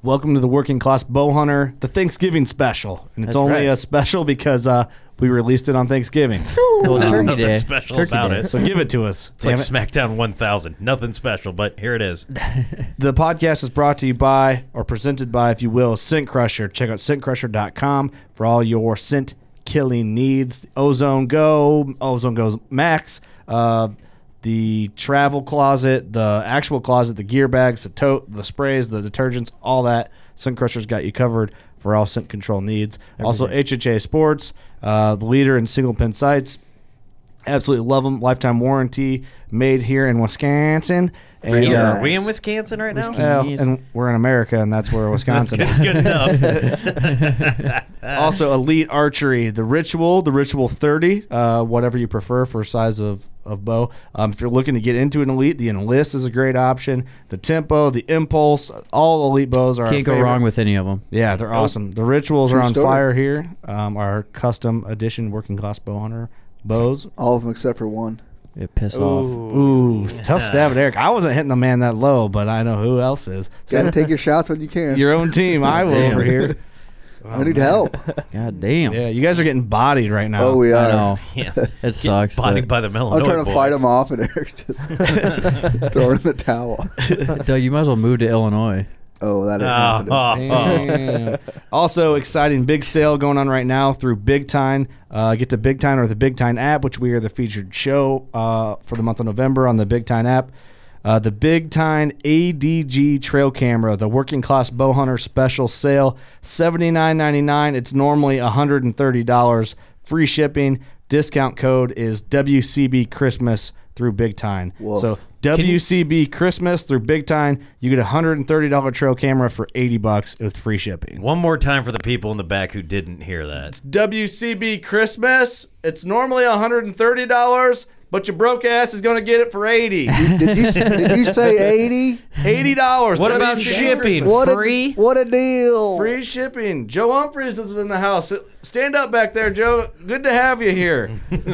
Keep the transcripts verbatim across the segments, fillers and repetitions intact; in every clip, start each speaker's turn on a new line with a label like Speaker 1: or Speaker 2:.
Speaker 1: Welcome to the Working Class Bowhunter, the Thanksgiving special. And it's
Speaker 2: That's
Speaker 1: only
Speaker 2: right.
Speaker 1: a special because uh, we released it on Thanksgiving.
Speaker 2: Well, Turkey
Speaker 3: Nothing
Speaker 2: Day.
Speaker 3: special
Speaker 2: Turkey
Speaker 3: about
Speaker 2: Day.
Speaker 3: it.
Speaker 1: So give it to us.
Speaker 3: It's like
Speaker 1: Damn it.
Speaker 3: SmackDown one thousand. Nothing special, but here it is.
Speaker 1: The podcast is brought to you by, or presented by, if you will, Scent Crusher. Check out scent crusher dot com for all your scent killing needs. Ozone Go, Ozone Go Max, uh, the travel closet, the actual closet, the gear bags, the tote, the sprays, the detergents, all that. Scent Crusher's got you covered for all scent control needs. Also, H H A Sports, uh, the leader in single pin sights. Absolutely love them. Lifetime warranty, made here in Wisconsin. And,
Speaker 3: Here,
Speaker 1: uh,
Speaker 3: are we in Wisconsin right now?
Speaker 1: well, and we're in America, and that's where Wisconsin is.
Speaker 3: Good enough.
Speaker 1: Also, Elite Archery, the Ritual, the Ritual thirty, uh, whatever you prefer for size of, of bow. Um, if you're looking to get into an Elite, the Enlist is a great option. The Tempo, the Impulse, all Elite bows are our
Speaker 2: Can't go
Speaker 1: favorite.
Speaker 2: wrong with any of them.
Speaker 1: Yeah, they're awesome. The Rituals
Speaker 4: True
Speaker 1: are on
Speaker 4: story.
Speaker 1: fire here. Um, our custom edition working class bow hunter bows.
Speaker 4: All of them except for one.
Speaker 2: It pissed off.
Speaker 1: Ooh, tough stab at Eric. I wasn't hitting the man that low, but I know who else is.
Speaker 4: Got to take your shots when you can.
Speaker 1: Your own team, I will
Speaker 2: Damn.
Speaker 1: over here.
Speaker 4: I need help.
Speaker 2: God damn.
Speaker 1: Yeah, you guys are getting bodied right now.
Speaker 4: Oh, we
Speaker 2: I
Speaker 4: are.
Speaker 2: know.
Speaker 3: Yeah.
Speaker 2: It sucks.
Speaker 3: Bodied
Speaker 2: but-
Speaker 3: by the Illinois
Speaker 4: I'm trying to
Speaker 3: boys.
Speaker 4: fight him off, and Eric just throwing in the towel.
Speaker 2: Doug, you might as well move to Illinois.
Speaker 4: Oh, that ain't
Speaker 3: Oh,
Speaker 4: happening.
Speaker 3: oh,
Speaker 1: Damn. Also, exciting big sale going on right now through Big Time. Uh, get to Big Time or the Big Time app, which we are the featured show uh, for the month of November on the Big Time app. Uh, the Big Time A D G trail camera, the Working Class Bow Hunter special sale, seventy-nine ninety-nine. It's normally one hundred thirty dollars. Free shipping. Discount code is W C B Christmas through Big Time.
Speaker 4: Woof.
Speaker 1: So W C B Christmas through Big Time. You get a one hundred thirty dollars trail camera for eighty bucks with free shipping.
Speaker 3: One more time for the people in the back who didn't hear that.
Speaker 1: W C B Christmas. It's normally one hundred thirty dollars, but your broke ass is going to get it for eighty dollars.
Speaker 4: Did you did you say eighty?
Speaker 1: eighty dollars.
Speaker 3: What about
Speaker 1: W C B
Speaker 3: shipping?
Speaker 1: Christmas.
Speaker 4: What
Speaker 3: Free?
Speaker 4: a what a deal!
Speaker 1: Free shipping. Joe Humphreys is in the house. Stand up back there, Joe. Good to have you here.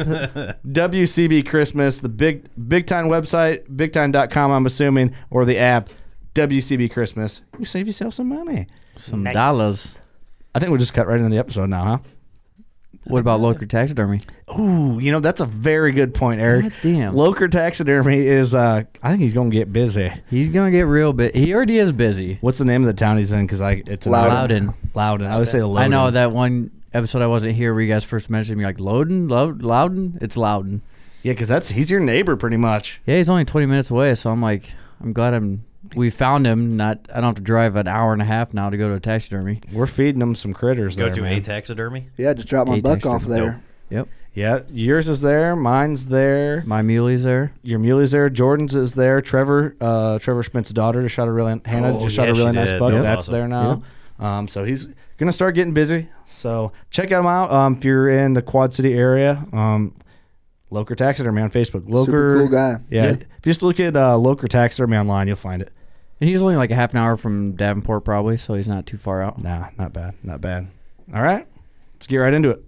Speaker 1: W C B Christmas, the big big time website, big time dot com, I'm assuming, or the app, W C B Christmas. You save yourself some money.
Speaker 2: Some
Speaker 3: Nice.
Speaker 2: dollars.
Speaker 1: I think we'll just cut right into the episode now, huh?
Speaker 2: What about Loker Taxidermy?
Speaker 1: Ooh, you know, that's a very good point, Eric.
Speaker 2: God damn.
Speaker 1: Loker Taxidermy is, uh, I think he's going to get busy.
Speaker 2: He's going to get real bit. He already is busy.
Speaker 1: What's the name of the town he's in? Because I, it's
Speaker 4: Loudon.
Speaker 2: Loudon.
Speaker 1: Loudon. I would say Loudon.
Speaker 2: I know that one episode I wasn't here where you guys first mentioned me, like, Loudon? Loud, Loudon? It's Loudon.
Speaker 1: Yeah, because that's he's your neighbor pretty much.
Speaker 2: Yeah, he's only twenty minutes away, so I'm like, I'm glad I'm. We found him. Not, I don't have to drive an hour and a half now to go to a taxidermy.
Speaker 1: We're feeding him some critters
Speaker 3: Go
Speaker 1: there,
Speaker 3: to
Speaker 1: man.
Speaker 3: a taxidermy.
Speaker 4: Yeah, just drop my
Speaker 2: Hey,
Speaker 4: buck
Speaker 2: Dexter.
Speaker 4: off there.
Speaker 2: Yep.
Speaker 1: Yeah, yours is there. Mine's there.
Speaker 2: My muley's there.
Speaker 1: Your muley's there. Jordan's is there. Trevor, uh, Trevor Schmidt's daughter just shot a really Hannah
Speaker 3: Oh,
Speaker 1: just shot
Speaker 3: yeah,
Speaker 1: a really
Speaker 3: she
Speaker 1: nice
Speaker 3: did.
Speaker 1: buck.
Speaker 3: That was
Speaker 1: That's
Speaker 3: awesome.
Speaker 1: there now. Um, so he's gonna start getting busy. So check him out. Um, if you're in the Quad City area, um, Loker Taxidermy on Facebook. Loker,
Speaker 4: Super cool guy.
Speaker 1: Yeah,
Speaker 2: Yeah.
Speaker 1: if you just look at uh, Loker Taxidermy online, you'll find it.
Speaker 2: And he's only like a half an hour from Davenport, probably, so he's not too far out.
Speaker 1: Nah, not bad, not bad. All right, let's get right into it.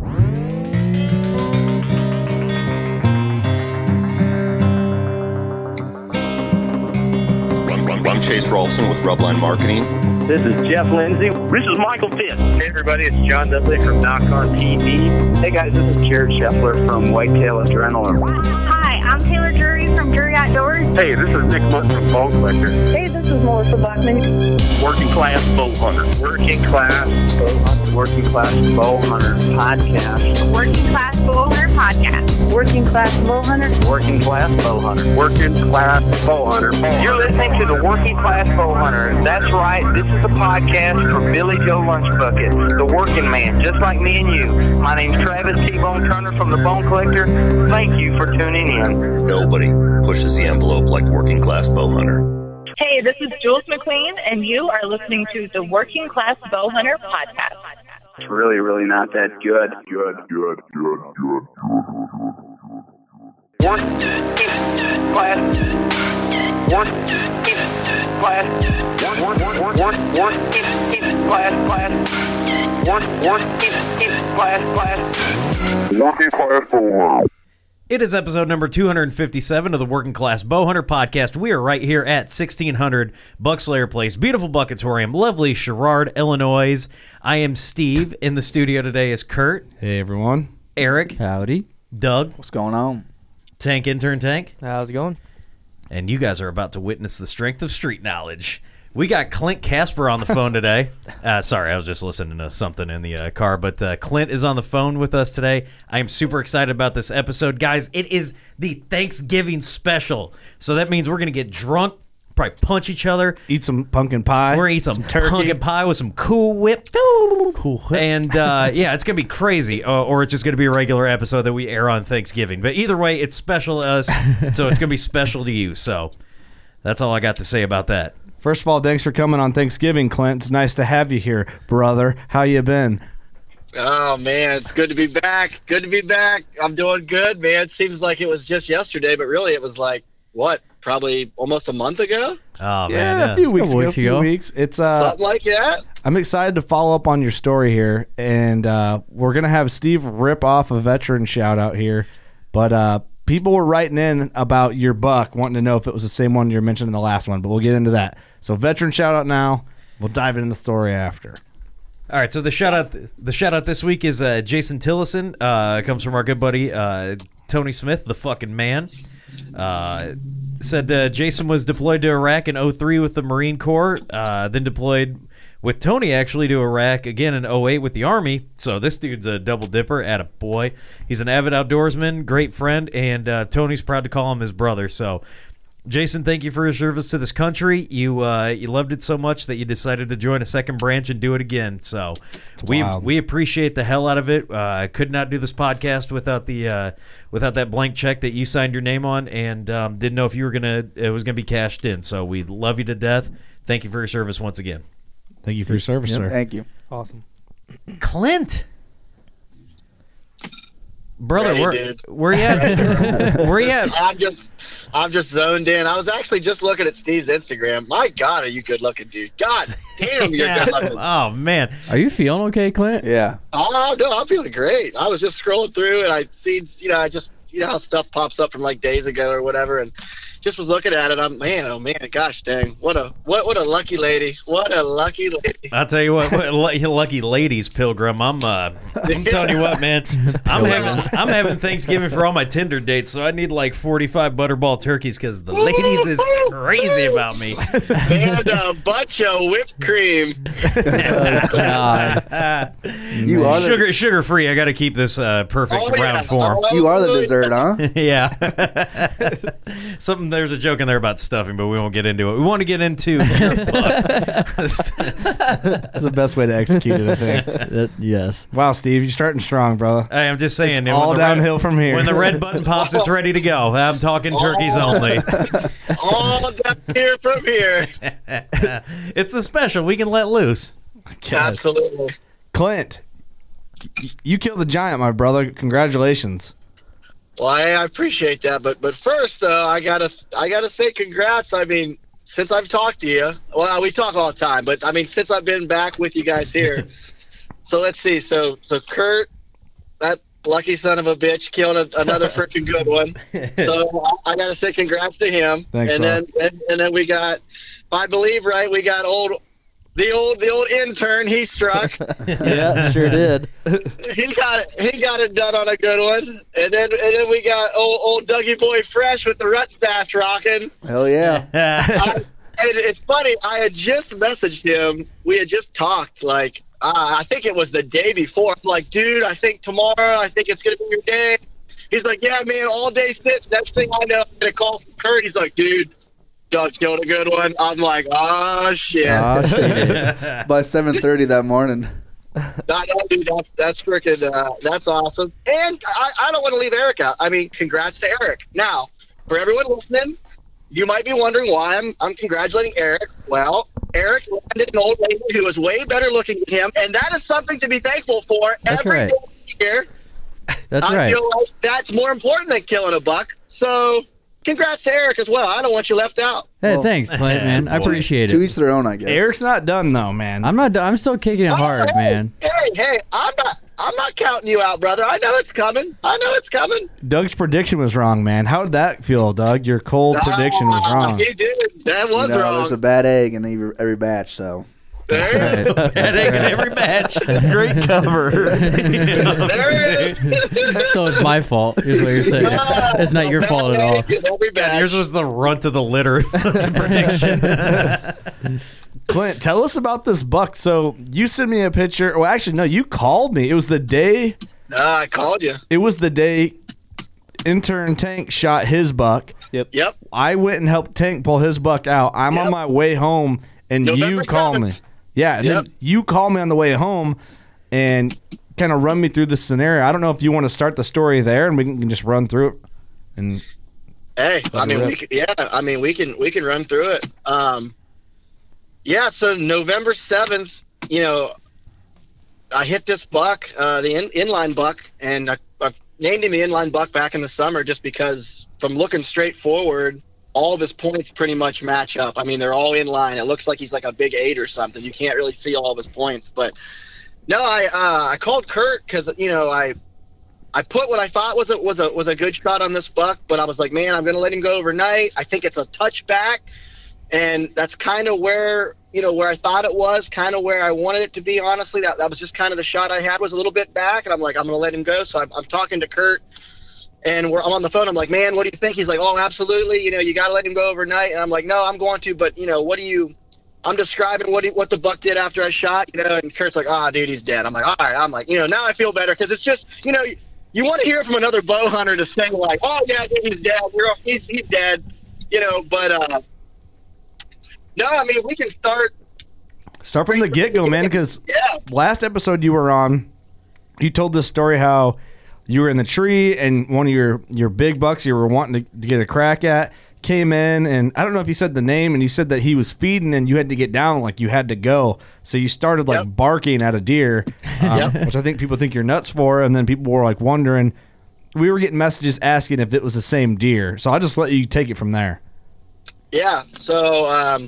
Speaker 5: I'm Chase Rolfson with Rubline Marketing.
Speaker 6: This is Jeff Lindsay. This is Michael Pitt. Hey, everybody, it's John Dudley from Knock on T V. Hey, guys, this is Jared Scheffler from Whitetail Adrenaline.
Speaker 7: Hi, I'm Taylor Drury from Drury Outdoors.
Speaker 6: Hey, this is Nick Mutt from Bone Collector.
Speaker 7: Hey, this is Melissa Bachman.
Speaker 6: Working Class Bow Hunter. Working Class Bow Hunter. Working Class Bow Hunter Podcast.
Speaker 7: Working Class Bow Hunter Podcast. Working Class Bow Hunter.
Speaker 6: Working Class Bow Hunter. Working Class Bow Hunter. You're listening to the Working Class Bow Hunter. That's right. This is a podcast for Billy Joe Lunchbucket, the working man, just like me and you. My name's Travis T-Bone Turner from the Bone Collector. Thank you for tuning in.
Speaker 5: Nobody pushes the envelope like Working Class Bow Hunter.
Speaker 7: Hey, this is Jules McQueen, and you are listening to the Working Class Bow Hunter Podcast.
Speaker 6: It's really, really not that good. Good, good, good, good, good. Working Class. Working Class. Work, work, work, work, working class, class. Work, working class, class. Working Class Bow Hunter.
Speaker 3: It is episode number two hundred fifty-seven of the Working Class Bowhunter Podcast. We are right here at sixteen hundred Buckslayer Place, beautiful Buckatorium, lovely Sherrard, Illinois. I am Steve. In the studio today is Kurt.
Speaker 1: Hey, everyone.
Speaker 3: Eric.
Speaker 2: Howdy.
Speaker 3: Doug.
Speaker 4: What's going on?
Speaker 3: Tank Intern Tank.
Speaker 8: How's it going?
Speaker 3: And you guys are about to witness the strength of street knowledge. We got Clint Casper on the phone today. Uh, sorry, I was just listening to something in the uh, car, but uh, Clint is on the phone with us today. I am super excited about this episode. Guys, it is the Thanksgiving special. So that means we're going to get drunk, probably punch each other.
Speaker 1: Eat some pumpkin pie.
Speaker 3: We're going to eat some,
Speaker 1: turkey.
Speaker 3: pumpkin pie with some Cool Whip.
Speaker 2: Cool Whip.
Speaker 3: And uh, yeah, it's going to be crazy. Uh, or it's just going to be a regular episode that we air on Thanksgiving. But either way, it's special to us, so it's going to be special to you. So that's all I got to say about that.
Speaker 1: First of all, thanks for coming on Thanksgiving, Clint. It's nice to have you here, brother. How you been?
Speaker 9: Oh, man, it's good to be back. Good to be back. I'm doing good, man. It seems like it was just yesterday, but really it was like, what, probably almost a month ago?
Speaker 3: Oh, man.
Speaker 1: Yeah,
Speaker 3: Yeah.
Speaker 1: a few weeks
Speaker 2: Couple
Speaker 1: ago. A
Speaker 2: weeks
Speaker 1: few
Speaker 2: ago.
Speaker 1: weeks. It's uh,
Speaker 9: Something like that?
Speaker 1: I'm excited to follow up on your story here, and uh, we're gonna have Steve rip off a veteran shout out here, but uh, people were writing in about your buck, wanting to know if it was the same one you mentioned in the last one, but we'll get into that. So veteran shout out now. We'll dive into the story after.
Speaker 3: All right, so the shout out the shout out this week is uh, Jason Tillison. Uh, comes from our good buddy uh, Tony Smith, the fucking man. Uh, said uh, Jason was deployed to Iraq in oh three with the Marine Corps, uh, then deployed with Tony actually to Iraq again in oh eight with the Army. So this dude's a double dipper, attaboy. He's an avid outdoorsman, great friend, and uh, Tony's proud to call him his brother. So Jason, thank you for your service to this country. You uh, you loved it so much that you decided to join a second branch and do it again. So we
Speaker 1: wild.
Speaker 3: we appreciate the hell out of it. Uh, I could not do this podcast without the uh, without that blank check that you signed your name on, and um, didn't know if you were gonna it was gonna be cashed in. So we love you to death. Thank you for your service once again,
Speaker 1: Thank you for your service,
Speaker 4: Yep,
Speaker 1: sir.
Speaker 4: Thank you.
Speaker 8: Awesome.
Speaker 3: Clint. Brother,
Speaker 9: Ready,
Speaker 3: where
Speaker 9: dude.
Speaker 3: where you at? Where you at?
Speaker 9: I'm just, I'm just zoned in. I was actually just looking at Steve's Instagram. My God, are you good looking, dude? God damn, you're
Speaker 3: Yeah.
Speaker 9: good looking.
Speaker 3: Oh man,
Speaker 2: Are you feeling okay, Clint?
Speaker 4: Yeah.
Speaker 9: Oh no, I'm feeling great. I was just scrolling through and I seen, you know, I just, you know how stuff pops up from like days ago or whatever, and just was looking at it. I'm, man, oh man, gosh dang, what a, what, what a lucky lady. What a lucky lady.
Speaker 3: I'll tell you what, what lu- lucky ladies, Pilgrim. I'm, uh, I'm telling you what, man. I'm having, I'm having Thanksgiving for all my Tinder dates, so I need like forty-five butterball turkeys because the ladies is crazy about me.
Speaker 9: And a bunch of whipped cream.
Speaker 2: God.
Speaker 4: You are the,
Speaker 3: Sugar, sugar free. I got to keep this uh, perfect
Speaker 9: Oh, yeah.
Speaker 3: round form.
Speaker 9: Oh,
Speaker 4: you are the dessert, huh?
Speaker 3: Yeah. Something. There's a joke in there about stuffing, but we won't get into it. We want to get into your book.
Speaker 1: That's the best way to execute it, I think.
Speaker 2: That- yes.
Speaker 1: Wow, Steve, you're starting strong, brother.
Speaker 3: Hey, I'm just saying.
Speaker 1: It's
Speaker 3: when
Speaker 1: all
Speaker 3: the red-
Speaker 1: downhill from here.
Speaker 3: When the red button pops, it's ready to go. I'm talking turkeys only.
Speaker 9: All down here from here.
Speaker 3: It's a special. We can let loose.
Speaker 9: Absolutely.
Speaker 1: Clint, y- you killed the giant, my brother. Congratulations.
Speaker 9: Well, I, I appreciate that, but but first though, I gotta I gotta say congrats. I mean, since I've talked to you, well, we talk all the time, but I mean, since I've been back with you guys here. So let's see. So so Kurt, that lucky son of a bitch, killed a, another freaking good one. So I, I gotta say congrats to him.
Speaker 1: Thanks,
Speaker 9: and
Speaker 1: bro.
Speaker 9: then and, and then we got, if I believe right, we got old. The old the old intern, he struck.
Speaker 8: Yeah, sure did.
Speaker 9: he got it. He got it done on a good one. And then and then we got old, old Dougie Boy Fresh with the rut bass rocking.
Speaker 4: Hell yeah.
Speaker 9: I, and it's funny. I had just messaged him. We had just talked. Like uh, I think it was the day before. I'm like, dude, I think tomorrow. I think it's gonna be your day. He's like, yeah, man, all day sits. Next thing I know, I'm gonna call from Kurt. He's like, dude, Doug killed a good one. I'm like, oh shit.
Speaker 2: Oh, shit.
Speaker 4: By seven thirty that morning.
Speaker 9: I know, dude, that's, that's freaking, uh, that's awesome. And I, I don't want to leave Eric out. I mean, congrats to Eric. Now, for everyone listening, you might be wondering why I'm, I'm congratulating Eric. Well, Eric landed an old lady who was way better looking than him, and that is something to be thankful for
Speaker 2: That's
Speaker 9: every
Speaker 2: right.
Speaker 9: day here.
Speaker 2: That's
Speaker 9: I
Speaker 2: right.
Speaker 9: feel like that's more important than killing a buck. So, congrats to Eric as well. I don't want you left out.
Speaker 2: Hey,
Speaker 4: Well,
Speaker 2: thanks, Clint, man. I appreciate
Speaker 4: To
Speaker 2: it.
Speaker 4: each their own, I guess.
Speaker 1: Eric's not done though, man.
Speaker 2: I'm not. I'm still kicking it hard,
Speaker 9: Oh, hey,
Speaker 2: man.
Speaker 9: Hey, hey, I'm not. I'm not counting you out, brother. I know it's coming. I know it's coming.
Speaker 1: Doug's prediction was wrong, man. How did that feel, Doug? Your cold prediction was wrong.
Speaker 9: He did. That was
Speaker 4: you know,
Speaker 9: wrong.
Speaker 4: There's a bad egg in every, every batch, so.
Speaker 9: There it is.
Speaker 3: Bad egg in every match.
Speaker 1: Great cover.
Speaker 9: There it is.
Speaker 2: So it's my fault, is what you're saying.
Speaker 9: Ah,
Speaker 2: It's not your
Speaker 9: bad
Speaker 2: fault at all.
Speaker 9: egg in every batch.
Speaker 3: Yours was the runt of the litter fucking prediction.
Speaker 1: Clint, tell us about this buck. So you sent me a picture. Well, actually, no, you called me. It was the day.
Speaker 9: Ah, I called you.
Speaker 1: It was the day intern Tank shot his buck.
Speaker 8: Yep.
Speaker 9: Yep.
Speaker 1: I went and helped Tank pull his buck out. I'm
Speaker 9: Yep.
Speaker 1: on my way home, and
Speaker 9: November
Speaker 1: you call me.
Speaker 9: seventh.
Speaker 1: Yeah, and
Speaker 9: Yep.
Speaker 1: then you call me on the way home and kind of run me through the scenario. I don't know if you want to start the story there, and we can just run through it. And
Speaker 9: Hey, I mean,
Speaker 1: rip.
Speaker 9: we can, yeah, I mean, we can we can run through it. Um, yeah, so November seventh, you know, I hit this buck, uh, the in, inline buck, and I, I named him the inline buck back in the summer just because from looking straight forward, all of his points pretty much match up. I mean, they're all in line. It looks like he's like a big eight or something. You can't really see all of his points. But no, I uh, I called Kurt because you know I I put what I thought was a was a was a good shot on this buck, but I was like, man, I'm gonna let him go overnight. I think it's a touchback, and that's kind of where you know where I thought it was, kind of where I wanted it to be. Honestly, that that was just kind of the shot I had was a little bit back, and I'm like, I'm gonna let him go. So I'm, I'm talking to Kurt. And we're, I'm on the phone. I'm like, man, what do you think? He's like, oh, absolutely. You know, you got to let him go overnight. And I'm like, no, I'm going to. But, you know, what do you – I'm describing what he, what the buck did after I shot, you know. And Kurt's like, oh, dude, he's dead. I'm like, all right. I'm like, you know, now I feel better because it's just, you know, you, you want to hear from another bow hunter to say, like, oh, yeah, dude, he's dead. We're, he's, he's dead, you know. But, uh, no, I mean, we can start –
Speaker 1: start from the get-go, man, because
Speaker 9: yeah.
Speaker 1: last episode you were on, you told this story how – you were in the tree, and one of your, your big bucks you were wanting to, to get a crack at came in, and I don't know if you said the name, and you said that he was feeding, and you had to get down, like you had to go. So you started like
Speaker 9: Yep.
Speaker 1: barking at a deer, um,
Speaker 9: Yep.
Speaker 1: which I think people think you're nuts for, and then people were like wondering. We were getting messages asking if it was the same deer, so I'll just let you take it from there.
Speaker 9: Yeah. So, um,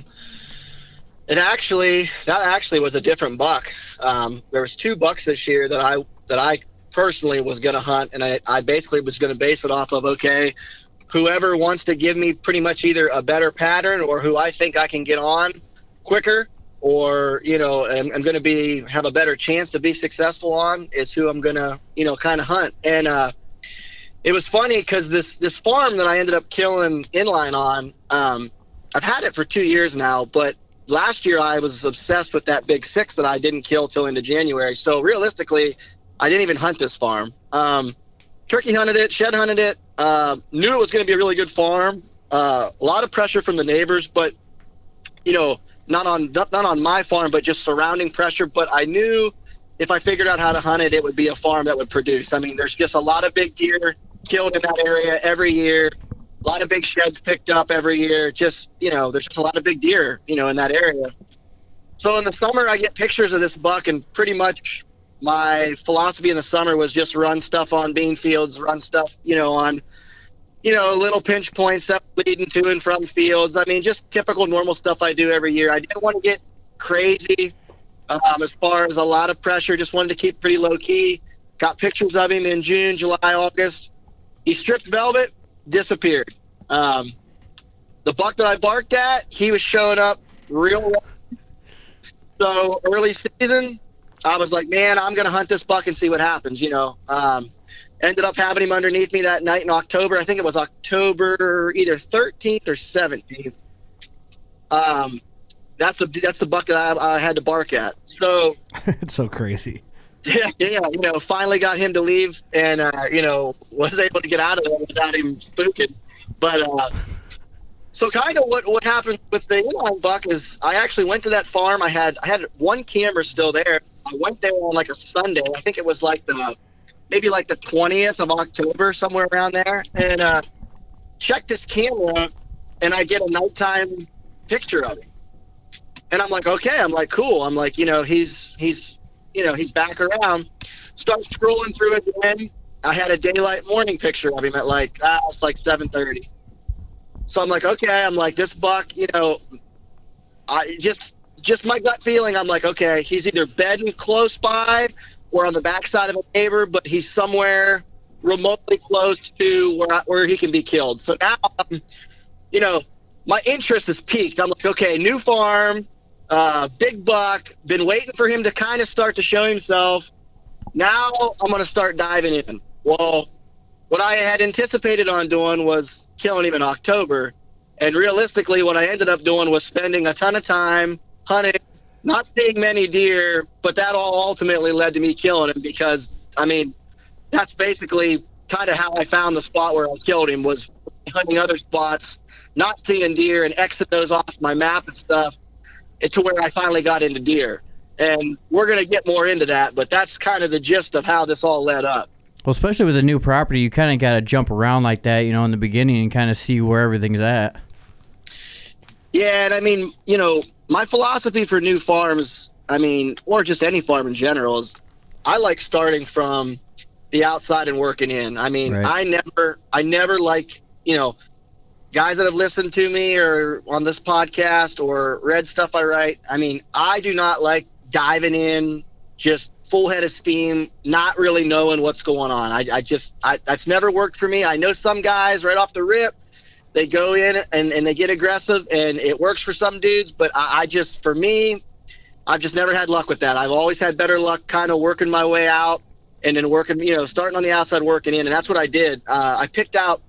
Speaker 9: it actually that actually was a different buck. Um, there was two bucks this year that I that I personally was going to hunt, and I, I basically was going to base it off of, okay, whoever wants to give me pretty much either a better pattern or who I think I can get on quicker, or, you know, I'm, I'm going to be have a better chance to be successful on is who I'm going to, you know, kind of hunt. And uh, it was funny because this, this farm that I ended up killing inline on, um, I've had it for two years now, but last year I was obsessed with that big six that I didn't kill till into January. So realistically, I didn't even hunt this farm. Um, turkey hunted it, shed hunted it, uh, knew it was going to be a really good farm. Uh, a lot of pressure from the neighbors, but, you know, not on not, not on my farm, but just surrounding pressure. But I knew if I figured out how to hunt it, it would be a farm that would produce. I mean, there's just a lot of big deer killed in that area every year. A lot of big sheds picked up every year. Just, you know, there's just a lot of big deer, you know, in that area. So in the summer, I get pictures of this buck, and pretty much my philosophy in the summer was just run stuff on bean fields, run stuff, you know, on, you know, little pinch points that leading to and from fields. I mean, just typical normal stuff I do every year. I didn't want to get crazy um, as far as a lot of pressure. Just wanted to keep pretty low key. Got pictures of him in June, July, August. He stripped velvet, disappeared. Um, the buck that I barked at, he was showing up real well. So early season, I was like, man, I'm going to hunt this buck and see what happens, you know. Um, ended up having him underneath me that night in October. I think it was October either thirteenth or seventeenth. Um, that's the that's the buck that I, I had to bark at. So
Speaker 1: It's so crazy.
Speaker 9: yeah, yeah, you know, finally got him to leave, and uh, you know, was able to get out of there without him spooking. But uh, so kind of what what happened with the inline buck is I actually went to that farm. I had I had one camera still there. I went there on like a Sunday. I think it was like the maybe like the twentieth of October, somewhere around there, and uh, checked this camera, and I get a nighttime picture of him. And I'm like, okay, I'm like, cool. I'm like, you know, he's he's you know, he's back around. Start scrolling through it again. I had a daylight morning picture of him at like, ah, it's like seven thirty. So I'm like, okay, I'm like, this buck, you know, I just, just my gut feeling, I'm like, okay, he's either bedding close by or on the backside of a neighbor, but he's somewhere remotely close to where I, where he can be killed. So now, um, you know, my interest is peaked. I'm like, okay, new farm, uh, big buck. Been waiting for him to kind of start to show himself. Now I'm going to start diving in. Well, what I had anticipated on doing was killing him in October. And realistically, what I ended up doing was spending a ton of time hunting, not seeing many deer, but that all ultimately led to me killing him because, I mean, that's basically kind of how I found the spot where I killed him, was hunting other spots, not seeing deer, and exit those off my map and stuff to where I finally got into deer. And we're going to get more into that, but that's kind of the gist of how this all led up.
Speaker 2: Well, especially with a new property, you kind of got to jump around like that, you know, in the beginning and kind of see where everything's at.
Speaker 9: Yeah, and I mean, you know, my philosophy for new farms, I mean, or just any farm in general, is I like starting from the outside and working in. I mean,
Speaker 2: Right.
Speaker 9: I never, I never like, you know, guys that have listened to me or on this podcast or read stuff I write. I mean, I do not like diving in just full head of steam, not really knowing what's going on. I, I just, I, that's never worked for me. I know some guys right off the rip, they go in and, and they get aggressive and it works for some dudes, but I, I just, for me, I've just never had luck with that. I've always had better luck kind of working my way out and then working, you know, starting on the outside, working in. And that's what I did. Uh, I picked out,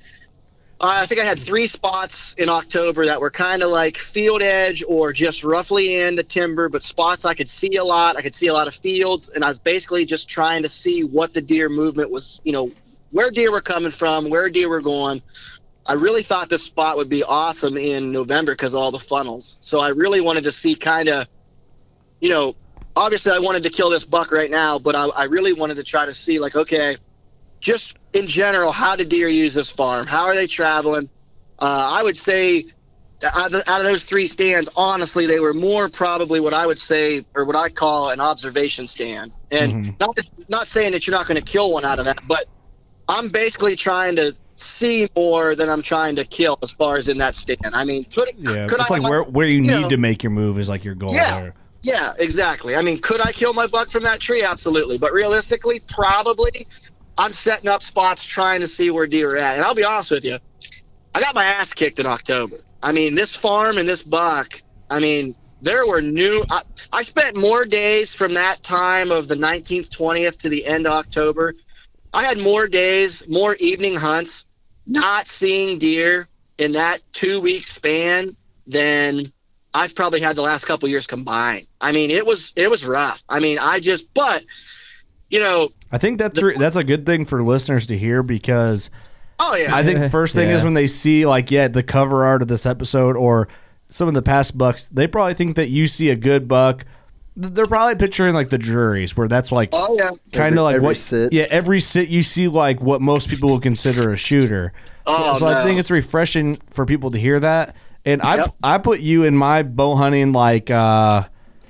Speaker 9: uh, I think I had three spots in October that were kind of like field edge or just roughly in the timber, but spots I could see a lot. I could see a lot of fields. And I was basically just trying to see what the deer movement was, you know, where deer were coming from, where deer were going. I really thought this spot would be awesome in November because of all the funnels. So I really wanted to see kind of, you know, obviously I wanted to kill this buck right now, but I, I really wanted to try to see, like, okay, just in general, how do deer use this farm? How are they traveling? Uh, I would say out of, out of those three stands, honestly, they were more probably what I would say, or what I call an observation stand. And
Speaker 1: Mm-hmm.
Speaker 9: not not saying that you're not going to kill one out of that, but I'm basically trying to see more than I'm trying to kill as far as in that stand. I mean, could,
Speaker 1: Yeah,
Speaker 9: could
Speaker 1: it's
Speaker 9: I
Speaker 1: like where where you,
Speaker 9: you
Speaker 1: need
Speaker 9: know,
Speaker 1: to make your move is like your goal.
Speaker 9: Yeah.
Speaker 1: There.
Speaker 9: Yeah, exactly. I mean, could I kill my buck from that tree? Absolutely. But realistically, probably I'm setting up spots trying to see where deer are at. And I'll be honest with you, I got my ass kicked in October. I mean, this farm and this buck, I mean, there were new I, I spent more days from that time of the nineteenth, twentieth to the end of October. I had more days, more evening hunts, not seeing deer in that two-week span than I've probably had the last couple years combined. I mean, it was it was rough. I mean, I just, but, you know.
Speaker 1: I think that's re- that's a good thing for listeners to hear because
Speaker 9: Oh, yeah.
Speaker 1: I think first thing
Speaker 2: Yeah.
Speaker 1: is when they see, like, yeah, the cover art of this episode or some of the past bucks, they probably think that you see a good buck. Th- They're probably picturing, like, the Drury's where that's, like,
Speaker 9: Oh, yeah.
Speaker 1: kind
Speaker 4: Every-
Speaker 1: of like
Speaker 4: every
Speaker 1: what.
Speaker 4: sit.
Speaker 1: Yeah, every sit you see, like, what most people would consider a shooter.
Speaker 9: Oh,
Speaker 1: so so I
Speaker 9: no.
Speaker 1: think it's refreshing for people to hear that. And I
Speaker 9: Yep.
Speaker 1: I put you in my bow hunting, like, uh,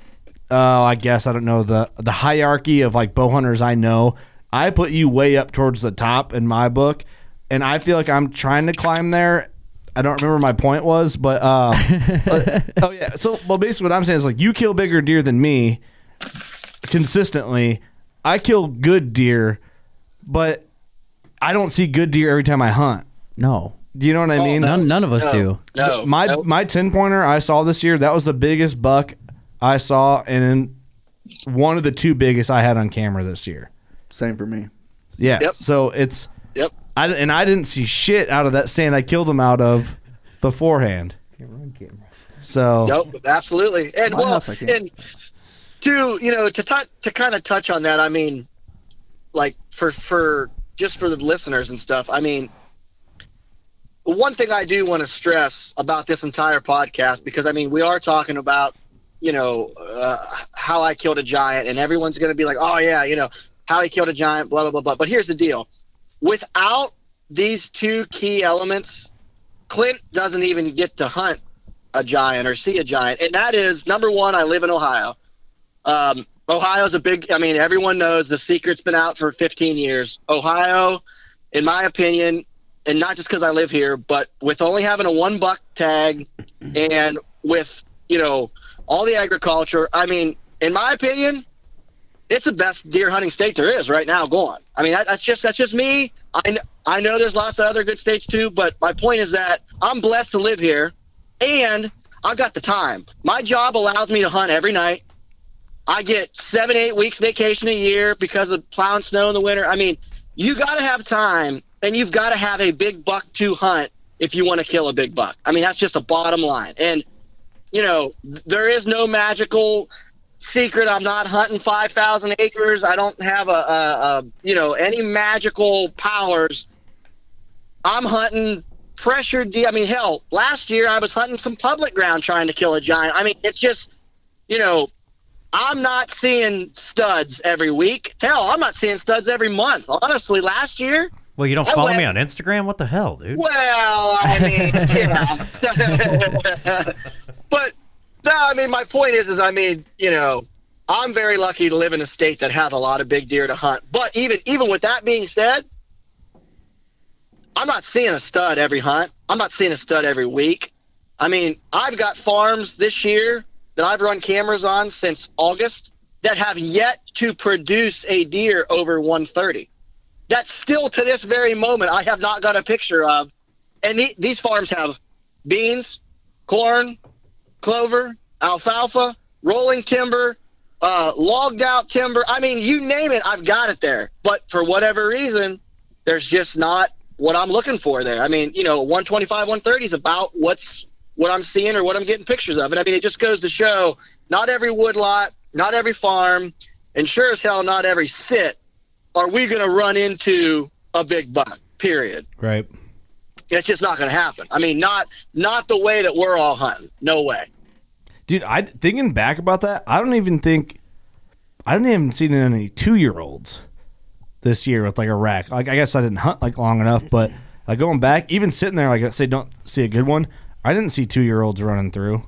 Speaker 1: uh, I guess, I don't know, the the hierarchy of, like, bow hunters I know. I put you way up towards the top in my book, and I feel like I'm trying to climb there. I don't remember my point was, but uh, uh, oh yeah. So, well, basically, what I'm saying is, like, you kill bigger deer than me consistently. I kill good deer, but I don't see good deer every time I hunt.
Speaker 2: No.
Speaker 1: Do you know what I
Speaker 9: Oh,
Speaker 1: mean?
Speaker 2: None, none of us
Speaker 9: No.
Speaker 2: do.
Speaker 9: No.
Speaker 1: My
Speaker 9: no.
Speaker 1: my ten pointer I saw this year, that was the biggest buck I saw, and then one of the two biggest I had on camera this year.
Speaker 4: Same for me.
Speaker 1: Yeah.
Speaker 9: Yep.
Speaker 1: So it's
Speaker 9: Yep.
Speaker 1: I and I didn't see shit out of that stand I killed him out of beforehand. So
Speaker 9: Nope, absolutely. And
Speaker 4: My
Speaker 9: well,
Speaker 4: house I can't.
Speaker 9: and to you know to tou- to kind of touch on that, I mean, like for for just for the listeners and stuff. I mean, one thing I do want to stress about this entire podcast, because I mean we are talking about you know uh, how I killed a giant, and everyone's going to be like, oh yeah, you know how he killed a giant, blah blah blah blah. But here's the deal: without these two key elements, Clint doesn't even get to hunt a giant or see a giant. And that is, number one, I live in Ohio. Um, Ohio's a big, I mean, everyone knows the secret's been out for fifteen years. Ohio, in my opinion, and not just because I live here, but with only having a one buck tag and with, you know, all the agriculture, I mean, in my opinion, it's the best deer hunting state there is right now going. I mean, that, that's just that's just me. I, kn- I know there's lots of other good states too, but my point is that I'm blessed to live here, and I've got the time. My job allows me to hunt every night. I get seven, eight weeks vacation a year because of plowing snow in the winter. I mean, you got to have time, and you've got to have a big buck to hunt if you want to kill a big buck. I mean, that's just a bottom line. And, you know, there is no magical secret. I'm not hunting five thousand acres. I don't have a, a, a, you know, any magical powers. I'm hunting pressured deer. I mean, hell, last year I was hunting some public ground trying to kill a giant. I mean, it's just, you know, I'm not seeing studs every week. Hell, I'm not seeing studs every month. Honestly, last year.
Speaker 3: Well, you don't
Speaker 9: I
Speaker 3: follow
Speaker 9: went,
Speaker 3: me on Instagram? What the hell, dude?
Speaker 9: Well, I mean, yeah. But, no, I mean, my point is, is, I mean, you know, I'm very lucky to live in a state that has a lot of big deer to hunt. But even even with that being said, I'm not seeing a stud every hunt. I'm not seeing a stud every week. I mean, I've got farms this year that I've run cameras on since August that have yet to produce a deer over one thirty. That still to this very moment I have not got a picture of. And the, these farms have beans, corn, clover, alfalfa, rolling timber, uh, logged out timber. I mean, you name it, I've got it there. But for whatever reason, there's just not what I'm looking for there. I mean, you know, one twenty-five, one thirty is about what's what I'm seeing or what I'm getting pictures of. And I mean, it just goes to show not every woodlot, not every farm, and sure as hell not every sit are we going to run into a big buck, period.
Speaker 1: Right.
Speaker 9: It's just not going to happen. I mean, not not the way that we're all hunting. No way.
Speaker 1: Dude, I thinking back about that, I don't even think I didn't even see any two-year-olds this year with like a rack. Like I guess I didn't hunt like long enough, but like going back, even sitting there, like I say, don't see a good one. I didn't see two-year-olds running through.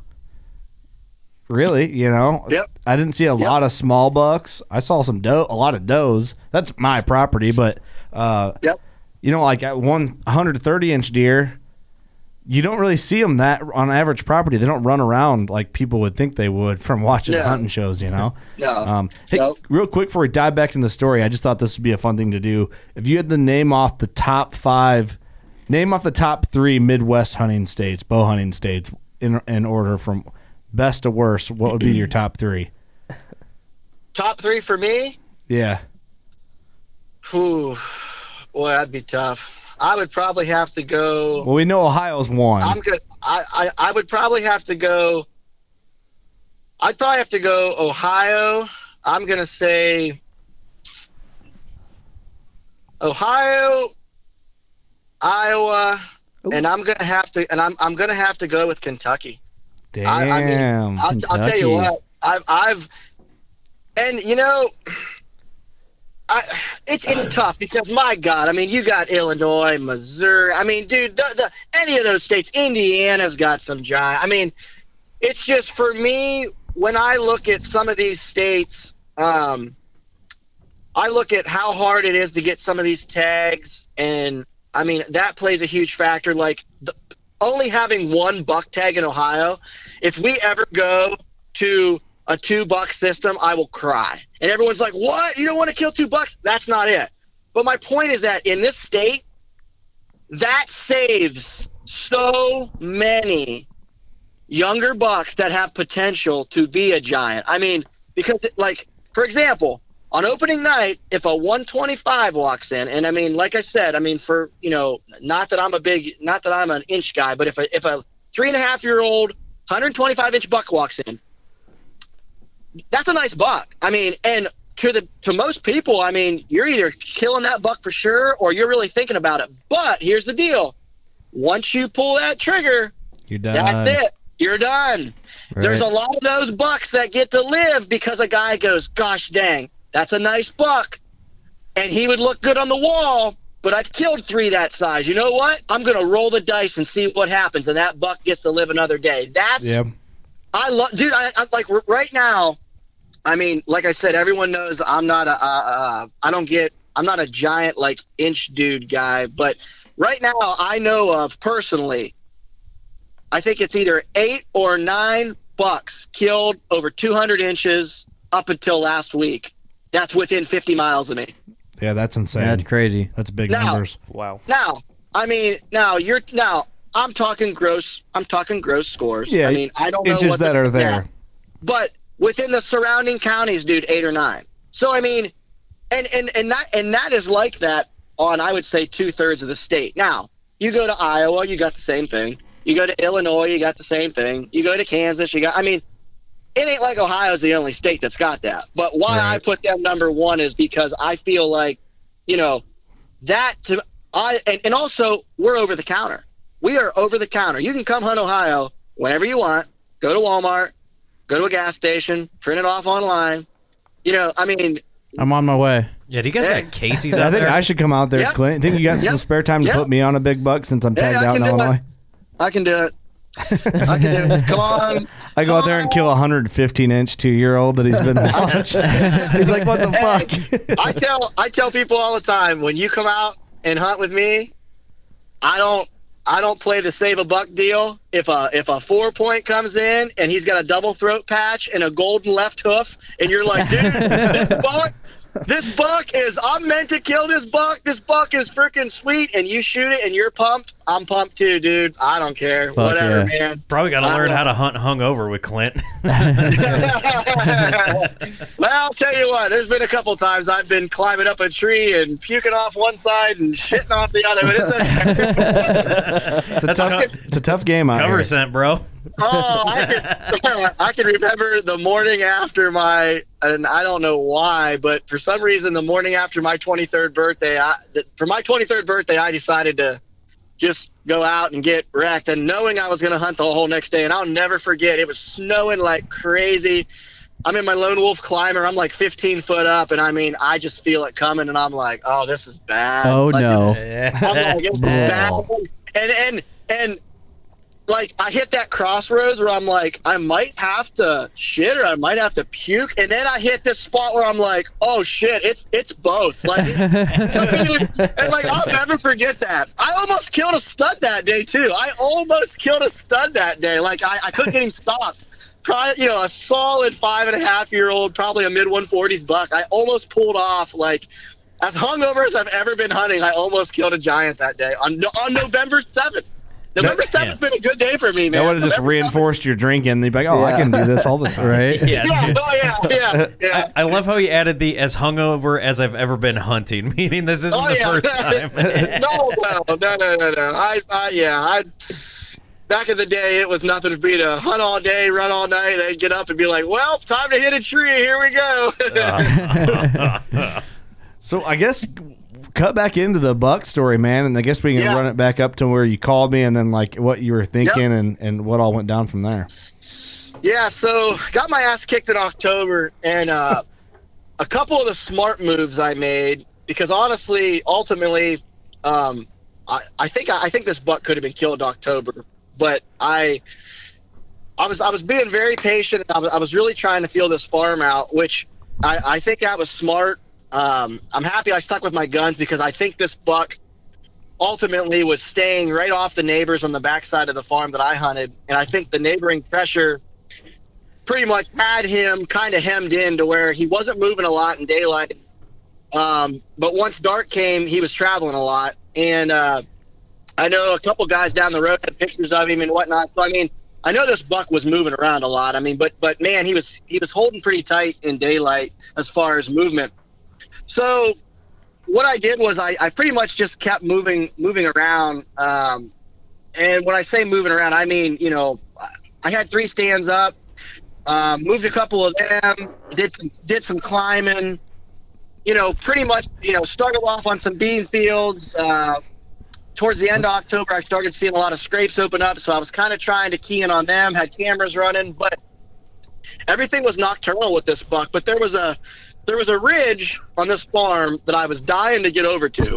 Speaker 1: Really, you know,
Speaker 9: yep.
Speaker 1: I didn't see a yep. lot of small bucks. I saw some doe, a lot of does. That's my property, but uh,
Speaker 9: yep.
Speaker 1: you know, like at one one thirty inch deer, you don't really see them that on average property. They don't run around like people would think they would from watching
Speaker 9: no.
Speaker 1: hunting shows. You know.
Speaker 9: no.
Speaker 1: Um, hey,
Speaker 9: no.
Speaker 1: real quick before we dive back into the story, I just thought this would be a fun thing to do. If you had to name off the top five, name off the top three Midwest hunting states, bow hunting states, in in order from best to worst, what would be your top three?
Speaker 9: Top three for me?
Speaker 1: Yeah.
Speaker 9: Whew. Boy, that'd be tough. I would probably have to go.
Speaker 1: Well, we know Ohio's one.
Speaker 9: I'm good. I, I, I would probably have to go. I'd probably have to go Ohio. I'm going to say Ohio, Iowa, Ooh. and I'm going to have to, and I'm, I'm going to have to go with Kentucky.
Speaker 1: Damn,
Speaker 9: I, I mean, I'll, I'll tell you what, I've, I've, and you know, I, it's it's tough because my God, I mean, you got Illinois, Missouri. I mean, dude, the, the, any of those states, Indiana's got some giant. I mean, it's just for me when I look at some of these states, um, I look at how hard it is to get some of these tags, and I mean that plays a huge factor. Like the, only having one buck tag in Ohio, if we ever go to a two buck system, I will cry. And everyone's like, what? You don't want to kill two bucks? That's not it. But my point is that in this state, that saves so many younger bucks that have potential to be a giant. I mean, because like, for example, on opening night, if a one twenty-five walks in, and I mean, like I said, I mean, for, you know, not that I'm a big, not that I'm an inch guy, but if a, if a three and a half year old, one twenty-five inch buck walks in, that's a nice buck. I mean, and to the, to most people, I mean, you're either killing that buck for sure, or you're really thinking about it. But here's the deal. Once you pull that trigger,
Speaker 1: you're done.
Speaker 9: That's it. You're done. Right. There's a lot of those bucks that get to live because a guy goes, gosh dang, that's a nice buck, and he would look good on the wall, but I've killed three that size. You know what? I'm going to roll the dice and see what happens, and that buck gets to live another day. That's
Speaker 1: yep.
Speaker 9: I love, dude. I, I'm like right now. I mean, like I said, everyone knows I'm not a. Uh, uh, I don't get. I'm not a giant like inch dude guy, but right now I know of personally. I think it's either eight or nine bucks killed over two hundred inches up until last week. that's within fifty miles of me.
Speaker 1: Yeah, that's insane.
Speaker 2: Yeah, that's crazy.
Speaker 1: That's big
Speaker 9: Now-
Speaker 1: numbers.
Speaker 8: Wow.
Speaker 9: Now, I mean, now you're now I'm talking gross. I'm talking gross scores.
Speaker 1: Yeah,
Speaker 9: I mean, I don't know
Speaker 1: inches
Speaker 9: what the-
Speaker 1: that are there.
Speaker 9: yeah. But within the surrounding counties, dude, eight or nine. So I mean, and and and that and that is like that on I would say two thirds of the state. Now you go to Iowa, you got the same thing. You go to Illinois, you got the same thing. You go to Kansas, you got. I mean, it ain't like Ohio's the only state that's got that. But why
Speaker 1: Right.
Speaker 9: I put them number one is because I feel like, you know, that to I and, and also we're over the counter. We are over the counter. You can come hunt Ohio whenever you want. Go to Walmart, go to a gas station, print it off online. You know, I mean,
Speaker 2: I'm on my way.
Speaker 3: Yeah, do you guys
Speaker 9: Hey.
Speaker 3: got Casey's
Speaker 1: I
Speaker 3: out
Speaker 1: think
Speaker 3: there?
Speaker 1: I should come out there,
Speaker 9: Yep.
Speaker 1: Clint. Think you got some
Speaker 9: Yep.
Speaker 1: spare time to
Speaker 9: Yep.
Speaker 1: put me on a big buck since I'm
Speaker 9: Hey,
Speaker 1: tagged
Speaker 9: I
Speaker 1: out in
Speaker 9: can do it.
Speaker 1: Illinois?
Speaker 9: I can do it. I can do it. Come on.
Speaker 1: I go out there and kill a one hundred fifteen inch two year old that he's been watching. He's like, what the fuck?
Speaker 9: I tell I tell people all the time, when you come out and hunt with me, I don't I don't play the save a buck deal. If a if a four point comes in and he's got a double throat patch and a golden left hoof, and you're like, dude, this buck, this buck is I'm meant to kill this buck. This buck is freaking sweet, and you shoot it and you're pumped. I'm pumped too, dude. I don't care.
Speaker 2: Fuck
Speaker 9: Whatever,
Speaker 2: yeah.
Speaker 9: man.
Speaker 3: Probably got to
Speaker 9: I
Speaker 3: learn
Speaker 9: don't-
Speaker 3: how to hunt hungover with Clint.
Speaker 9: Well, I'll tell you what. There's been a couple times I've been climbing up a tree and puking off one side and shitting off the other. But it's a
Speaker 1: It's a, tough, it's a tough game out
Speaker 3: Cover
Speaker 1: here.
Speaker 3: scent, bro.
Speaker 9: oh, I can, I can remember the morning after my, and I don't know why, but for some reason, the morning after my twenty-third birthday, I, for my twenty-third birthday, I decided to just go out and get wrecked, and knowing I was going to hunt the whole next day. And I'll never forget, it was snowing like crazy. I'm in my Lone Wolf Climber. I'm like fifteen foot up, and I mean, I just feel it coming, and I'm like, oh, this is bad.
Speaker 2: Oh,
Speaker 9: Like,
Speaker 2: no.
Speaker 9: this is- I'm like, it's bad. And and and like I hit that crossroads where I'm like, I might have to shit or I might have to puke, and then I hit this spot where I'm like, oh shit, it's it's both. Like, it, and like I'll never forget that. I almost killed a stud that day too. I almost killed a stud that day. Like I, I couldn't get him stopped. Probably, you know, a solid five and a half year old, probably a mid one forties buck. I almost pulled off like. As hungover as I've ever been hunting, I almost killed a giant that day on on November seventh. November seventh's been a good day for me, man.
Speaker 1: That would have just
Speaker 9: November
Speaker 1: reinforced your drinking. You'd be like, oh, I can do this all the time.
Speaker 2: Right?
Speaker 3: Yeah.
Speaker 9: seventh- Yeah, oh yeah, yeah, yeah.
Speaker 3: I love how he added the as hungover as I've ever been hunting, meaning this isn't
Speaker 9: Oh
Speaker 3: the
Speaker 9: yeah.
Speaker 3: first time.
Speaker 9: no, no, no, no, no, no. I, I, yeah, I. Back in the day, it was nothing for me to hunt all day, run all night. They'd get up and be like, "Well, time to hit a tree. Here we go."
Speaker 1: So I guess cut back into the buck story, man, and I guess we can
Speaker 9: Yeah.
Speaker 1: run it back up to where you called me and then like what you were thinking and, and what all went down from there.
Speaker 9: Yeah, so got my ass kicked in October, and uh, a couple of the smart moves I made, because honestly, ultimately, um, I, I think I think this buck could have been killed in October, but I I was I was being very patient. I was, I was really trying to feel this farm out, which I, I think that was smart. Um, I'm happy I stuck with my guns because I think this buck ultimately was staying right off the neighbors on the backside of the farm that I hunted, and I think the neighboring pressure pretty much had him kind of hemmed in to where he wasn't moving a lot in daylight. Um, but once dark came, he was traveling a lot, and uh, I know a couple guys down the road had pictures of him and whatnot. So I mean, I know this buck was moving around a lot. I mean, but but man, he was he was holding pretty tight in daylight as far as movement. So what I did was I, I pretty much just kept moving moving around. Um, and when I say moving around, I mean, you know, I had three stands up, um, moved a couple of them, did some did some climbing. You know, pretty much, you know, started off on some bean fields. Uh, towards the end of October, I started seeing a lot of scrapes open up, so I was kind of trying to key in on them, had cameras running, but everything was nocturnal with this buck. But there was a there was a ridge on this farm that I was dying to get over to,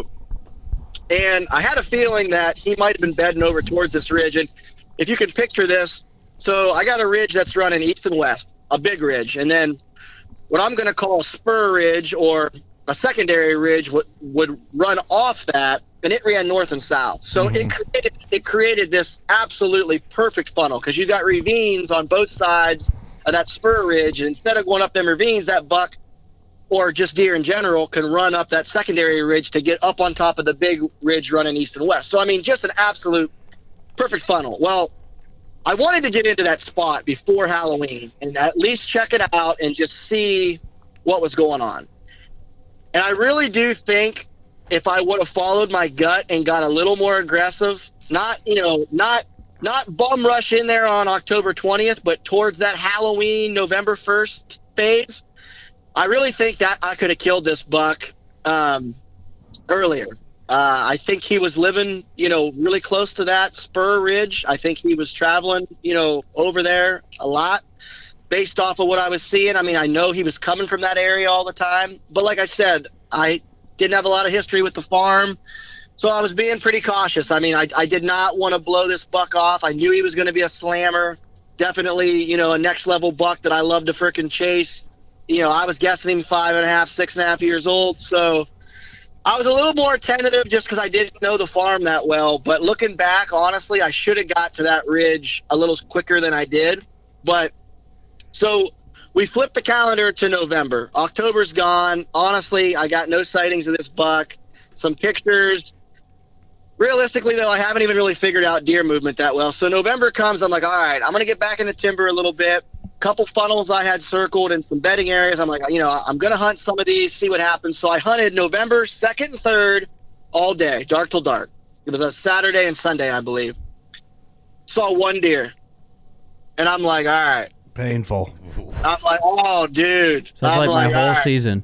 Speaker 9: and I had a feeling that he might have been bedding over towards this ridge. And if you can picture this, so I got a ridge that's running east and west, a big ridge, and then what I'm going to call a spur ridge or a secondary ridge would, would run off that, and it ran north and south. So mm-hmm. it created it created this absolutely perfect funnel because you got ravines on both sides of that spur ridge, and instead of going up them ravines, that buck or just deer in general, can run up that secondary ridge to get up on top of the big ridge running east and west. So, I mean, just an absolute perfect funnel. Well, I wanted to get into that spot before Halloween and at least check it out and just see what was going on. And I really do think if I would have followed my gut and got a little more aggressive, not, you know, not not bum rush in there on October twentieth, but towards that Halloween, November first phase, I really think that I could have killed this buck um, earlier. Uh, I think he was living, you know, really close to that spur ridge. I think he was traveling, you know, over there a lot based off of what I was seeing. I mean, I know he was coming from that area all the time. But like I said, I didn't have a lot of history with the farm, so I was being pretty cautious. I mean, I, I did not want to blow this buck off. I knew he was going to be a slammer. Definitely, you know, a next-level buck that I love to frickin' chase. You know, I was guessing him five and a half, six and a half years old, so I was a little more tentative just because I didn't know the farm that well. But looking back, honestly, I should have got to that ridge a little quicker than I did. But so we flipped the calendar to November. October's gone. Honestly, I got no sightings of this buck. Some pictures. Realistically, though, I haven't even really figured out deer movement that well. So November comes, I'm like, all right, I'm going to get back in the timber a little bit. Couple funnels I had circled and some bedding areas. I'm like, you know, I'm going to hunt some of these, see what happens. So I hunted November second and third all day, dark till dark. It was a Saturday and Sunday, I believe. Saw one deer. And I'm like, all right.
Speaker 1: Painful.
Speaker 9: I'm like, oh, dude.
Speaker 2: Sounds
Speaker 9: I'm
Speaker 2: like,
Speaker 9: like
Speaker 2: my whole
Speaker 9: right.
Speaker 2: season.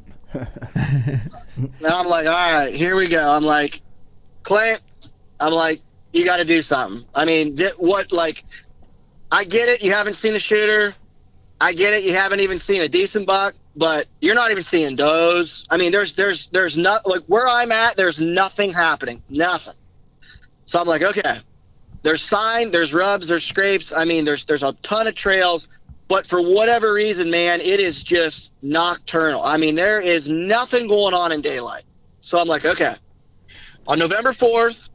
Speaker 9: Now I'm like, all right, here we go. I'm like, Clint, I'm like, you got to do something. I mean, th- what, like, I get it. You haven't seen a shooter. I get it. You haven't even seen a decent buck, but you're not even seeing does. I mean, there's, there's, there's not like where I'm at. There's nothing happening, nothing. So I'm like, okay, there's sign, there's rubs, there's scrapes. I mean, there's, there's a ton of trails, but for whatever reason, man, it is just nocturnal. I mean, there is nothing going on in daylight. So I'm like, okay, on November fourth,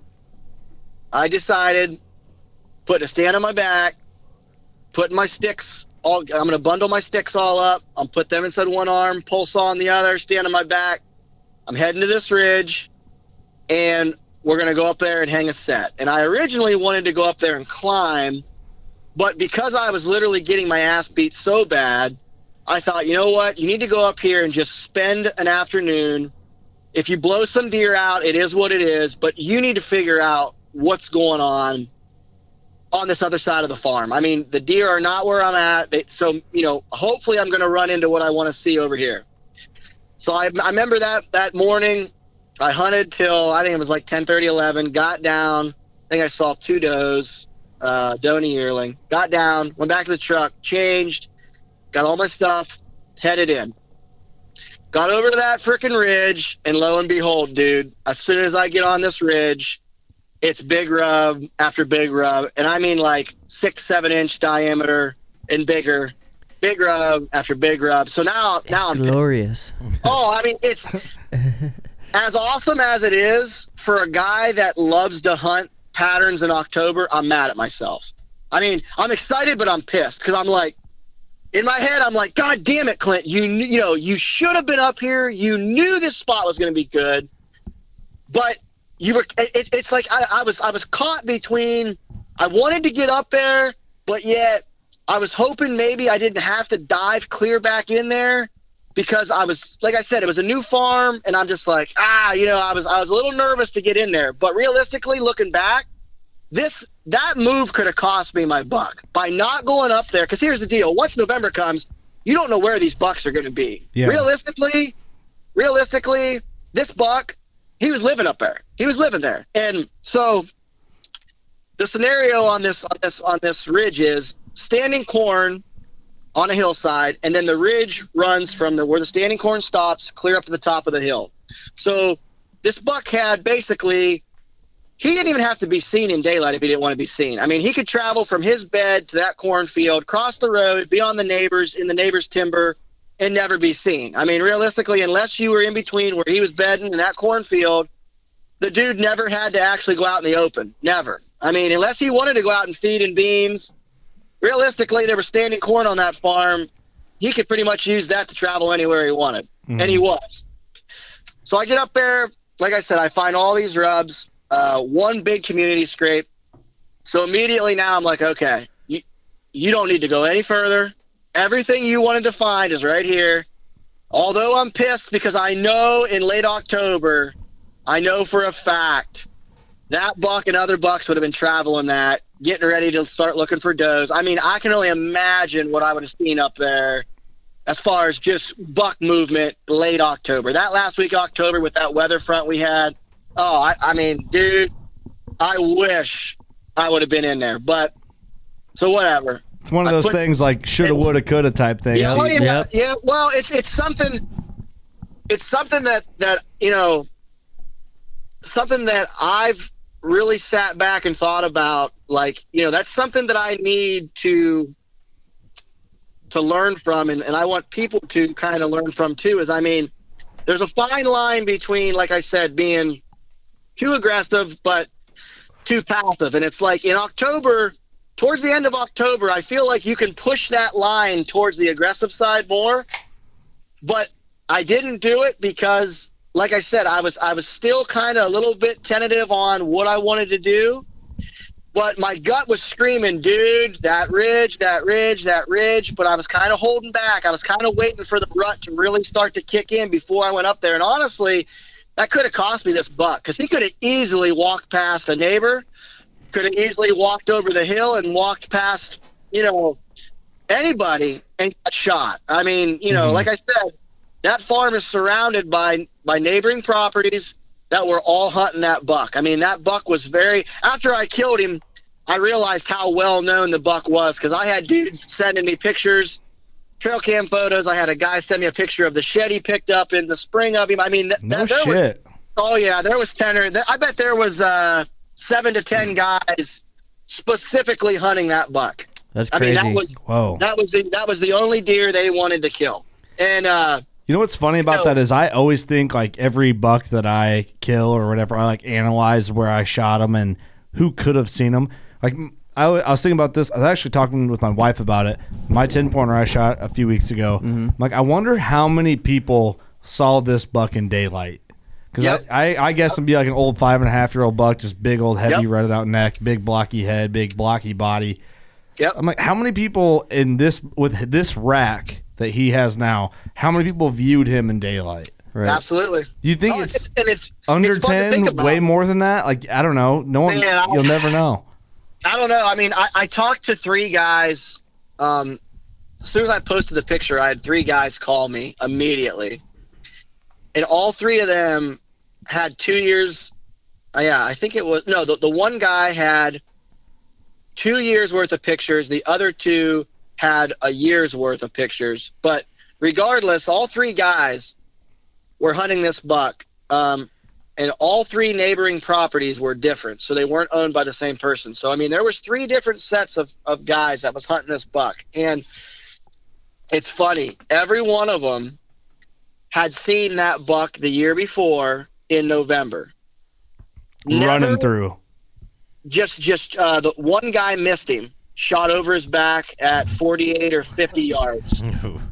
Speaker 9: I decided putting a stand on my back, putting my sticks all, I'm going to bundle my sticks all up. I'll put them inside one arm, pole saw on the other, stand on my back. I'm heading to this ridge, and we're going to go up there and hang a set. And I originally wanted to go up there and climb, but because I was literally getting my ass beat so bad, I thought, you know what? You need to go up here and just spend an afternoon. If you blow some deer out, it is what it is, but you need to figure out what's going on on this other side of the farm. I mean, the deer are not where I'm at. They, so, you know, hopefully I'm going to run into what I want to see over here. So I, I remember that, that morning I hunted till, I think it was like ten thirty, eleven, got down. I think I saw two does, uh, doe and a yearling, got down, went back to the truck, changed, got all my stuff, headed in. Got over to that frickin' ridge, and lo and behold, dude, as soon as I get on this ridge, it's big rub after big rub, and I mean like six, seven inch diameter and bigger, big rub after big rub. So now,
Speaker 2: It's
Speaker 9: now I'm
Speaker 2: glorious.
Speaker 9: pissed. Oh, I mean, it's as awesome as it is for a guy that loves to hunt patterns in October. I'm mad at myself. I mean, I'm excited, but I'm pissed because I'm like, in my head, I'm like, God damn it, Clint! You kn- you know, you should have been up here. You knew this spot was going to be good, but you were. It, it's like I, I was. I was caught between. I wanted to get up there, but yet I was hoping maybe I didn't have to dive clear back in there because I was, like I said, it was a new farm, and I'm just like, ah, you know, I was. I was a little nervous to get in there, but realistically, looking back, this that move could have cost me my buck by not going up there. Because here's the deal: once November comes, you don't know where these bucks are going to be.
Speaker 1: Yeah.
Speaker 9: Realistically, realistically, this buck, he was living up there. He was living there, and so the scenario on this on this on this ridge is standing corn on a hillside, and then the ridge runs from the where the standing corn stops clear up to the top of the hill. So this buck had basically. He didn't even have to be seen in daylight if he didn't want to be seen. I mean, he could travel from his bed to that cornfield, cross the road, be on the neighbors, in the neighbor's timber, and never be seen. I mean, realistically, unless you were in between where he was bedding in that cornfield, the dude never had to actually go out in the open. Never. I mean, unless he wanted to go out and feed in beans, realistically, there was standing corn on that farm he could pretty much use that to travel anywhere he wanted, mm-hmm. and he was. So I get up there, like I said, I find all these rubs, uh, one big community scrape. So immediately now I'm like, okay, you, you don't need to go any further. Everything you wanted to find is right here. Although I'm pissed because I know in late October, I know for a fact that buck and other bucks would have been traveling that, getting ready to start looking for does. I mean, I can only imagine what I would have seen up there as far as just buck movement late October. That last week of October with that weather front we had, oh, I, I mean, dude, I wish I would have been in there. But, so whatever.
Speaker 1: It's one of those
Speaker 9: put,
Speaker 1: things like shoulda, woulda, coulda type thing.
Speaker 9: Yeah, well, yeah,
Speaker 2: Yep.
Speaker 9: yeah. Well, it's it's something. It's something that that you know, something that I've really sat back and thought about. Like, you know, that's something that I need to to learn from, and, and I want people to kind of learn from too. Is I mean, there's a fine line between, like I said, being too aggressive but too passive, and it's like in October. Towards the end of October, I feel like you can push that line towards the aggressive side more, but I didn't do it because, like I said, I was I was still kind of a little bit tentative on what I wanted to do, but my gut was screaming, dude, that ridge, that ridge, that ridge, but I was kind of holding back. I was kind of waiting for the rut to really start to kick in before I went up there, and honestly, that could have cost me this buck because he could have easily walked past a neighbor, could have easily walked over the hill and walked past, you know, anybody and got shot. I mean, you know, mm-hmm. like I said, that farm is surrounded by, by neighboring properties that were all hunting that buck. I mean, that buck was very, after I killed him, I realized how well known the buck was because I had dudes sending me pictures, trail cam photos. I had a guy send me a picture of the shed he picked up in the spring of him. I mean, th-
Speaker 1: no
Speaker 9: there
Speaker 1: shit.
Speaker 9: was, oh yeah, there was ten or, I bet there was, uh, seven to ten guys specifically hunting that buck.
Speaker 2: That's
Speaker 9: I
Speaker 2: crazy.
Speaker 9: mean, that was
Speaker 1: Whoa.
Speaker 9: that was the that was the only deer they wanted to kill. And uh,
Speaker 1: you know what's funny about
Speaker 9: no.
Speaker 1: that is I always think like every buck that I kill or whatever, I like analyze where I shot them and who could have seen them. Like I, I was thinking about this. I was actually talking with my wife about it. My ten pointer I shot a few weeks ago.
Speaker 2: Mm-hmm.
Speaker 1: Like I wonder how many people saw this buck in daylight. Because
Speaker 9: Yep.
Speaker 1: I, I, I guess it'd be like an old five and a half year old buck, just big old heavy
Speaker 9: Yep.
Speaker 1: rutted out neck, big blocky head, big blocky body.
Speaker 9: Yep.
Speaker 1: I'm like, how many people in this with this rack that he has now? How many people viewed him in daylight?
Speaker 2: Right.
Speaker 9: Absolutely.
Speaker 1: Do you think
Speaker 9: Oh,
Speaker 1: it's,
Speaker 9: and it's
Speaker 1: under
Speaker 9: it's fun to think
Speaker 1: ten?
Speaker 9: about.
Speaker 1: Way more than that? Like I don't know. No one.
Speaker 9: Man, I-
Speaker 1: you'll never know.
Speaker 9: I don't know. I mean, I, I talked to three guys. Um, as soon as I posted the picture, I had three guys call me immediately, and all three of them had two years. Uh, yeah, I think it was no. The, the one guy had two years worth of pictures. The other two had a year's worth of pictures. But regardless, all three guys were hunting this buck, um, and all three neighboring properties were different, so they weren't owned by the same person. So I mean, there was three different sets of, of guys that was hunting this buck, and it's funny. Every one of them had seen that buck the year before in November.
Speaker 1: Running
Speaker 9: Never-
Speaker 1: through.
Speaker 9: Just, just uh, the one guy missed him, shot over his back at forty-eight or fifty yards.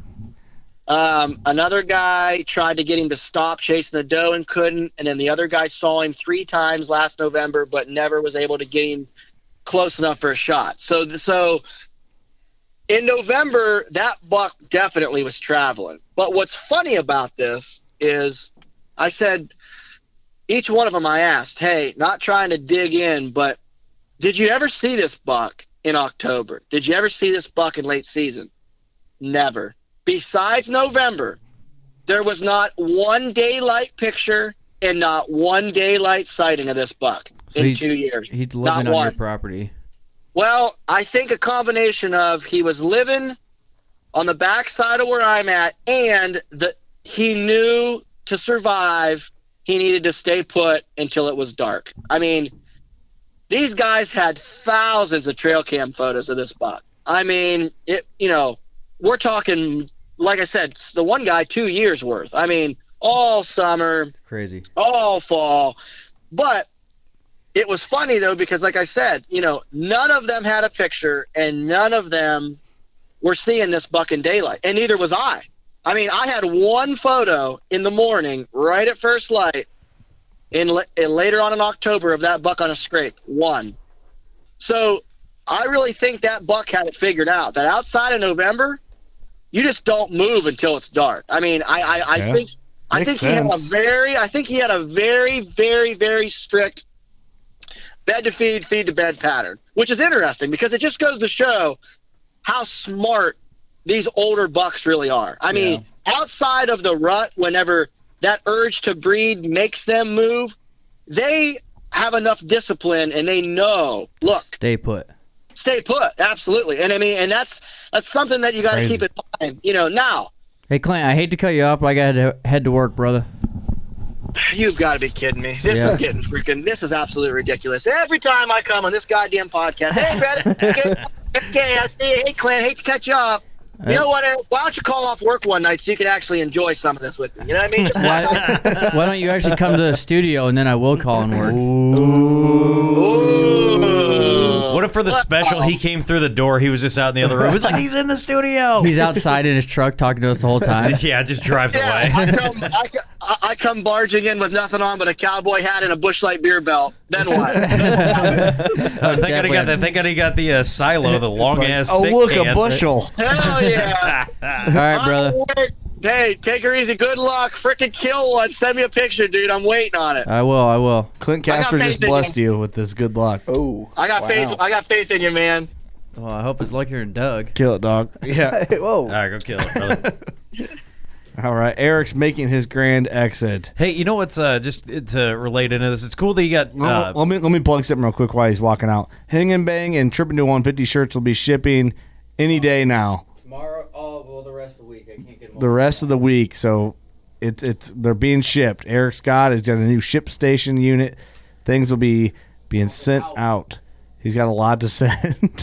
Speaker 9: Um, another guy tried to get him to stop chasing a doe and couldn't, and then the other guy saw him three times last November, but never was able to get him close enough for a shot. So, so in November, that buck definitely was traveling. But what's funny about this is, I said, each one of them I asked, hey, not trying to dig in, but did you ever see this buck in October? Did you ever see this buck in late season? Never. Besides November, there was not one daylight picture and not one daylight sighting of this buck
Speaker 2: So
Speaker 9: in
Speaker 2: he's-
Speaker 9: two years.
Speaker 2: He's
Speaker 9: Not
Speaker 2: living on
Speaker 9: one.
Speaker 2: your property.
Speaker 9: Well, I think a combination of he was living on the backside of where I'm at, and the he knew to survive, he needed to stay put until it was dark. I mean, these guys had thousands of trail cam photos of this buck. I mean, it. You know, we're talking, like I said, the one guy, two years worth. I mean, all summer,
Speaker 2: Crazy.
Speaker 9: all fall. But it was funny, though, because like I said, you know, none of them had a picture and none of them were seeing this buck in daylight, and neither was I. I mean, I had one photo in the morning, right at first light, in, in later on in October of that buck on a scrape. One. So I really think that buck had it figured out. That outside of November, you just don't move until it's dark. I mean, I I, I
Speaker 1: Yeah.
Speaker 9: think I
Speaker 1: Makes
Speaker 9: think he had a
Speaker 1: sense.
Speaker 9: very I think he had a very very very strict bed to feed, feed to bed pattern, which is interesting because it just goes to show how smart these older bucks really are. I mean, outside of the rut, whenever that urge to breed makes them move, they have enough discipline and they know, look,
Speaker 2: Stay put.
Speaker 9: stay put. Absolutely. And I mean, and that's, that's something that you got to
Speaker 1: Crazy.
Speaker 9: keep in mind, you know, now.
Speaker 2: Hey, Clint, I hate to cut you off, but I got to head to work, brother.
Speaker 9: You've got to be kidding me. This
Speaker 2: Yeah.
Speaker 9: is getting freaking, this is absolutely ridiculous. Every time I come on this goddamn podcast, hey, brother, okay, okay, I see, hey, Clint, hate to cut you off. You know what, Eric? Why don't you call off work one night so you can actually enjoy some of this with me? You know what I mean? Just one night.
Speaker 2: Why, why don't you actually come to the studio and then I will call and work?
Speaker 9: Ooh.
Speaker 3: What if for the special he came through the door, he was just out in the other room? He was like, he's in the studio.
Speaker 2: He's outside in his truck talking to us the whole time.
Speaker 3: yeah, just drives
Speaker 9: Yeah,
Speaker 3: away.
Speaker 9: I come, I, co- I come barging in with nothing on but a cowboy hat and a Busch Light beer belt. Then what?
Speaker 3: Uh, thank God he got that. Thank God he got the uh, silo, the long ass.
Speaker 1: Oh,
Speaker 3: thick
Speaker 1: look,
Speaker 3: can.
Speaker 1: a bushel.
Speaker 9: Hell yeah.
Speaker 2: All right, brother.
Speaker 9: Hey, take her easy. Good luck. Frickin' kill one. Send me a picture, dude. I'm waiting on it.
Speaker 2: I will, I will.
Speaker 1: Clint
Speaker 9: I got
Speaker 1: Casper just
Speaker 9: faith in
Speaker 1: blessed
Speaker 9: you.
Speaker 1: you with this good luck.
Speaker 4: Oh,
Speaker 9: I got
Speaker 4: wow.
Speaker 9: faith. I got faith in you, man.
Speaker 2: Well, I hope it's luckier than Doug.
Speaker 1: Kill it, dog. Yeah.
Speaker 4: Hey, whoa.
Speaker 3: All right, go kill it, brother.
Speaker 1: All right. Eric's making his grand exit.
Speaker 3: Hey, you know what's uh, just to relate into this? It's cool that you got. Uh,
Speaker 1: let me let me plug something real quick while he's walking out. Hang and Bang and Tripping to one fifty shirts will be shipping any day now.
Speaker 2: Tomorrow, oh, well, the rest of the week. I can't get them
Speaker 1: The rest of the week, so it's it's they're being shipped. Eric Scott has got a new ship station unit. Things will be being sent out. He's got a lot to send.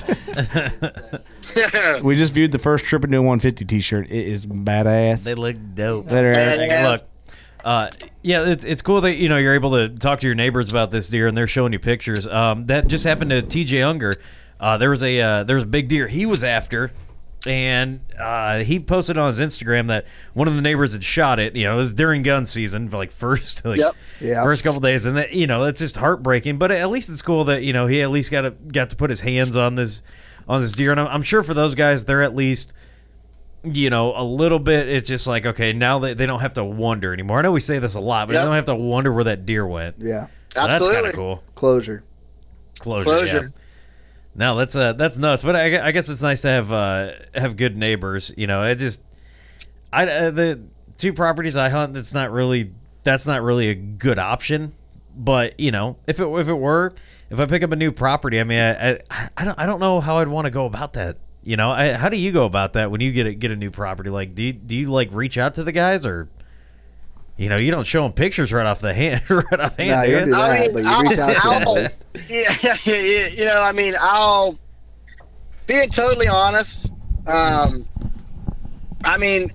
Speaker 1: We just viewed the first Tripping to one fifty t-shirt. It is badass.
Speaker 3: they look dope.
Speaker 1: Later, Eric.
Speaker 9: Badass.
Speaker 3: Look, uh, yeah, it's it's cool that you know you're able to talk to your neighbors about this deer and they're showing you pictures. Um, that just happened to T J Unger. Uh, there was a uh, there was a big deer he was after, and uh, he posted on his Instagram that one of the neighbors had shot it. You know, it was during gun season, for like first like
Speaker 9: Yep.
Speaker 4: Yeah.
Speaker 3: first couple days, and that you know that's just heartbreaking. But at least it's cool that you know he at least got to, got to put his hands on this on this deer, and I'm, I'm sure for those guys they're at least. You know, a little bit, it's just like, okay, now they, they don't have to wonder anymore. I know we say this a lot, but
Speaker 9: Yep.
Speaker 3: they don't have to wonder where that deer went.
Speaker 4: Yeah.
Speaker 3: So that's
Speaker 9: Absolutely.
Speaker 3: kind of cool.
Speaker 4: Closure.
Speaker 3: Closure.
Speaker 9: Closure.
Speaker 3: Yeah. No, that's uh, that's nuts. But I, I guess it's nice to have uh, have good neighbors. You know, it just I uh, the two properties I hunt. That's not really that's not really a good option. But you know, if it if it were, if I pick up a new property, I mean, I I, I don't I don't know how I'd want to go about that. You know, I, how do you go about that when you get a, get a new property? Like, do you, do you like reach out to the guys, or you know, you don't show them pictures right off the hand, right off hand?
Speaker 4: No,
Speaker 3: do
Speaker 4: you
Speaker 3: you?
Speaker 4: don't do
Speaker 9: I
Speaker 4: that,
Speaker 9: mean,
Speaker 4: but you reach out to them
Speaker 9: I'll-
Speaker 4: at least.
Speaker 9: Yeah, yeah, yeah, you know, I mean, I'll being totally honest. Um, I mean,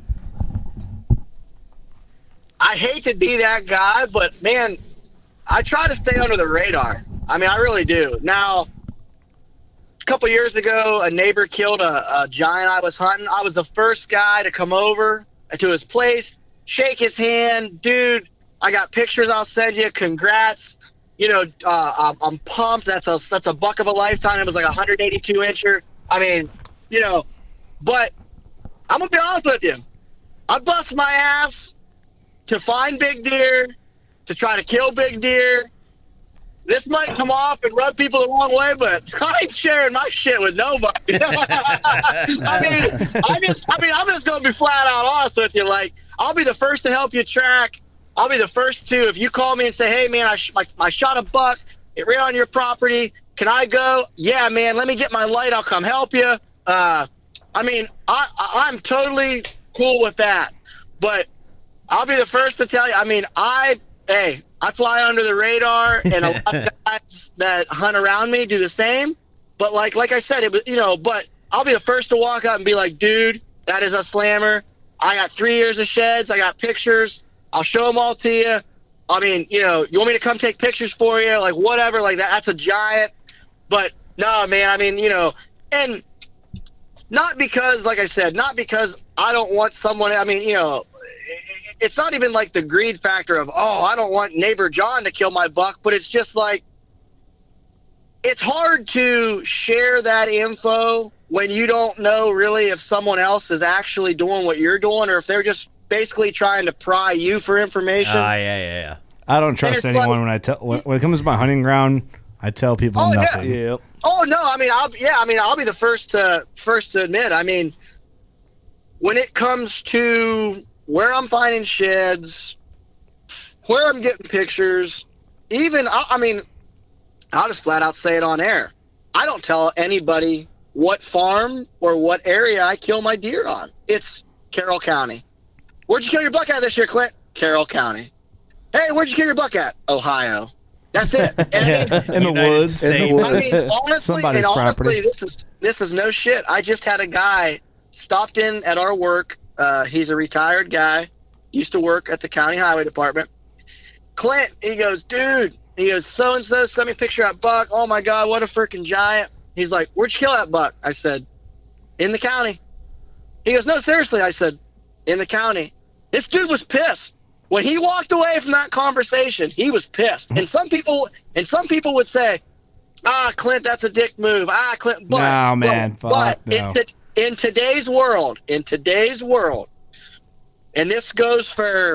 Speaker 9: I hate to be that guy, but man, I try to stay under the radar. I mean, I really do. Now, a couple years ago, a neighbor killed a, a giant I was hunting. I was the first guy to come over to his place, shake his hand, dude. I got pictures I'll send you. Congrats. You know, uh, I'm, I'm pumped. That's a that's a buck of a lifetime. It was like a one eighty-two incher. I mean, you know, but I'm gonna be honest with you. I bust my ass to find big deer, to try to kill big deer. This might come off and rub people the wrong way, but I ain't sharing my shit with nobody. I mean, I just, I mean, I'm just gonna be flat out honest with you. Like, I'll be the first to help you track. I'll be the first to, if you call me and say, hey man, I, sh- I, I shot a buck, it ran on your property. Can I go? Yeah, man, let me get my light. I'll come help you. Uh, I mean, I, I, I'm totally cool with that. But I'll be the first to tell you, I mean, I, hey, I fly under the radar, and a lot of guys that hunt around me do the same. But like, like I said, it was, you know, but I'll be the first to walk up and be like, dude, that is a slammer. I got three years of sheds. I got pictures. I'll show them all to you. I mean, you know, you want me to come take pictures for you? Like, whatever, like that. That's a giant. But no, man, I mean, you know, and not because, like I said, not because I don't want someone. I mean, you know, it's not even like the greed factor of, oh, I don't want neighbor John to kill my buck, but it's just like, it's hard to share that info when you don't know really if someone else is actually doing what you're doing or if they're just basically trying to pry you for information.
Speaker 3: Ah, yeah, yeah, yeah.
Speaker 1: I don't trust anyone
Speaker 9: like,
Speaker 1: when I tell when, when it comes to my hunting ground. I tell people
Speaker 9: oh,
Speaker 1: nothing.
Speaker 9: Yeah.
Speaker 8: Yep.
Speaker 9: Oh no, I mean, I'll yeah, I mean, I'll be the first to first to admit. I mean, when it comes to where I'm finding sheds, where I'm getting pictures, even I, I mean, I'll just flat out say it on air. I don't tell anybody what farm or what area I kill my deer on. It's Carroll County. Where'd you kill your buck at this year, Clint? Carroll County. Hey, where'd you kill your buck at? Ohio. That's it. And
Speaker 1: Yeah,
Speaker 9: I mean,
Speaker 1: in the
Speaker 3: United
Speaker 1: woods.
Speaker 3: States.
Speaker 4: In the woods.
Speaker 9: I mean, honestly,
Speaker 1: Somebody's
Speaker 9: and honestly,
Speaker 1: property.
Speaker 9: this is this is no shit. I just had a guy stopped in at our work. Uh, he's a retired guy. Used to work at the county highway department. Clint, he goes, dude. He goes, so and so sent me a picture of that buck. Oh my god, what a freaking giant! He's like, where'd you kill that buck? I said, in the county. He goes, no, seriously. I said, in the county. This dude was pissed. When he walked away from that conversation, he was pissed. And some people, and some people would say, "Ah, Clint, that's a dick move." Ah, Clint, but,
Speaker 1: No, man,
Speaker 9: but,
Speaker 1: fuck
Speaker 9: but
Speaker 1: no.
Speaker 9: in, t- in today's world, in today's world, and this goes for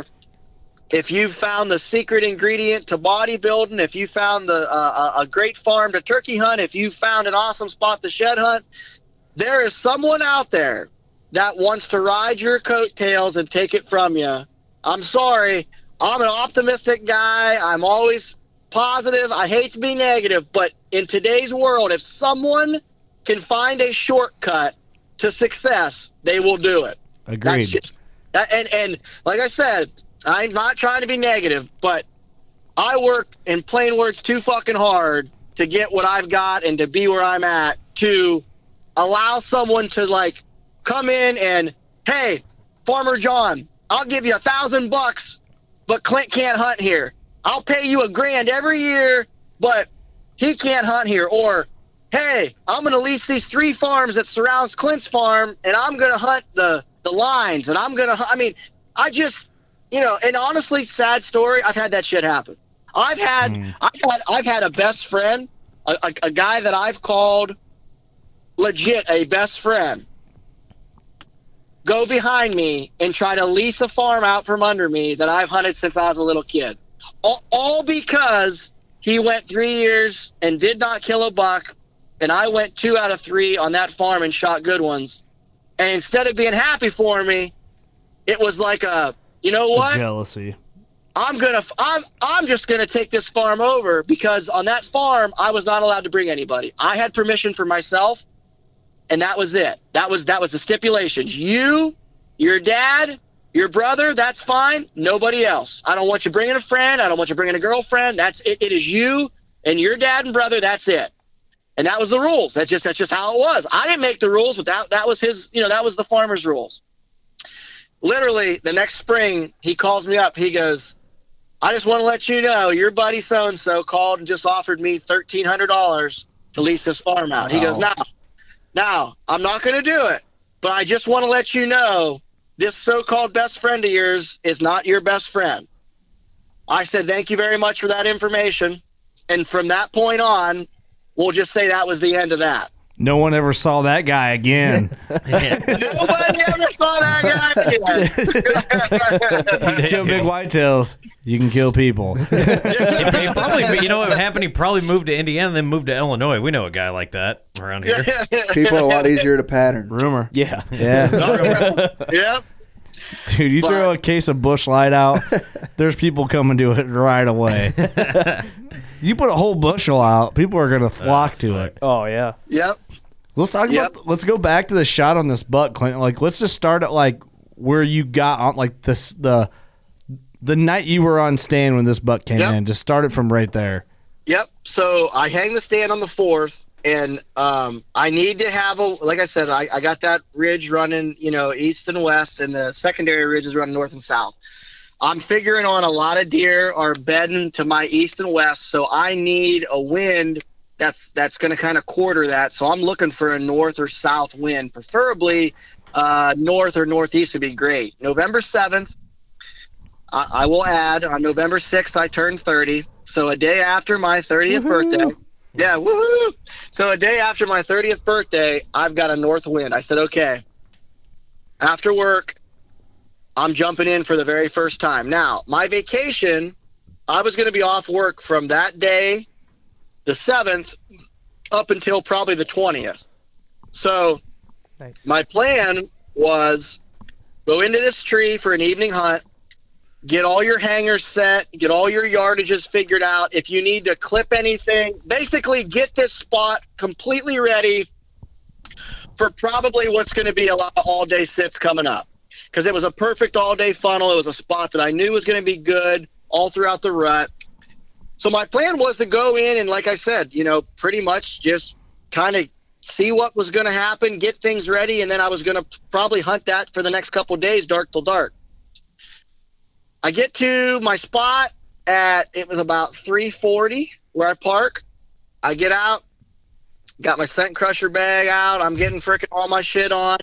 Speaker 9: if you found the secret ingredient to bodybuilding, if you found the uh, a great farm to turkey hunt, if you found an awesome spot to shed hunt, there is someone out there that wants to ride your coattails and take it from you. I'm sorry. I'm an optimistic guy. I'm always positive. I hate to be negative, but in today's world, if someone can find a shortcut to success, they will do it.
Speaker 1: Agreed.
Speaker 9: That's just, that, and, and like I said, I'm not trying to be negative, but I work in plain words too fucking hard to get what I've got and to be where I'm at to allow someone to like come in and, hey, Farmer John, I'll give you a thousand bucks, but Clint can't hunt here. I'll pay you a grand every year, but he can't hunt here. Or, hey, I'm going to lease these three farms that surrounds Clint's farm, and I'm going to hunt the, the lines, and I'm going to, I mean, I just, you know, and honestly, sad story, I've had that shit happen. I've had,
Speaker 1: Mm.
Speaker 9: I've had, I've had a best friend, a, a, a guy that I've called legit a best friend, go behind me and try to lease a farm out from under me that I've hunted since I was a little kid. All, all because he went three years and did not kill a buck, and I went two out of three on that farm and shot good ones. And instead of being happy for me, it was like a, you know what?
Speaker 1: Jealousy.
Speaker 9: I'm gonna, I'm, I'm just gonna take this farm over because on that farm I was not allowed to bring anybody. I had permission for myself. And that was it. That was that was the stipulations. You, your dad, your brother, that's fine. Nobody else. I don't want you bringing a friend. I don't want you bringing a girlfriend. That's it. It is you and your dad and brother. That's it. And that was the rules. That's just that's just how it was. I didn't make the rules, but that that was his. You know, that was the farmer's rules. Literally, the next spring, he calls me up. He goes, "I just want to let you know, your buddy so and so called and just offered me thirteen hundred dollars to lease this farm out." He goes, "Now." Now, I'm not going to do it, but I just want to let you know this so-called best friend of yours is not your best friend. I said, thank you very much for that information. And from that point on, we'll just say that was the end of that.
Speaker 1: No one ever saw that guy again.
Speaker 9: Nobody ever saw that guy again.
Speaker 1: Kill big whitetails. You can kill people.
Speaker 3: He probably, you know what happened? He probably moved to Indiana, then moved to Illinois. We know a guy like that around here.
Speaker 4: People are a lot easier to pattern.
Speaker 1: Rumor.
Speaker 8: Yeah.
Speaker 1: Yeah.
Speaker 9: Yep.
Speaker 1: Dude, you
Speaker 9: But-
Speaker 1: throw a case of Bush Light out, there's people coming to it right away. You put a whole bushel out, people are going to flock
Speaker 3: Oh,
Speaker 1: to
Speaker 3: fuck.
Speaker 1: it.
Speaker 8: Oh yeah.
Speaker 9: Yep.
Speaker 1: Let's talk
Speaker 9: Yep.
Speaker 1: about. Let's go back to the shot on this buck, Clinton. Like, let's just start at like where you got on, like this the the night you were on stand when this buck came
Speaker 9: Yep.
Speaker 1: in. Just start it from right there.
Speaker 9: Yep. So I hang the stand on the fourth, and um, I need to have a, like I said, I, I got that ridge running, you know, east and west, and the secondary ridge is running north and south. I'm figuring on a lot of deer are bedding to my east and west, so I need a wind that's that's going to kind of quarter that. So I'm looking for a north or south wind, preferably uh, north or northeast would be great. November seventh, I, I will add, on November sixth, I turn thirty. So a day after my thirtieth
Speaker 1: Woo-hoo.
Speaker 9: birthday. Yeah, woohoo! So a day after my thirtieth birthday, I've got a north wind. I said, okay, after work, I'm jumping in for the very first time. Now, my vacation, I was going to be off work from that day, the seventh, up until probably the twentieth. So
Speaker 10: Nice.
Speaker 9: my plan was go into this tree for an evening hunt, get all your hangers set, get all your yardages figured out. If you need to clip anything, basically get this spot completely ready for probably what's going to be a lot of all-day sits coming up. Because it was a perfect all-day funnel. It was a spot that I knew was going to be good all throughout the rut. So my plan was to go in and, like I said, you know, pretty much just kind of see what was going to happen, get things ready, and then I was going to probably hunt that for the next couple of days, dark till dark. I get to my spot at, it was about three forty where I park. I get out, got my scent crusher bag out. I'm getting frickin' all my shit on.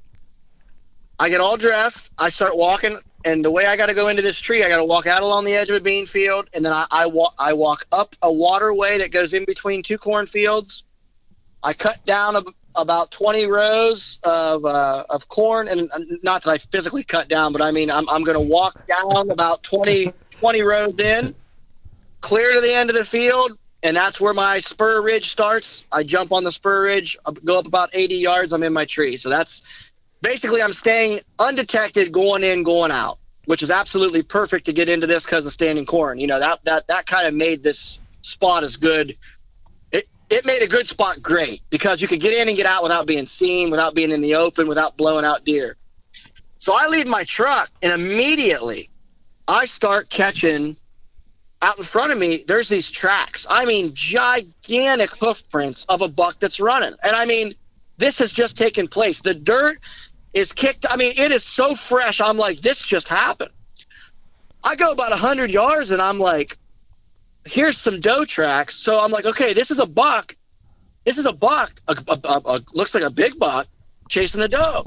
Speaker 9: I get all dressed. I start walking, and the way I got to go into this tree, I got to walk out along the edge of a bean field, and then I, I, walk, I walk up a waterway that goes in between two cornfields. I cut down a, about twenty rows of uh, of corn, and not that I physically cut down, but I mean I'm I'm going to walk down about twenty, twenty rows in, clear to the end of the field, and that's where my spur ridge starts. I jump on the spur ridge, go up about eighty yards, I'm in my tree. So that's basically I'm staying undetected, going in, going out, which is absolutely perfect to get into this because of standing corn. You know, that that that kind of made this spot as good. It made a good spot great because you could get in and get out without being seen, without being in the open, without blowing out deer. So I leave my truck, and immediately I start catching out in front of me. There's these tracks. I mean, gigantic hoof prints of a buck that's running. And I mean, this has just taken place. The dirt is kicked. I mean, it is so fresh. I'm like, this just happened. I go about one hundred yards, and I'm like, here's some doe tracks. So I'm like, okay, this is a buck. This is a buck. A, a, a, a, looks like a big buck chasing a doe.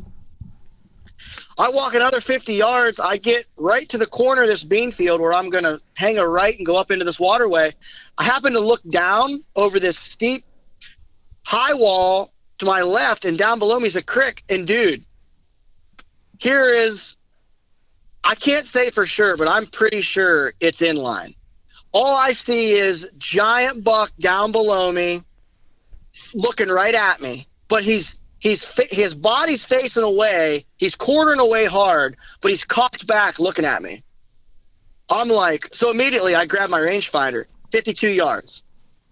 Speaker 9: I walk another fifty yards. I get right to the corner of this bean field where I'm going to hang a right and go up into this waterway. I happen to look down over this steep high wall to my left, and down below me is a creek. And dude, here is, I can't say for sure, but I'm pretty sure it's inline. All I see is giant buck down below me, looking right at me. But he's he's his body's facing away. He's quartering away hard, but he's cocked back, looking at me. I'm like, so immediately I grab my rangefinder, fifty-two yards.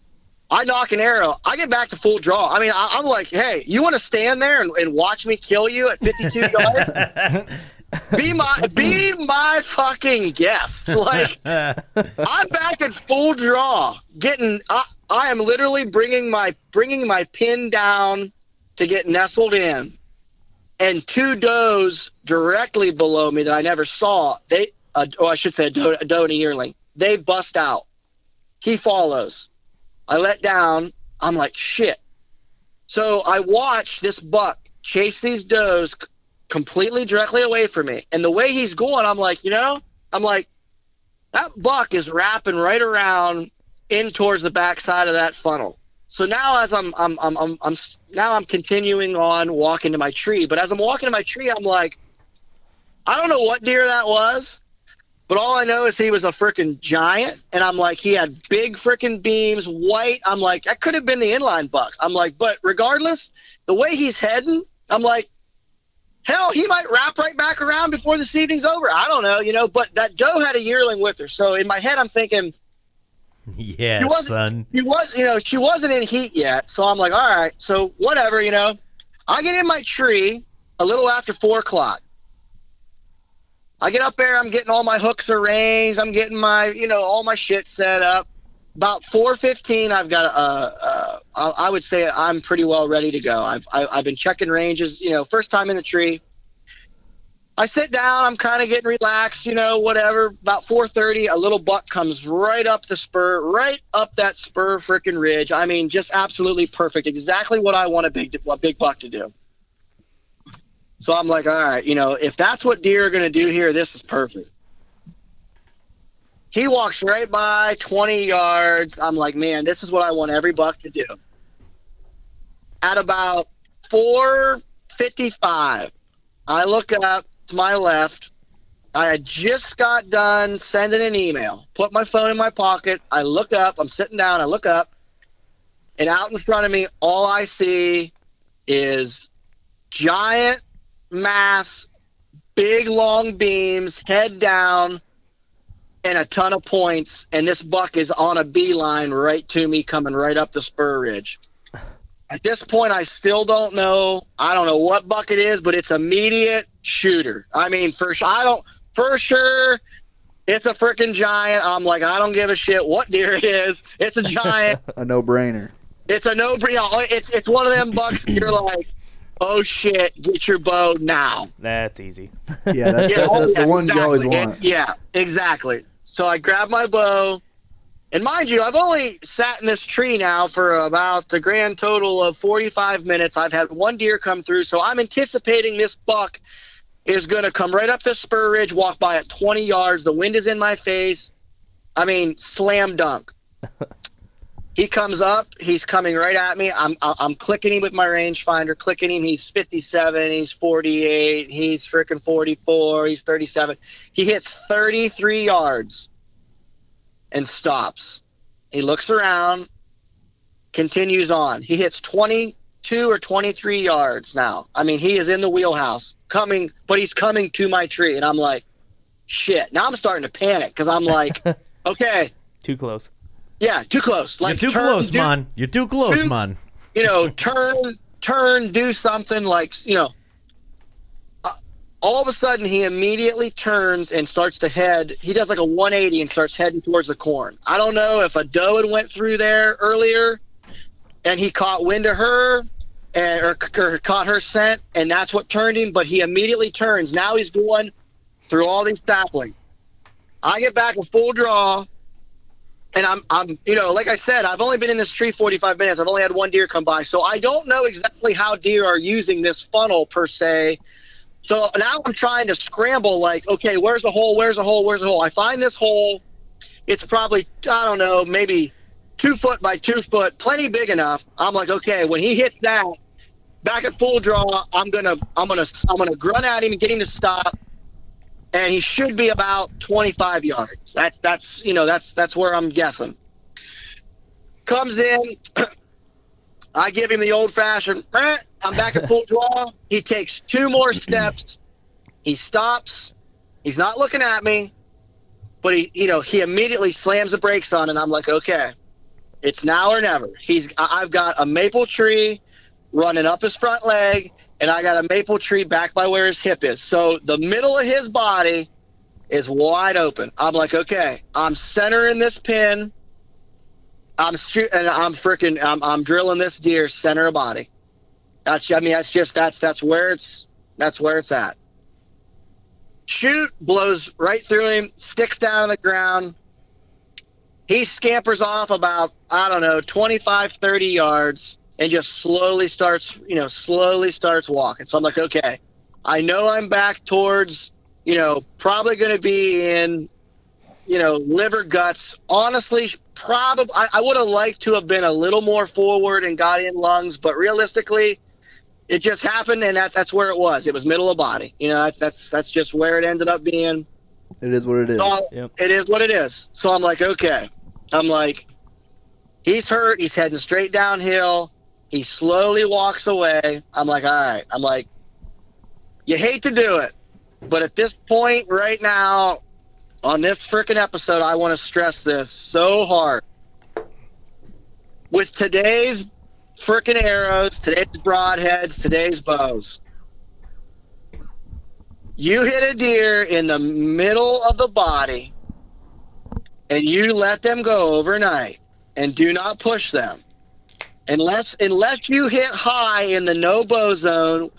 Speaker 9: I knock an arrow. I get back to full draw. I mean, I, I'm like, hey, you want to stand there and, and watch me kill you at fifty-two yards? Be my be my fucking guest. Like, I'm back at full draw, getting. I, I am literally bringing my bringing my pin down to get nestled in, and two does directly below me that I never saw. They, uh, oh, I should say a doe, a doe and a yearling. They bust out. He follows. I let down. I'm like, shit. So I watch this buck chase these does completely directly away from me. And the way he's going, I'm like, you know, I'm like, that buck is wrapping right around in towards the backside of that funnel. So now as I'm, I'm, I'm, I'm, I'm now I'm continuing on walking to my tree. But as I'm walking to my tree, I'm like, I don't know what deer that was, but all I know is he was a freaking giant. And I'm like, he had big freaking beams, white. I'm like, that could have been the inline buck. I'm like, but regardless, the way he's heading, I'm like, hell, he might wrap right back around before this evening's over. I don't know, you know, but that doe had a yearling with her. So in my head, I'm thinking,
Speaker 3: yeah, son.
Speaker 9: She was, you know, she wasn't in heat yet. So I'm like, all right, so whatever, you know. I get in my tree a little after four o'clock. I get up there, I'm getting all my hooks arranged. I'm getting my, you know, all my shit set up. About four fifteen, I've got a, uh, uh, I would say I'm pretty well ready to go. I've, I, I've been checking ranges, you know, first time in the tree. I sit down. I'm kind of getting relaxed, you know, whatever. About four thirty, a little buck comes right up the spur, right up that spur freaking ridge. I mean, just absolutely perfect. Exactly what I want a big, a big buck to do. So I'm like, all right, you know, if that's what deer are going to do here, this is perfect. He walks right by twenty yards. I'm like, man, this is what I want every buck to do. At about four fifty-five, I look up to my left. I had just got done sending an email. Put my phone in my pocket. I look up. I'm sitting down. I look up. And out in front of me, all I see is giant mass, big long beams, head down, and a ton of points. And this buck is on a beeline right to me, coming right up the spur ridge. At this point, I still don't know. I don't know what buck it is, but it's immediate shooter. I mean, for sure, I don't, for sure, it's a freaking giant. I'm like, I don't give a shit what deer it is. It's a giant.
Speaker 4: A no-brainer.
Speaker 9: It's a no-brainer. It's it's one of them bucks that you're like, oh shit, get your bow now.
Speaker 10: That's easy.
Speaker 4: Yeah, that's,
Speaker 9: Yeah,
Speaker 4: that,
Speaker 9: oh,
Speaker 4: that's
Speaker 9: yeah,
Speaker 4: the one
Speaker 9: exactly.
Speaker 4: you always
Speaker 9: It-
Speaker 4: want.
Speaker 9: yeah, exactly. So I grab my bow. And mind you, I've only sat in this tree now for about a grand total of forty-five minutes. I've had one deer come through, so I'm anticipating this buck is going to come right up this spur ridge, walk by at twenty yards. The wind is in my face. I mean, slam dunk. He comes up. He's coming right at me. I'm I'm clicking him with my rangefinder, clicking him. He's fifty-seven. He's forty-eight. He's freaking forty-four. He's thirty-seven. He hits thirty-three yards. And stops. He looks around, continues on. He hits twenty-two or twenty-three yards now. I mean, he is in the wheelhouse, coming, but he's coming to my tree. And I'm like, shit. Now I'm starting to panic because I'm like, okay.
Speaker 10: Too close.
Speaker 9: Yeah, too close. Like,
Speaker 3: You're too
Speaker 9: turn,
Speaker 3: close,
Speaker 9: do,
Speaker 3: man. You're too close,
Speaker 9: too-
Speaker 3: man.
Speaker 9: You know, turn, turn, do something like, you know. All of a sudden, he immediately turns and starts to head. He does like a one eighty and starts heading towards the corn. I don't know if a doe had went through there earlier, and he caught wind of her, and or, or caught her scent, and that's what turned him. But he immediately turns. Now he's going through all these sapling. I get back a full draw, and I'm, I'm, you know, like I said, I've only been in this tree forty-five minutes. I've only had one deer come by, so I don't know exactly how deer are using this funnel per se. So now I'm trying to scramble, like, okay, where's the hole? Where's the hole? Where's the hole? I find this hole. It's probably, I don't know, maybe two foot by two foot, plenty big enough. I'm like, okay, when he hits that, back at full draw, I'm gonna, I'm gonna, I'm gonna grunt at him and get him to stop, and he should be about twenty-five yards. That's, that's, you know, that's, that's where I'm guessing. Comes in. I give him the old-fashioned, eh, I'm back at full draw. He takes two more steps. He stops. He's not looking at me, but he, you know, he immediately slams the brakes on, and I'm like, okay, it's now or never. He's, I've got a maple tree running up his front leg, and I got a maple tree back by where his hip is. So the middle of his body is wide open. I'm like, okay, I'm centering this pin. I'm shooting, and I'm freaking, I'm, I'm drilling this deer center of body. That's, I mean, that's just, that's, that's where it's, that's where it's at. Shoot, blows right through him, sticks down on the ground. He scampers off about, I don't know, twenty-five, thirty yards and just slowly starts, you know, slowly starts walking. So I'm like, okay, I know I'm back towards, you know, probably going to be in, you know, liver guts. Honestly, probably I, I would have liked to have been a little more forward and got in lungs, but realistically, it just happened, and that that's where it was. It was middle of body. You know, that's that's that's just where it ended up being.
Speaker 4: It is what it is.
Speaker 9: So,
Speaker 10: Yep.
Speaker 9: It is what it is. So I'm like, okay. I'm like, he's hurt. He's heading straight downhill. He slowly walks away. I'm like, all right. I'm like, you hate to do it, but at this point right now, on this freaking episode, I want to stress this so hard. With today's freaking arrows, today's broadheads, today's bows, you hit a deer in the middle of the body and you let them go overnight and do not push them. Unless unless you hit high in the no bow zone,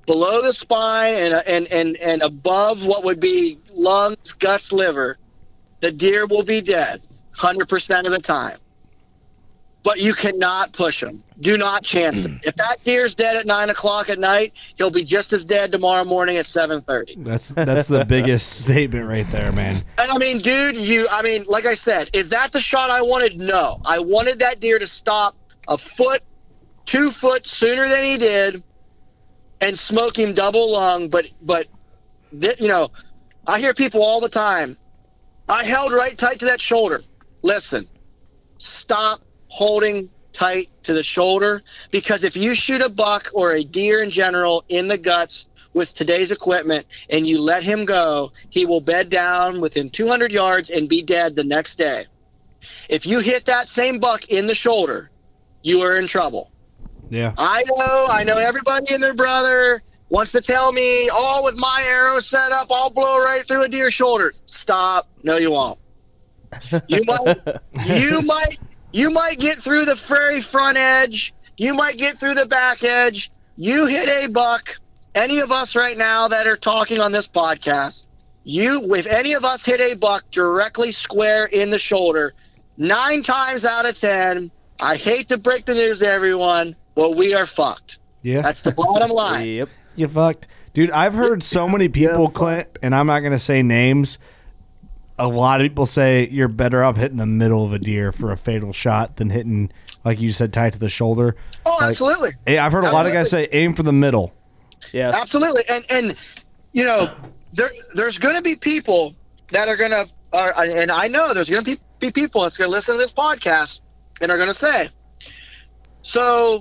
Speaker 9: below the spine and and and and above what would be lungs, guts, liver, the deer will be dead one hundred percent of the time. But you cannot push him. Do not chance it. If that deer's dead at nine o'clock at night, he'll be just as dead tomorrow morning at seven thirty.
Speaker 1: That's that's the biggest statement right there, man.
Speaker 9: And I mean, dude, you. I mean, like I said, is that the shot I wanted? No, I wanted that deer to stop a foot, two foot sooner than he did, and smoke him double lung. But but, th- you know, I hear people all the time. I held right tight to that shoulder. Listen, stop holding tight to the shoulder, because if you shoot a buck or a deer in general in the guts with today's equipment and you let him go, he will bed down within two hundred yards and be dead the next day. If you hit that same buck in the shoulder, you are in trouble.
Speaker 1: Yeah.
Speaker 9: I know, I know everybody and their brother wants to tell me, oh, with my arrow set up, I'll blow right through a deer's shoulder. Stop. No, you won't. You might, you might, You might get through the very front edge. You might get through the back edge. You hit a buck. Any of us right now that are talking on this podcast, you, if any of us hit a buck directly square in the shoulder, nine times out of ten, I hate to break the news to everyone, but we are fucked.
Speaker 1: Yeah.
Speaker 9: That's the bottom line.
Speaker 8: Yep.
Speaker 1: You fucked. Dude, I've heard so many people,
Speaker 4: Yeah,
Speaker 1: Clint, and I'm not going to say names. A lot of people say you're better off hitting the middle of a deer for a fatal shot than hitting, like you said, tight to the shoulder.
Speaker 9: Oh,
Speaker 1: Like,
Speaker 9: absolutely.
Speaker 1: hey, I've heard a lot of guys say aim for the middle.
Speaker 8: Yeah.
Speaker 9: Absolutely. And, and you know, there there's going to be people that are going to, uh, and I know there's going to be, be people that's going to listen to this podcast and are going to say, so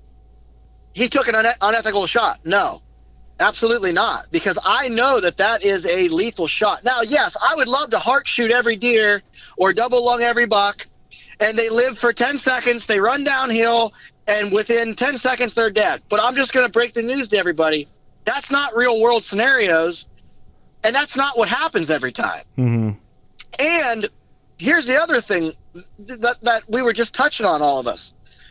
Speaker 9: he took an une- unethical shot. No. Absolutely not, because I know that that is a lethal shot. Now, yes, I would love to heart shoot every deer or double lung every buck, and they live for ten seconds, they run downhill, and within ten seconds they're dead. But I'm just going to break the news to everybody. That's not real world scenarios, and that's not what happens every time.
Speaker 1: Mm-hmm.
Speaker 9: And here's the other thing that, that we were just touching on, all of us.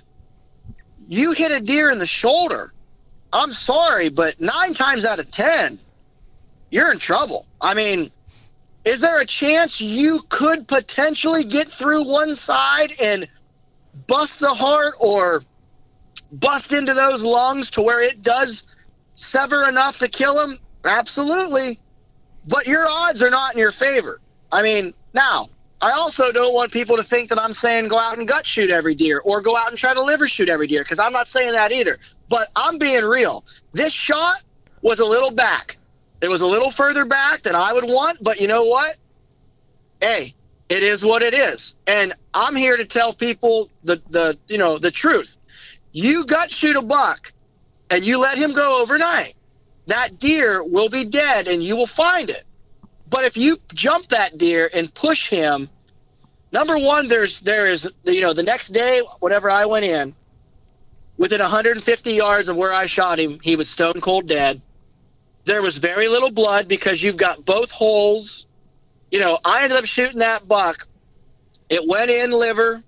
Speaker 9: You hit a deer in the shoulder, I'm sorry, but nine times out of ten, you're in trouble. I mean, is there a chance you could potentially get through one side and bust the heart or bust into those lungs to where it does sever enough to kill him? Absolutely. But your odds are not in your favor. I mean, now, I also don't want people to think that I'm saying go out and gut shoot every deer or go out and try to liver shoot every deer, because I'm not saying that either. But I'm being real. This shot was a little back. It was a little further back than I would want, but you know what? Hey, it is what it is. And I'm here to tell people the, the you know, the truth. You gut shoot a buck and you let him go overnight, that deer will be dead and you will find it. But if you jump that deer and push him, number one, there's there is you know the next day, whenever I went in, within one hundred fifty yards of where I shot him, he was stone cold dead. There was very little blood because you've got both holes. You know, I ended up shooting that buck. It went in liver,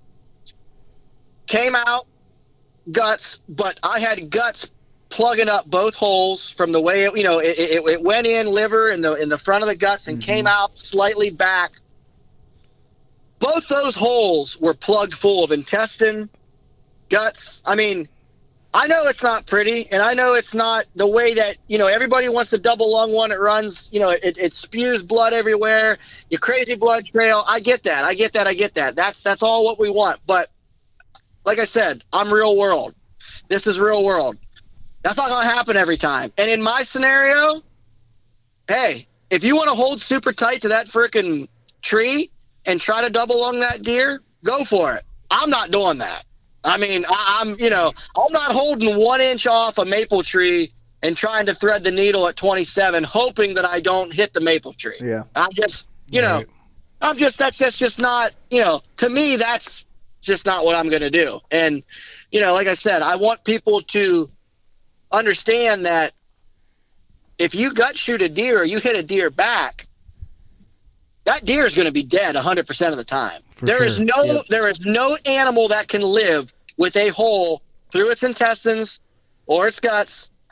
Speaker 9: came out guts, but I had guts plugging up both holes from the way it, you know, it, it, it went in liver in the in the front of the guts and mm-hmm. came out slightly back. Both those holes were plugged full of intestine, guts. I mean, I know it's not pretty, and I know it's not the way that, you know, everybody wants the double lung one. It runs, you know, it, it spews blood everywhere. Your crazy blood trail. I get that. I get that. I get that. That's that's all what we want. But like I said, I'm real world. This is real world. That's not going to happen every time. And in my scenario, hey, if you want to hold super tight to that frickin' tree and try to double lung that deer, go for it. I'm not doing that. I mean, I, I'm, you know, I'm not holding one inch off a maple tree and trying to thread the needle at twenty-seven, hoping that I don't hit the maple tree.
Speaker 4: Yeah.
Speaker 9: I'm just, you know,
Speaker 1: right.
Speaker 9: I'm just, that's, that's just not, you know, to me, that's just not what I'm going to do. And, you know, like I said, I want people to understand that if you gut shoot a deer or you hit a deer back, that deer is going to be dead one hundred percent of the time.
Speaker 1: For
Speaker 9: There
Speaker 1: sure.
Speaker 9: is no
Speaker 4: Yep.
Speaker 9: there is no animal that can live with a hole through its intestines or its guts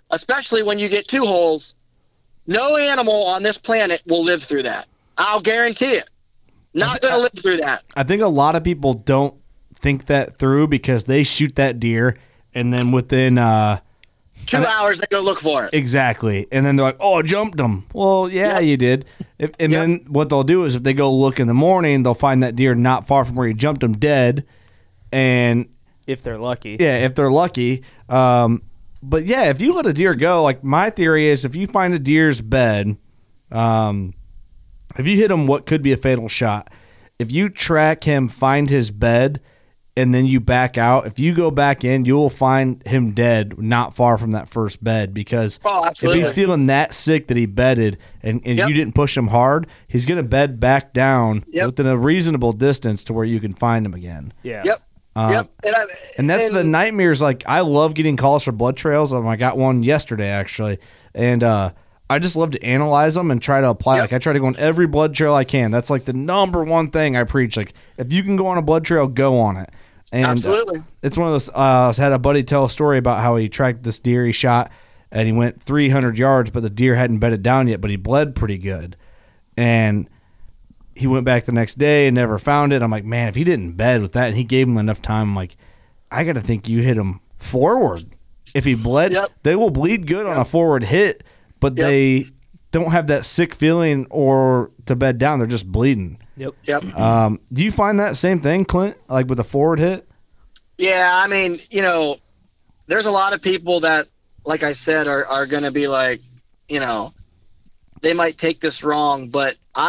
Speaker 9: especially when you get two holes. No animal on this planet will live through that. I'll guarantee it. Not going to live through that.
Speaker 1: I think a lot of people don't think that through because they shoot that deer and then within uh,
Speaker 9: two hours they go look for it.
Speaker 1: Exactly. And then they're like, oh, I jumped them. Well, yeah,
Speaker 9: Yep.
Speaker 1: you did. If, and
Speaker 9: Yep.
Speaker 1: then what they'll do is if they go look in the morning, they'll find that deer not far from where you jumped them dead. And
Speaker 8: If they're lucky.
Speaker 1: yeah, if they're lucky. Um, but yeah, if you let a deer go, like my theory is if you find a deer's bed, um, if you hit him what could be a fatal shot, if you track him, find his bed, and then you back out, if you go back in, you will find him dead not far from that first bed because
Speaker 9: Oh,
Speaker 1: if
Speaker 9: absolutely.
Speaker 1: he's feeling that sick that he bedded and, and
Speaker 9: Yep.
Speaker 1: you didn't push him hard, he's going to bed back down
Speaker 9: Yep.
Speaker 1: within a reasonable distance to where you can find him again.
Speaker 8: Yeah.
Speaker 9: Yep.
Speaker 1: Uh,
Speaker 9: yep. And, I,
Speaker 1: And that's the nightmares. Like I love getting calls for blood trails. Um, I got one yesterday actually, and uh, I just love to analyze them and try to apply.
Speaker 9: Yep.
Speaker 1: Like I try to go on every blood trail I can. That's like the number one thing I preach. Like if you can go on a blood trail, go on it. And uh,
Speaker 9: Absolutely.
Speaker 1: it's one of those. Uh, I had a buddy tell a story about how he tracked this deer he shot, and he went three hundred yards, but the deer hadn't bedded down yet, but he bled pretty good, and he went back the next day and never found it. I'm like, man, if he didn't bed with that and he gave him enough time, I'm like, I got to think you hit him forward. If he bled,
Speaker 9: Yep.
Speaker 1: they will bleed good on a forward hit, but
Speaker 9: Yep.
Speaker 1: they don't have that sick feeling or to bed down. They're just bleeding.
Speaker 8: Yep.
Speaker 9: Yep.
Speaker 1: Um, do you find that same thing, Clint, like with a forward hit?
Speaker 9: Yeah, I mean, you know, there's a lot of people that, like I said, are, are going to be like, you know, they might take this wrong, but I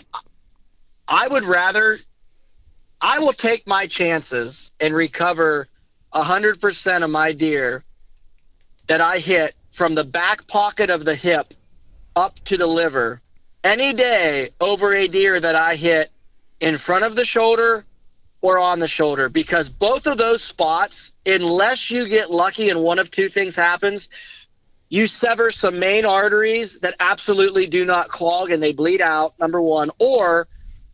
Speaker 9: I would rather, I will take my chances and recover one hundred percent of my deer that I hit from the back pocket of the hip up to the liver any day over a deer that I hit in front of the shoulder or on the shoulder, because both of those spots, unless you get lucky and one of two things happens, you sever some main arteries that absolutely do not clog and they bleed out, number one, or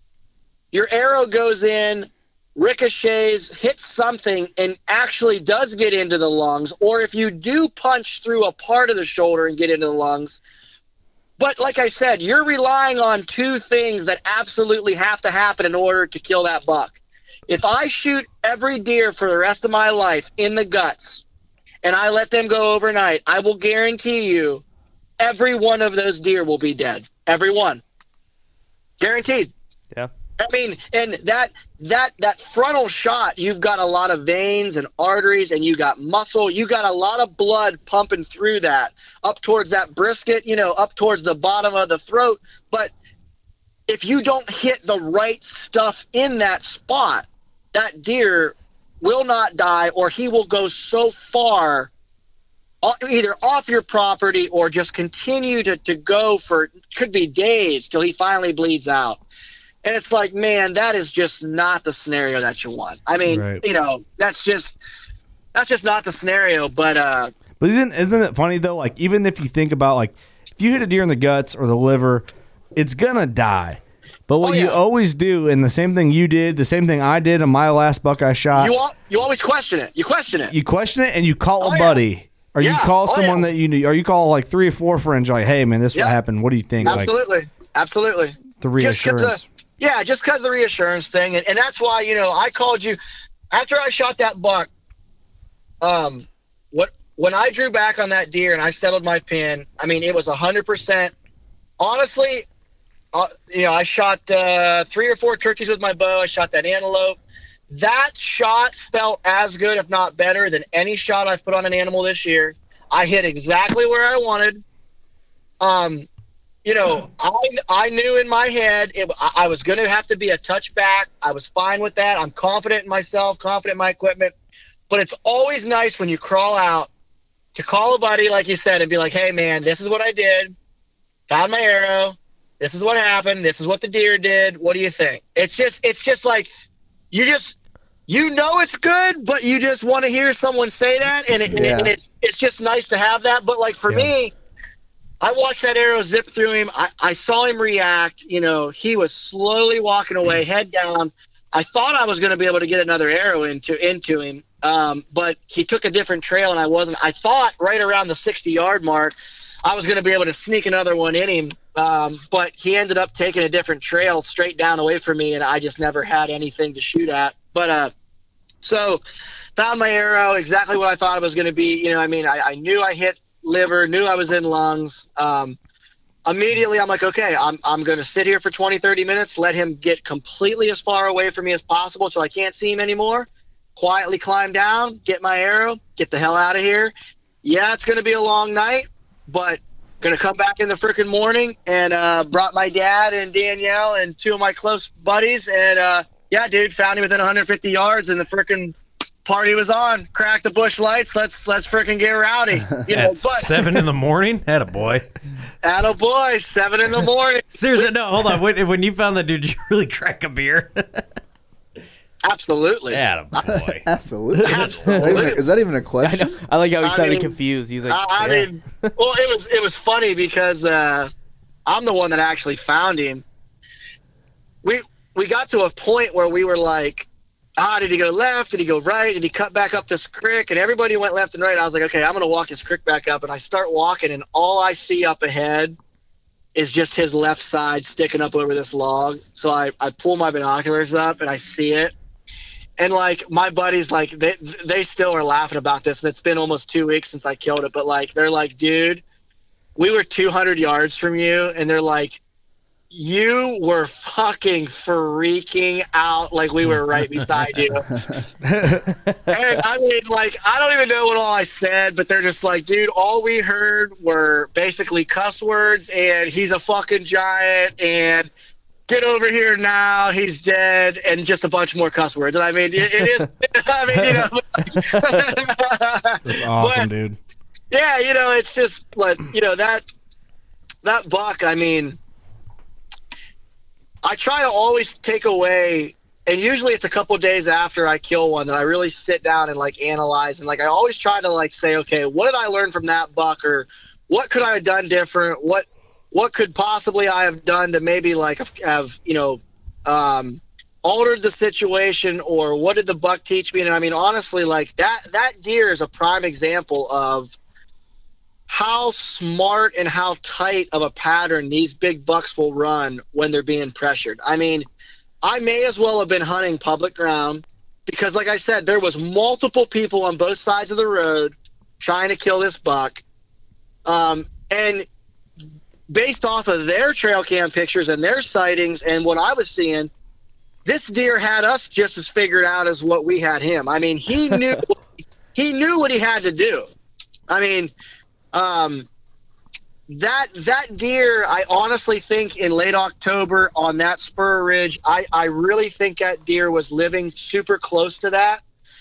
Speaker 9: your arrow goes in, ricochets, hits something, and actually does get into the lungs, or if you do punch through a part of the shoulder and get into the lungs. But like I said, you're relying on two things that absolutely have to happen in order to kill that buck. If I shoot every deer for the rest of my life in the guts and I let them go overnight, I will guarantee you every one of those deer will be dead. Every one. Guaranteed.
Speaker 8: Yeah.
Speaker 9: I mean, and that that that frontal shot, you've got a lot of veins and arteries, and you got muscle. You got a lot of blood pumping through that, up towards that brisket, you know, up towards the bottom of the throat. But if you don't hit the right stuff in that spot, that deer will not die, or he will go so far o- either off your property or just continue to, to go for, could be days till he finally bleeds out. And it's like, man, that is just not the scenario that you want. I mean,
Speaker 1: Right.
Speaker 9: you know, that's just that's just not the scenario. But uh,
Speaker 1: But isn't isn't it funny though? Like even if you think about like if you hit a deer in the guts or the liver, it's gonna die. But what
Speaker 9: Oh,
Speaker 1: you
Speaker 9: yeah.
Speaker 1: always do, and the same thing you did, the same thing I did in my last buck I shot,
Speaker 9: you al- you always question it. You question it.
Speaker 1: you question it and you call
Speaker 9: Oh,
Speaker 1: a
Speaker 9: yeah.
Speaker 1: buddy. Or you
Speaker 9: Yeah.
Speaker 1: call
Speaker 9: Oh,
Speaker 1: someone
Speaker 9: yeah.
Speaker 1: that you knew, or you call like three or four friends. You're like, hey man, this
Speaker 9: Yeah.
Speaker 1: what happened. What do you think? Like
Speaker 9: Absolutely, absolutely.
Speaker 1: the
Speaker 9: Just 'cause
Speaker 1: reassurance.
Speaker 9: the- Yeah, just because the reassurance thing, and, and that's why, you know, I called you after I shot that buck. Um, what when I drew back on that deer and I settled my pin, I mean, it was a hundred percent. Honestly, uh, you know, I shot uh, three or four turkeys with my bow. I shot that antelope. That shot felt as good, if not better, than any shot I've put on an animal this year. I hit exactly where I wanted. Um. You know, I, I knew in my head it, I, I was going to have to be a touchback. I was fine with that. I'm confident in myself, confident in my equipment. But it's always nice when you crawl out to call a buddy, like you said, and be like, hey, man, this is what I did. Found my arrow. This is what happened. This is what the deer did. What do you think? It's just it's just like you just you know it's good, but you just want to hear someone say that. And, it, and, it, and it, it's just nice to have that. But, like, for
Speaker 1: Yeah.
Speaker 9: me, I watched that arrow zip through him. I, I saw him react. You know, he was slowly walking away, head down. I thought I was going to be able to get another arrow into into him, Um, but he took a different trail, and I wasn't. I thought right around the sixty-yard mark, I was going to be able to sneak another one in him. Um, but he ended up taking a different trail straight down away from me, and I just never had anything to shoot at. But uh, so found my arrow, exactly what I thought it was going to be. You know, I mean, I, I knew I hit liver, knew I was in lungs. Um, immediately, I'm like, okay, I'm I'm going to sit here for twenty, thirty minutes, let him get completely as far away from me as possible till I can't see him anymore. Quietly climb down, get my arrow, get the hell out of here. Yeah, it's going to be a long night, but going to come back in the freaking morning, and uh, brought my dad and Danielle and two of my close buddies. And, uh, yeah, dude, found him within one hundred fifty yards, and the freaking party was on. Crack the bush lights. Let's let's freaking get rowdy. You know,
Speaker 3: At
Speaker 9: but,
Speaker 3: seven in the morning? Attaboy.
Speaker 9: attaboy, seven in the morning.
Speaker 3: Seriously, no, hold on. When, when you found that dude, did you really crack a beer?
Speaker 9: Absolutely.
Speaker 3: Attaboy.
Speaker 4: Absolutely.
Speaker 9: Absolutely.
Speaker 4: Wait a minute, is that even a
Speaker 8: I
Speaker 4: question?
Speaker 8: know. I like how he
Speaker 9: I
Speaker 8: sounded
Speaker 9: mean,
Speaker 8: confused. He was like,
Speaker 9: I, I
Speaker 8: yeah.
Speaker 9: mean, well, it was it was funny because uh, I'm the one that actually found him. We we got to a point where we were like, ah, did he go left? Did he go right? Did he cut back up this creek? And everybody went left and right. I was like, okay, I'm gonna walk his creek back up, and I start walking, and all I see up ahead is just his left side sticking up over this log. So I I pull my binoculars up and I see it. And, like, my buddies, like, they they still are laughing about this. And it's been almost two weeks since I killed it. But, like, they're like, dude, we were two hundred yards from you. And they're like, you were fucking freaking out like we were right beside you. And, I mean, like, I don't even know what all I said. But they're just like, dude, all we heard were basically cuss words. And he's a fucking giant. And get over here now, he's dead, and just a bunch more cuss words. And I mean, it, it is, I mean, you know.
Speaker 1: That's awesome,
Speaker 9: but,
Speaker 1: dude.
Speaker 9: Yeah, you know, it's just like, you know, that, that buck, I mean, I try to always take away, and usually it's a couple days after I kill one that I really sit down and, like, analyze. And, like, I always try to, like, say, okay, what did I learn from that buck, or what could I have done different? What, What could possibly I have done to maybe like have, have you know, um, altered the situation, or what did the buck teach me? And I mean, honestly, like that, that deer is a prime example of how smart and how tight of a pattern these big bucks will run when they're being pressured. I mean, I may as well have been hunting public ground because, like I said, there was multiple people on both sides of the road trying to kill this buck. Um, and based off of their trail cam pictures and their sightings and what I was seeing, this deer had us just as figured out as what we had him. I mean, he knew he knew what he had to do. I mean, um, that that deer, I honestly think in late October on that spur ridge, I, I really think that deer was living super close to that.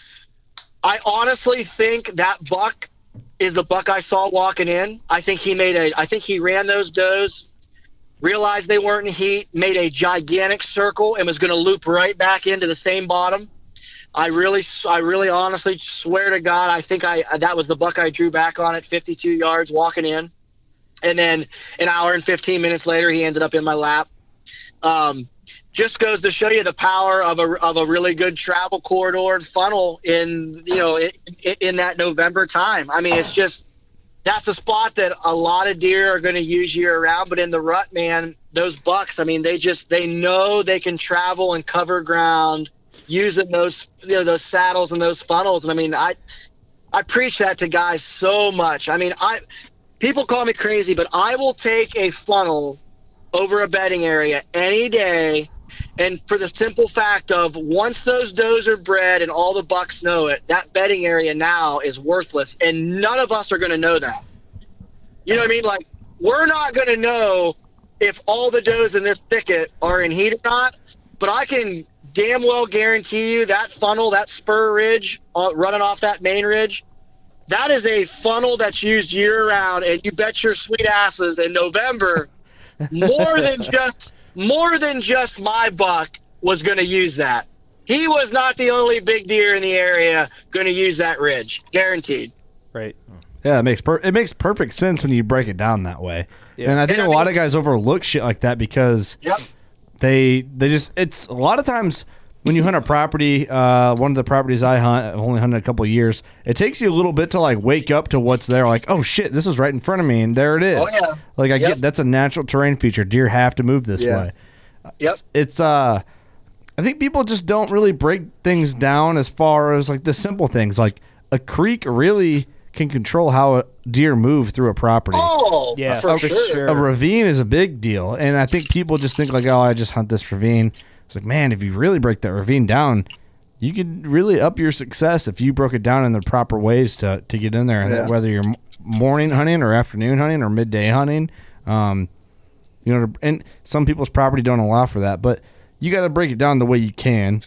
Speaker 9: I honestly think that buck is the buck I saw walking in. I think he made a, I think he ran those does, realized they weren't in heat, made a gigantic circle, and was going to loop right back into the same bottom. I really, I really honestly swear to God, I think I, that was the buck I drew back on at fifty-two yards walking in. And then an hour and fifteen minutes later, he ended up in my lap. Um, just goes to show you the power of a of a really good travel corridor and funnel in, you know, in, in that November time. I mean, it's just, that's a spot that a lot of deer are going to use year round, but in the rut, man, those bucks, I mean, they just, they know they can travel and cover ground using those, you know, those saddles and those funnels. And I mean, I, I preach that to guys so much. I mean, I, people call me crazy, but I will take a funnel over a bedding area any day. And for the simple fact of once those does are bred and all the bucks know it, that bedding area now is worthless. And none of us are going to know that. You know what I mean? Like, we're not going to know if all the does in this thicket are in heat or not. But I can damn well guarantee you that funnel, that spur ridge uh, running off that main ridge, that is a funnel that's used year round. And you bet your sweet asses in November, more than just... More than just my buck was going to use that. He was not the only big deer in the area going to use that ridge. Guaranteed.
Speaker 8: Right.
Speaker 1: Yeah, it makes per- it makes perfect sense when you break it down that way. Yeah. And I think and I a think- lot of guys overlook shit like that because
Speaker 9: yep.
Speaker 1: they they just it's a lot of times when you hunt a property, uh, one of the properties I hunt, I've only hunted a couple of years. It takes you a little bit to like wake up to what's there. Like, oh shit, this is right in front of me, and there it is.
Speaker 9: Oh, yeah.
Speaker 1: Like I
Speaker 9: Yep.
Speaker 1: get that's a natural terrain feature. Deer have to move this
Speaker 4: Yeah.
Speaker 1: way.
Speaker 9: Yep.
Speaker 1: It's uh, I think people just don't really break things down as far as like the simple things. Like a creek really can control how a deer move through a property.
Speaker 9: Oh,
Speaker 8: Yeah,
Speaker 9: for
Speaker 8: for
Speaker 9: sure.
Speaker 8: sure.
Speaker 1: A ravine is a big deal, and I think people just think like, oh, I just hunt this ravine. It's like, man, if you really break that ravine down, you could really up your success if you broke it down in the proper ways to, to get in there. And
Speaker 4: Yeah.
Speaker 1: whether you're m- morning hunting or afternoon hunting or midday hunting, um, you know, and some people's property don't allow for that, but you got to break it down the way you can.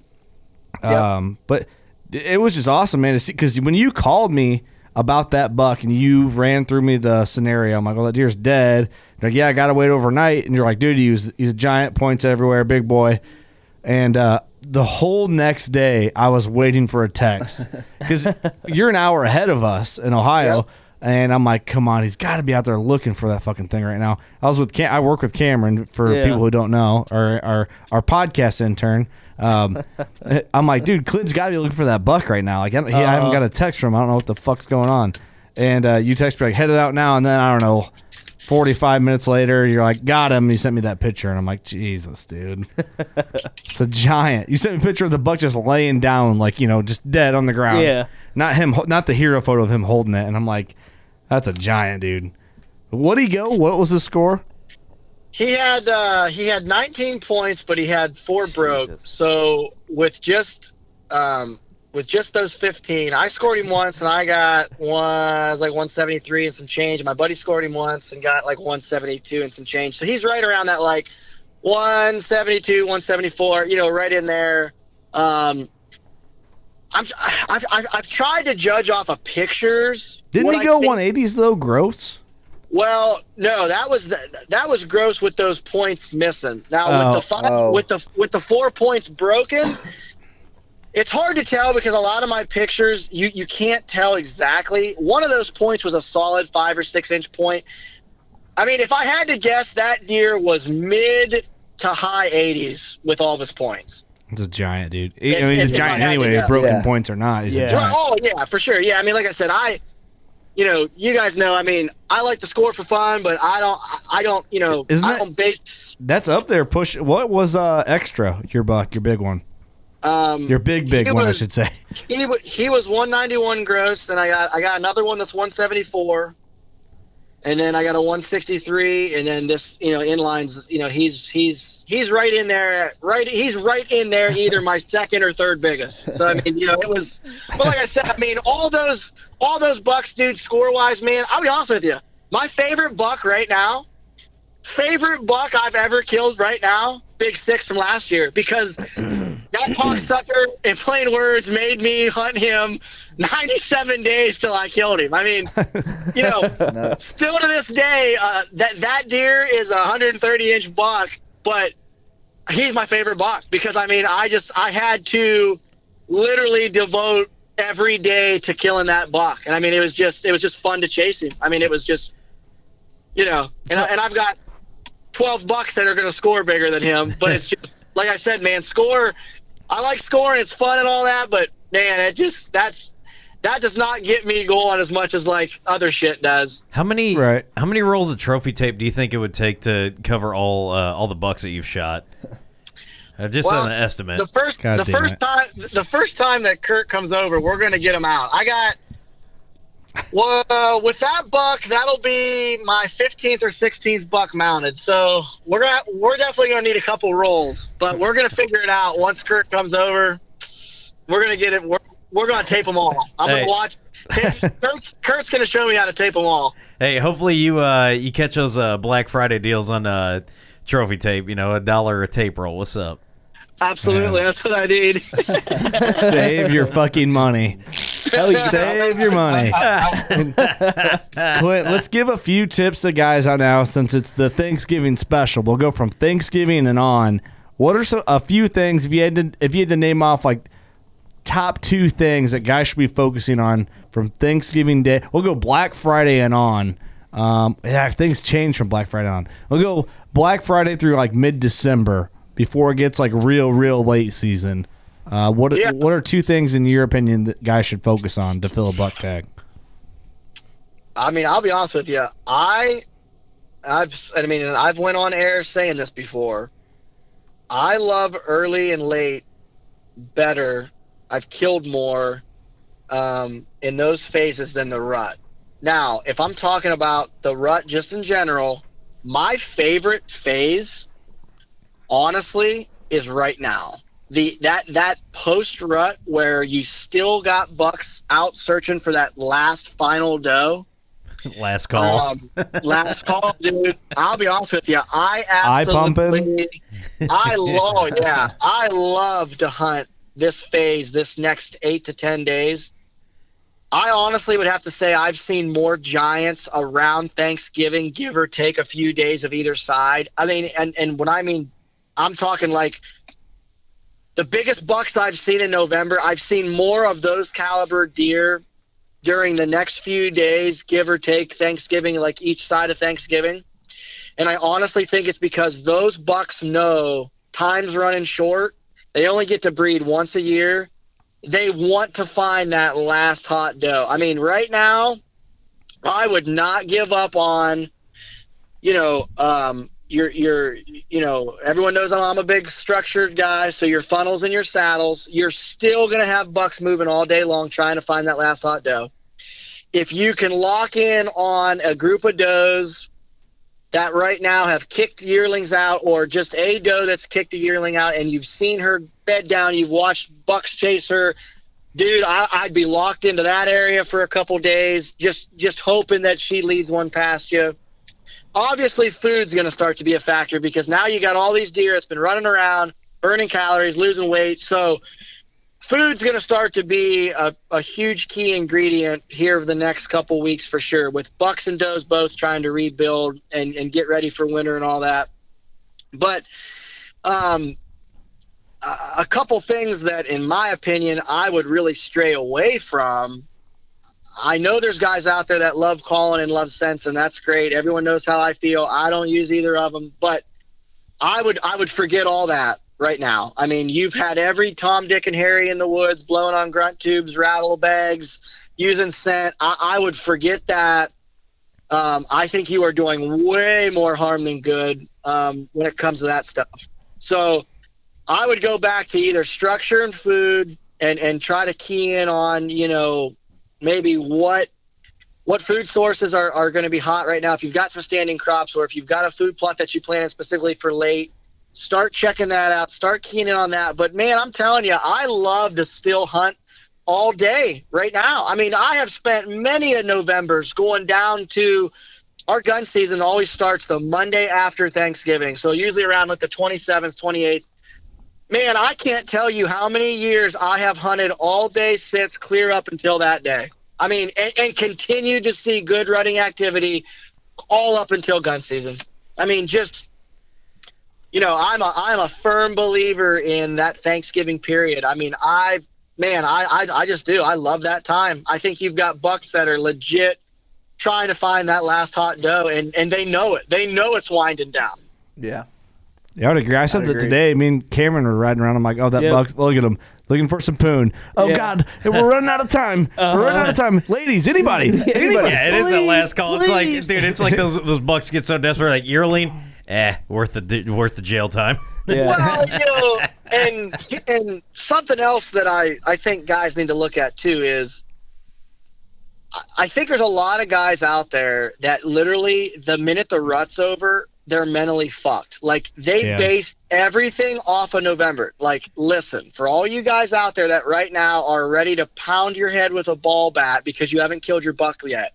Speaker 1: Um, but it was just awesome, man, to see, because when you called me about that buck and you ran through me the scenario, I'm like, well, that deer's dead. You're like, yeah, I got to wait overnight. And you're like, dude, he was, he's a giant, points everywhere, big boy. And uh, the whole next day, I was waiting for a text because you're an hour ahead of us in Ohio.
Speaker 9: Yep.
Speaker 1: And I'm like, come on, he's got to be out there looking for that fucking thing right now. I was with Cam- I work with Cameron, for
Speaker 8: Yeah.
Speaker 1: people who don't know, our our, our podcast intern. Um, I'm like, dude, Clint's got to be looking for that buck right now. Like, I, don't- he, I haven't got a text from him. I don't know what the fuck's going on. And uh, you text me like, headed out now, and then I don't know. forty-five minutes later, you're like, got him. You sent me that picture, and I'm like, Jesus, dude. It's a giant. You sent me a picture of the buck just laying down, like, you know, just dead on the ground.
Speaker 8: Yeah.
Speaker 1: Not him, not the hero photo of him holding it. And I'm like, that's a giant, dude. What'd he go? What was his score?
Speaker 9: He had uh, he had nineteen points, but he had four broke. So with just um, with just those fifteen, I scored him once, and I got one. I was like one seventy-three and some change. And my buddy scored him once and got like one seventy-two and some change. So he's right around that like one seventy-two, one seventy-four. You know, right in there. Um, I'm I've, I've I've tried to judge off of pictures.
Speaker 1: Didn't
Speaker 9: What
Speaker 1: he
Speaker 9: I
Speaker 1: go
Speaker 9: think-
Speaker 1: one eighties though? Gross.
Speaker 9: Well, no, that was the, that was gross with those points missing. Now
Speaker 1: Oh,
Speaker 9: with the five,
Speaker 4: oh.
Speaker 9: with the with the four points broken, it's hard to tell because a lot of my pictures you you can't tell exactly. One of those points was a solid five or six inch point. I mean, if I had to guess, that deer was mid to high eighties with all of his points.
Speaker 1: It's a giant, dude. I
Speaker 9: If-
Speaker 1: mean, he's
Speaker 9: if-
Speaker 1: a
Speaker 9: if I
Speaker 1: giant
Speaker 9: had to
Speaker 1: anyway,
Speaker 9: guess.
Speaker 1: broken
Speaker 4: Yeah.
Speaker 1: points or not. He's
Speaker 8: Yeah.
Speaker 1: a
Speaker 9: Well,
Speaker 1: giant.
Speaker 9: oh yeah, for sure. Yeah, I mean, like I said, I, you know, you guys know. I mean, I like to score for fun, but I don't. I don't. You know,
Speaker 1: Isn't
Speaker 9: I
Speaker 1: that-
Speaker 9: don't base.
Speaker 1: That's up there. Push. What was uh extra? Your buck, your big one,
Speaker 9: Um,
Speaker 1: your big big
Speaker 9: he
Speaker 1: one, I
Speaker 9: was-
Speaker 1: should say.
Speaker 9: He wa- he was one ninety-one gross, and I got I got another one that's one seventy-four, and then I got a one sixty-three, and then this you know inlines. You know, he's he's he's right in there. Right, he's right in there. Either my second or third biggest. So I mean, you know, it was. But like I said, I mean, all those all those bucks, dude, score wise, man. I'll be honest with you. My favorite buck right now, favorite buck I've ever killed right now, Big Six from last year, because that cocksucker, in plain words, made me hunt him ninety-seven days till I killed him. I mean, you know,
Speaker 4: nuts.
Speaker 9: still to this day, uh, that that deer is a one hundred thirty inch buck, but he's my favorite buck because I mean, I just I had to literally devote every day to killing that buck, and I mean, it was just it was just fun to chase him. I mean, it was just, you know, and, I, and I've got twelve bucks that are going to score bigger than him, but it's just like I said, man, score. I like scoring; it's fun and all that, but man, it just that's that does not get me going as much as like other shit does.
Speaker 3: How many
Speaker 1: Right.
Speaker 3: How many rolls of trophy tape do you think it would take to cover all uh, all the bucks that you've shot? Uh, just
Speaker 9: Well,
Speaker 3: an estimate.
Speaker 9: The first,
Speaker 1: God
Speaker 9: the
Speaker 1: damn
Speaker 9: first
Speaker 1: it.
Speaker 9: time, the first time that Kurt comes over, we're gonna get him out. I got, well, uh, with that buck, that'll be my fifteenth or sixteenth buck mounted. So we're gonna, we're definitely gonna need a couple rolls, but we're gonna figure it out once Kurt comes over. We're gonna get it. We're, we're gonna tape them all. I'm
Speaker 3: Hey.
Speaker 9: gonna watch. Tape, Kurt's, Kurt's gonna show me how to tape them all.
Speaker 3: Hey, hopefully you uh, you catch those uh, Black Friday deals on uh, trophy tape. You know, a dollar a tape roll. What's up?
Speaker 9: Absolutely, that's what I need.
Speaker 1: Save your fucking money. Save your money. Clint, let's give a few tips to guys out now since it's the Thanksgiving special. We'll go from Thanksgiving and on. What are some, a few things if you had to if you had to name off like top two things that guys should be focusing on from Thanksgiving Day? We'll go Black Friday and on. Um, yeah, things change from Black Friday on. We'll go Black Friday through like mid December before it gets like real, real late season. Uh, what
Speaker 9: Yeah.
Speaker 1: What are two things in your opinion that guys should focus on to fill a buck tag?
Speaker 9: I mean, I'll be honest with you. I, I've, I mean, I've went on air saying this before. I love early and late better. I've killed more um, in those phases than the rut. Now, if I'm talking about the rut just in general, my favorite phase, honestly, is right now. The that that post rut where you still got bucks out searching for that last final doe.
Speaker 3: Last call.
Speaker 9: Um, last call, dude. I'll be honest with you. I
Speaker 1: Eye
Speaker 9: absolutely, I love, yeah, I love to hunt this phase, this next eight to ten days. I honestly would have to say I've seen more giants around Thanksgiving, give or take a few days of either side. I mean, and and when I mean, I'm talking like the biggest bucks I've seen in November. I've seen more of those caliber deer during the next few days, give or take Thanksgiving, like each side of Thanksgiving. And I honestly think it's because those bucks know time's running short. They only get to breed once a year. They want to find that last hot doe. I mean, right now, I would not give up on, you know, um, your, your, you know, everyone knows I'm, I'm a big structured guy. So your funnels and your saddles, you're still going to have bucks moving all day long trying to find that last hot doe. If you can lock in on a group of does that right now have kicked yearlings out, or just a doe that's kicked a yearling out, and you've seen her bed down, you've watched bucks chase her, dude, I, I'd be locked into that area for a couple days, just just hoping that she leads one past you. Obviously, food's going to start to be a factor because now you got all these deer that's been running around, burning calories, losing weight. So food's going to start to be a, a huge key ingredient here over the next couple weeks for sure, with bucks and does both trying to rebuild and, and get ready for winter and all that. But um, a, a couple things that, in my opinion, I would really stray away from. I know there's guys out there that love calling and love sense, and that's great. Everyone knows how I feel. I don't use either of them, but I would I would forget all that right now. I mean, you've had every Tom, Dick, and Harry in the woods blowing on grunt tubes, rattle bags, using scent. I, I would forget that. Um, I think you are doing way more harm than good um, when it comes to that stuff. So I would go back to either structure and food and, and try to key in on, you know, maybe what what food sources are, are going to be hot right now. If you've got some standing crops, or if you've got a food plot that you planted specifically for late, start checking that out. Start keying in on that. But, man, I'm telling you, I love to still hunt all day right now. I mean, I have spent many a Novembers going down to – our gun season always starts the Monday after Thanksgiving, so usually around like the twenty-seventh, twenty-eighth. Man, I can't tell you how many years I have hunted all day since clear up until that day. I mean, and, and continued to see good running activity all up until gun season. I mean, just, you know, I'm a I'm a firm believer in that Thanksgiving period. I mean, I, man, I, I, I just do. I love that time. I think you've got bucks that are legit trying to find that last hot doe, and, and they know it. They know it's winding down.
Speaker 4: Yeah.
Speaker 1: Yeah, I would agree. I said
Speaker 4: I'd
Speaker 1: that
Speaker 4: agree.
Speaker 1: today. Me and Cameron were riding around. I'm like, oh, that
Speaker 8: Yep.
Speaker 1: buck, look at him. Looking for some poon. Oh,
Speaker 8: Yeah.
Speaker 1: God. We're running out of time. We're running out of time. Ladies, anybody. anybody.
Speaker 3: Yeah, it is that last call. It's like,
Speaker 8: please.
Speaker 3: dude, it's like those those bucks get so desperate. Like yearling, eh, worth the worth the jail time.
Speaker 8: Yeah.
Speaker 9: Well, you know, and and something else that I, I think guys need to look at too is I- I think there's a lot of guys out there that literally the minute the rut's over, they're mentally fucked. Like they
Speaker 1: Yeah.
Speaker 9: base everything off of November. Like, listen, for all you guys out there that right now are ready to pound your head with a ball bat because you haven't killed your buck yet,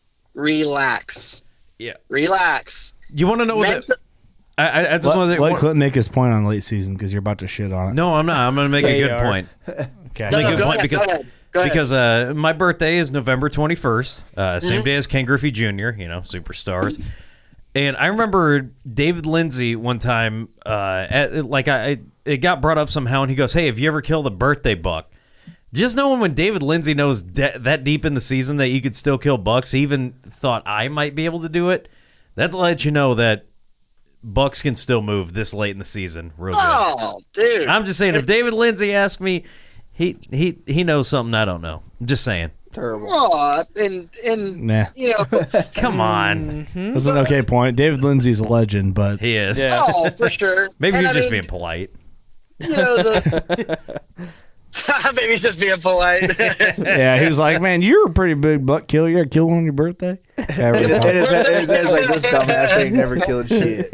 Speaker 9: relax.
Speaker 3: Yeah.
Speaker 9: Relax.
Speaker 3: You want to know what?
Speaker 9: Mental-
Speaker 3: The, I, I, I just
Speaker 1: Let,
Speaker 3: want to.
Speaker 1: let Clinton make his point on late season because you're about to shit on it.
Speaker 3: No, I'm not. I'm going to make
Speaker 8: Yeah,
Speaker 3: a
Speaker 8: you
Speaker 3: good
Speaker 8: are.
Speaker 3: point.
Speaker 1: Okay.
Speaker 9: No,
Speaker 3: Make
Speaker 9: no,
Speaker 3: a
Speaker 9: go
Speaker 3: point
Speaker 9: ahead,
Speaker 3: because
Speaker 9: go ahead. Go ahead.
Speaker 3: because uh, my birthday is November twenty-first, uh, same
Speaker 9: Mm-hmm.
Speaker 3: day as Ken Griffey Junior You know, superstars. And I remember David Lindsay one time, uh, at, like I, it got brought up somehow, and he goes, "Hey, have you ever killed a birthday buck?" Just knowing when David Lindsay knows de- that deep in the season that you could still kill bucks, he even thought I might be able to do it. That lets you know that Bucks can still move this late in the season. Real
Speaker 9: Oh,
Speaker 3: good.
Speaker 9: dude.
Speaker 3: I'm just saying, if David Lindsay asked me, he he he knows something I don't know. I'm just saying.
Speaker 4: Terrible.
Speaker 9: Oh, and and
Speaker 1: Nah.
Speaker 9: you know,
Speaker 3: Come on.
Speaker 1: That's an okay point. David Lindsay's a legend, but
Speaker 3: He is.
Speaker 8: Yeah.
Speaker 9: oh, for sure.
Speaker 3: Maybe
Speaker 9: And
Speaker 3: he's
Speaker 9: I
Speaker 3: just
Speaker 9: mean,
Speaker 3: being polite.
Speaker 9: You know, the maybe he's just being polite.
Speaker 1: yeah, he was like, "Man, you're a pretty big buck killer. You ever kill one on your birthday?" Yeah,
Speaker 4: And
Speaker 1: really
Speaker 4: his,
Speaker 1: fun.
Speaker 4: and his, and his head's like, this dumbass ain't never killed shit.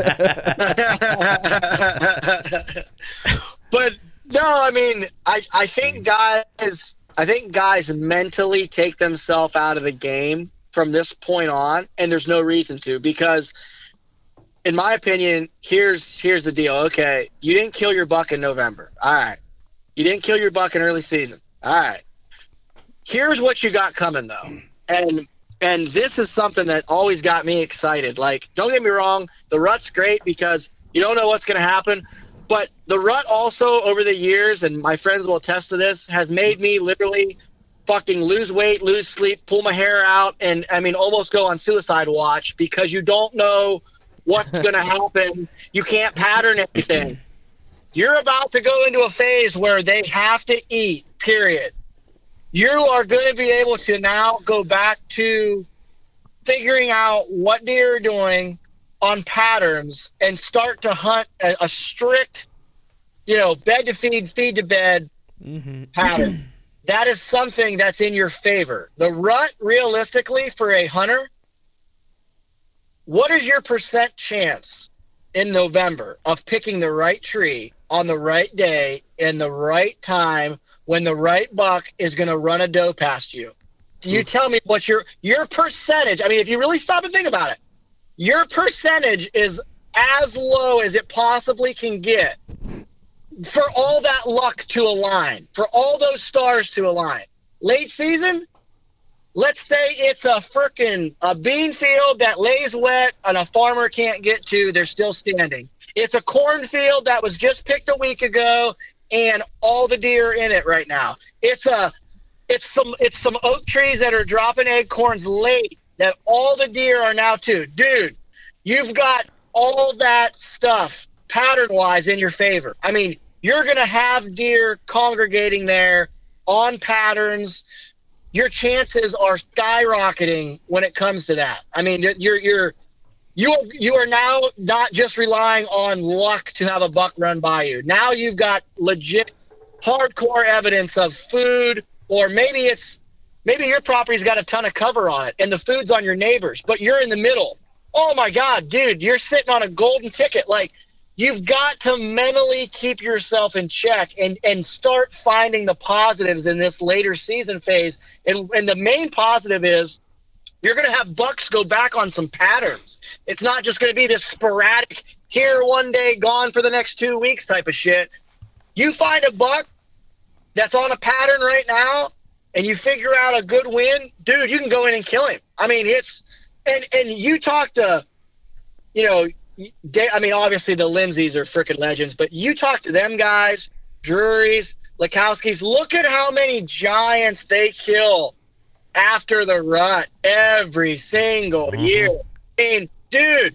Speaker 9: But no, I mean, I I think guys, I think guys mentally take themselves out of the game from this point on, and there's no reason to, because in my opinion, here's here's the deal. Okay, you didn't kill your buck in November. All right. You didn't kill your buck in early season. All right. Here's what you got coming though. And and this is something that always got me excited. Like, don't get me wrong, the rut's great because you don't know what's going to happen. But the rut also over the years, and my friends will attest to this, has made me literally fucking lose weight, lose sleep, pull my hair out, and I mean almost go on suicide watch because you don't know what's going to happen. You can't pattern anything. You're about to go into a phase where they have to eat, period. You are going to be able to now go back to figuring out what deer are doing on patterns and start to hunt a, a strict, you know, bed to feed, feed to bed
Speaker 8: Mm-hmm.
Speaker 9: pattern. That is something that's in your favor. The rut, realistically, for a hunter, what is your percent chance in November of picking the right tree on the right day in the right time when the right buck is going to run a doe past you? Do you tell me what your your percentage? I mean, if you really stop and think about it, your percentage is as low as it possibly can get for all that luck to align, for all those stars to align. Late season, let's say it's a frickin' a bean field that lays wet and a farmer can't get to, they're still standing. It's a cornfield that was just picked a week ago and all the deer are in it right now. It's a it's some it's some oak trees that are dropping acorns late that all the deer are now too. Dude, you've got all that stuff pattern-wise in your favor. I mean, you're going to have deer congregating there on patterns. Your chances are skyrocketing when it comes to that. I mean, you're you're you you are now not just relying on luck to have a buck run by you. Now you've got legit, hardcore evidence of food, or maybe it's maybe your property's got a ton of cover on it and the food's on your neighbors, but you're in the middle. Oh my God, dude, you're sitting on a golden ticket. Like, you've got to mentally keep yourself in check and, and start finding the positives in this later season phase. And, and the main positive is you're going to have bucks go back on some patterns. It's not just going to be this sporadic, here one day, gone for the next two weeks type of shit. You find a buck that's on a pattern right now and you figure out a good win, dude, you can go in and kill him. I mean, it's and, – and you talk to, you know – I mean, obviously the Lindsays are freaking legends, but you talk to them guys, Drurys, Lakowskis, look at how many giants they kill after the rut every single mm-hmm. year. I mean, dude,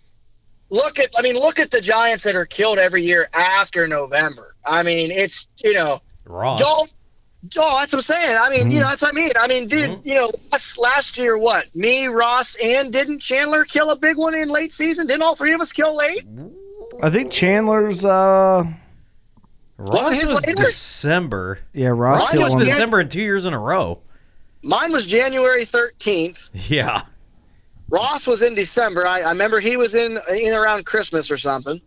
Speaker 9: look at, I mean, look at the giants that are killed every year after November. I mean, it's, you know,
Speaker 3: Ross.
Speaker 9: Don't, oh, that's what I'm saying. I mean, mm-hmm. you know, that's what I mean. I mean, dude, mm-hmm. you know, last, last year, what? Me, Ross, and didn't Chandler kill a big one in late season? Didn't all three of us kill late?
Speaker 1: I think Chandler's. uh
Speaker 3: Ross
Speaker 9: Wasn't his
Speaker 3: was
Speaker 9: later?
Speaker 3: December.
Speaker 1: Yeah, Ross.
Speaker 3: Ross
Speaker 1: killed
Speaker 3: was
Speaker 1: one.
Speaker 3: December in two years in a row.
Speaker 9: Mine was January thirteenth.
Speaker 3: Yeah.
Speaker 9: Ross was in December. I, I remember he was in in around Christmas or something.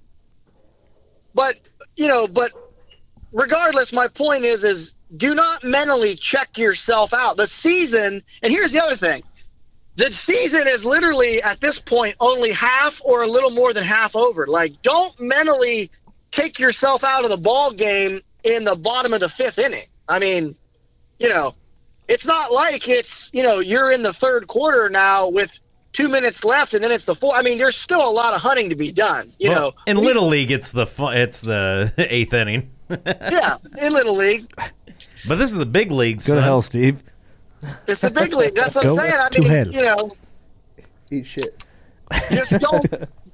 Speaker 9: But, you know, but regardless, my point is, is do not mentally check yourself out. The season, and here's the other thing. The season is literally, at this point, only half or a little more than half over. Like, don't mentally take yourself out of the ball game in the bottom of the fifth inning. I mean, you know, it's not like it's, you know, you're in the third quarter now with two minutes left and then it's the four. I mean, there's still a lot of hunting to be done, you
Speaker 3: well,
Speaker 9: know.
Speaker 3: In we, Little League, it's the fu- it's the eighth inning.
Speaker 9: Yeah, in Little League.
Speaker 3: But this is the big league.
Speaker 1: Go
Speaker 3: son.
Speaker 1: to hell, Steve.
Speaker 9: It's the big league. That's what
Speaker 1: Go
Speaker 9: I'm saying. I
Speaker 1: to
Speaker 9: mean,
Speaker 1: hell.
Speaker 9: you know,
Speaker 4: Eat shit.
Speaker 9: just don't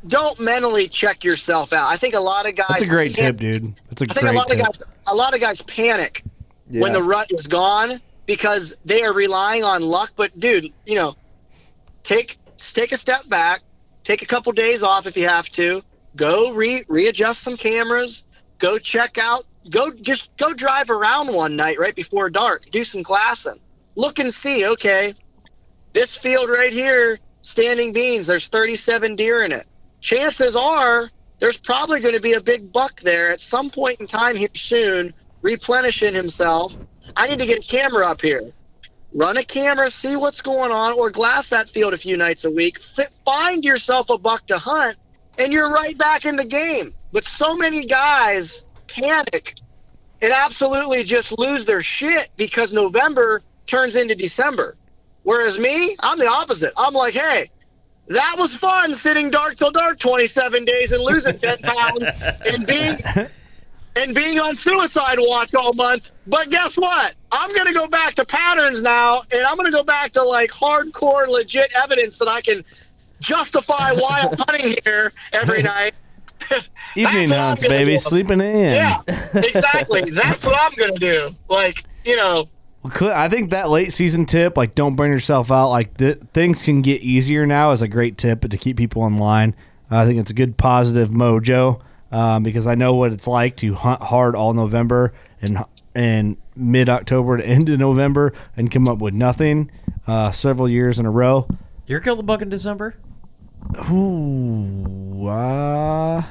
Speaker 9: don't mentally check yourself out. I think a lot of guys.
Speaker 1: That's a great
Speaker 9: can't-
Speaker 1: tip, dude. That's a
Speaker 9: I think
Speaker 1: great
Speaker 9: a lot
Speaker 1: tip.
Speaker 9: of guys, a lot of guys panic
Speaker 4: Yeah.
Speaker 9: when the rut is gone because they are relying on luck. But dude, you know, take take a step back, take a couple days off if you have to. Go re readjust some cameras. Go check out. Go just go drive around one night right before dark. Do some glassing. Look and see. Okay, this field right here, standing beans. There's thirty-seven deer in it. Chances are there's probably going to be a big buck there at some point in time here soon, replenishing himself. I need to get a camera up here. Run a camera, see what's going on, or glass that field a few nights a week. F- find yourself a buck to hunt, and you're right back in the game. But so many guys panic and absolutely just lose their shit because November turns into December. Whereas me, I'm the opposite. I'm like, hey, that was fun sitting dark till dark twenty-seven days and losing ten pounds and being and being on suicide watch all month. But guess what? I'm going to go back to patterns now, and I'm going to go back to like hardcore, legit evidence that I can justify why I'm hunting here every night.
Speaker 1: Evening
Speaker 9: That's what I'm
Speaker 1: hunts,
Speaker 9: gonna
Speaker 1: baby,
Speaker 9: do.
Speaker 1: sleeping in.
Speaker 9: Yeah, exactly. That's what I'm going to do. Like, you know,
Speaker 1: Cl- I think that late season tip, like don't burn yourself out, like th- things can get easier now, is a great tip to keep people in line. Uh, I think it's a good positive mojo um, because I know what it's like to hunt hard all November and and mid October to end of November and come up with nothing uh, several years in a row.
Speaker 3: You ever killed a buck in December?
Speaker 1: Ooh, uh,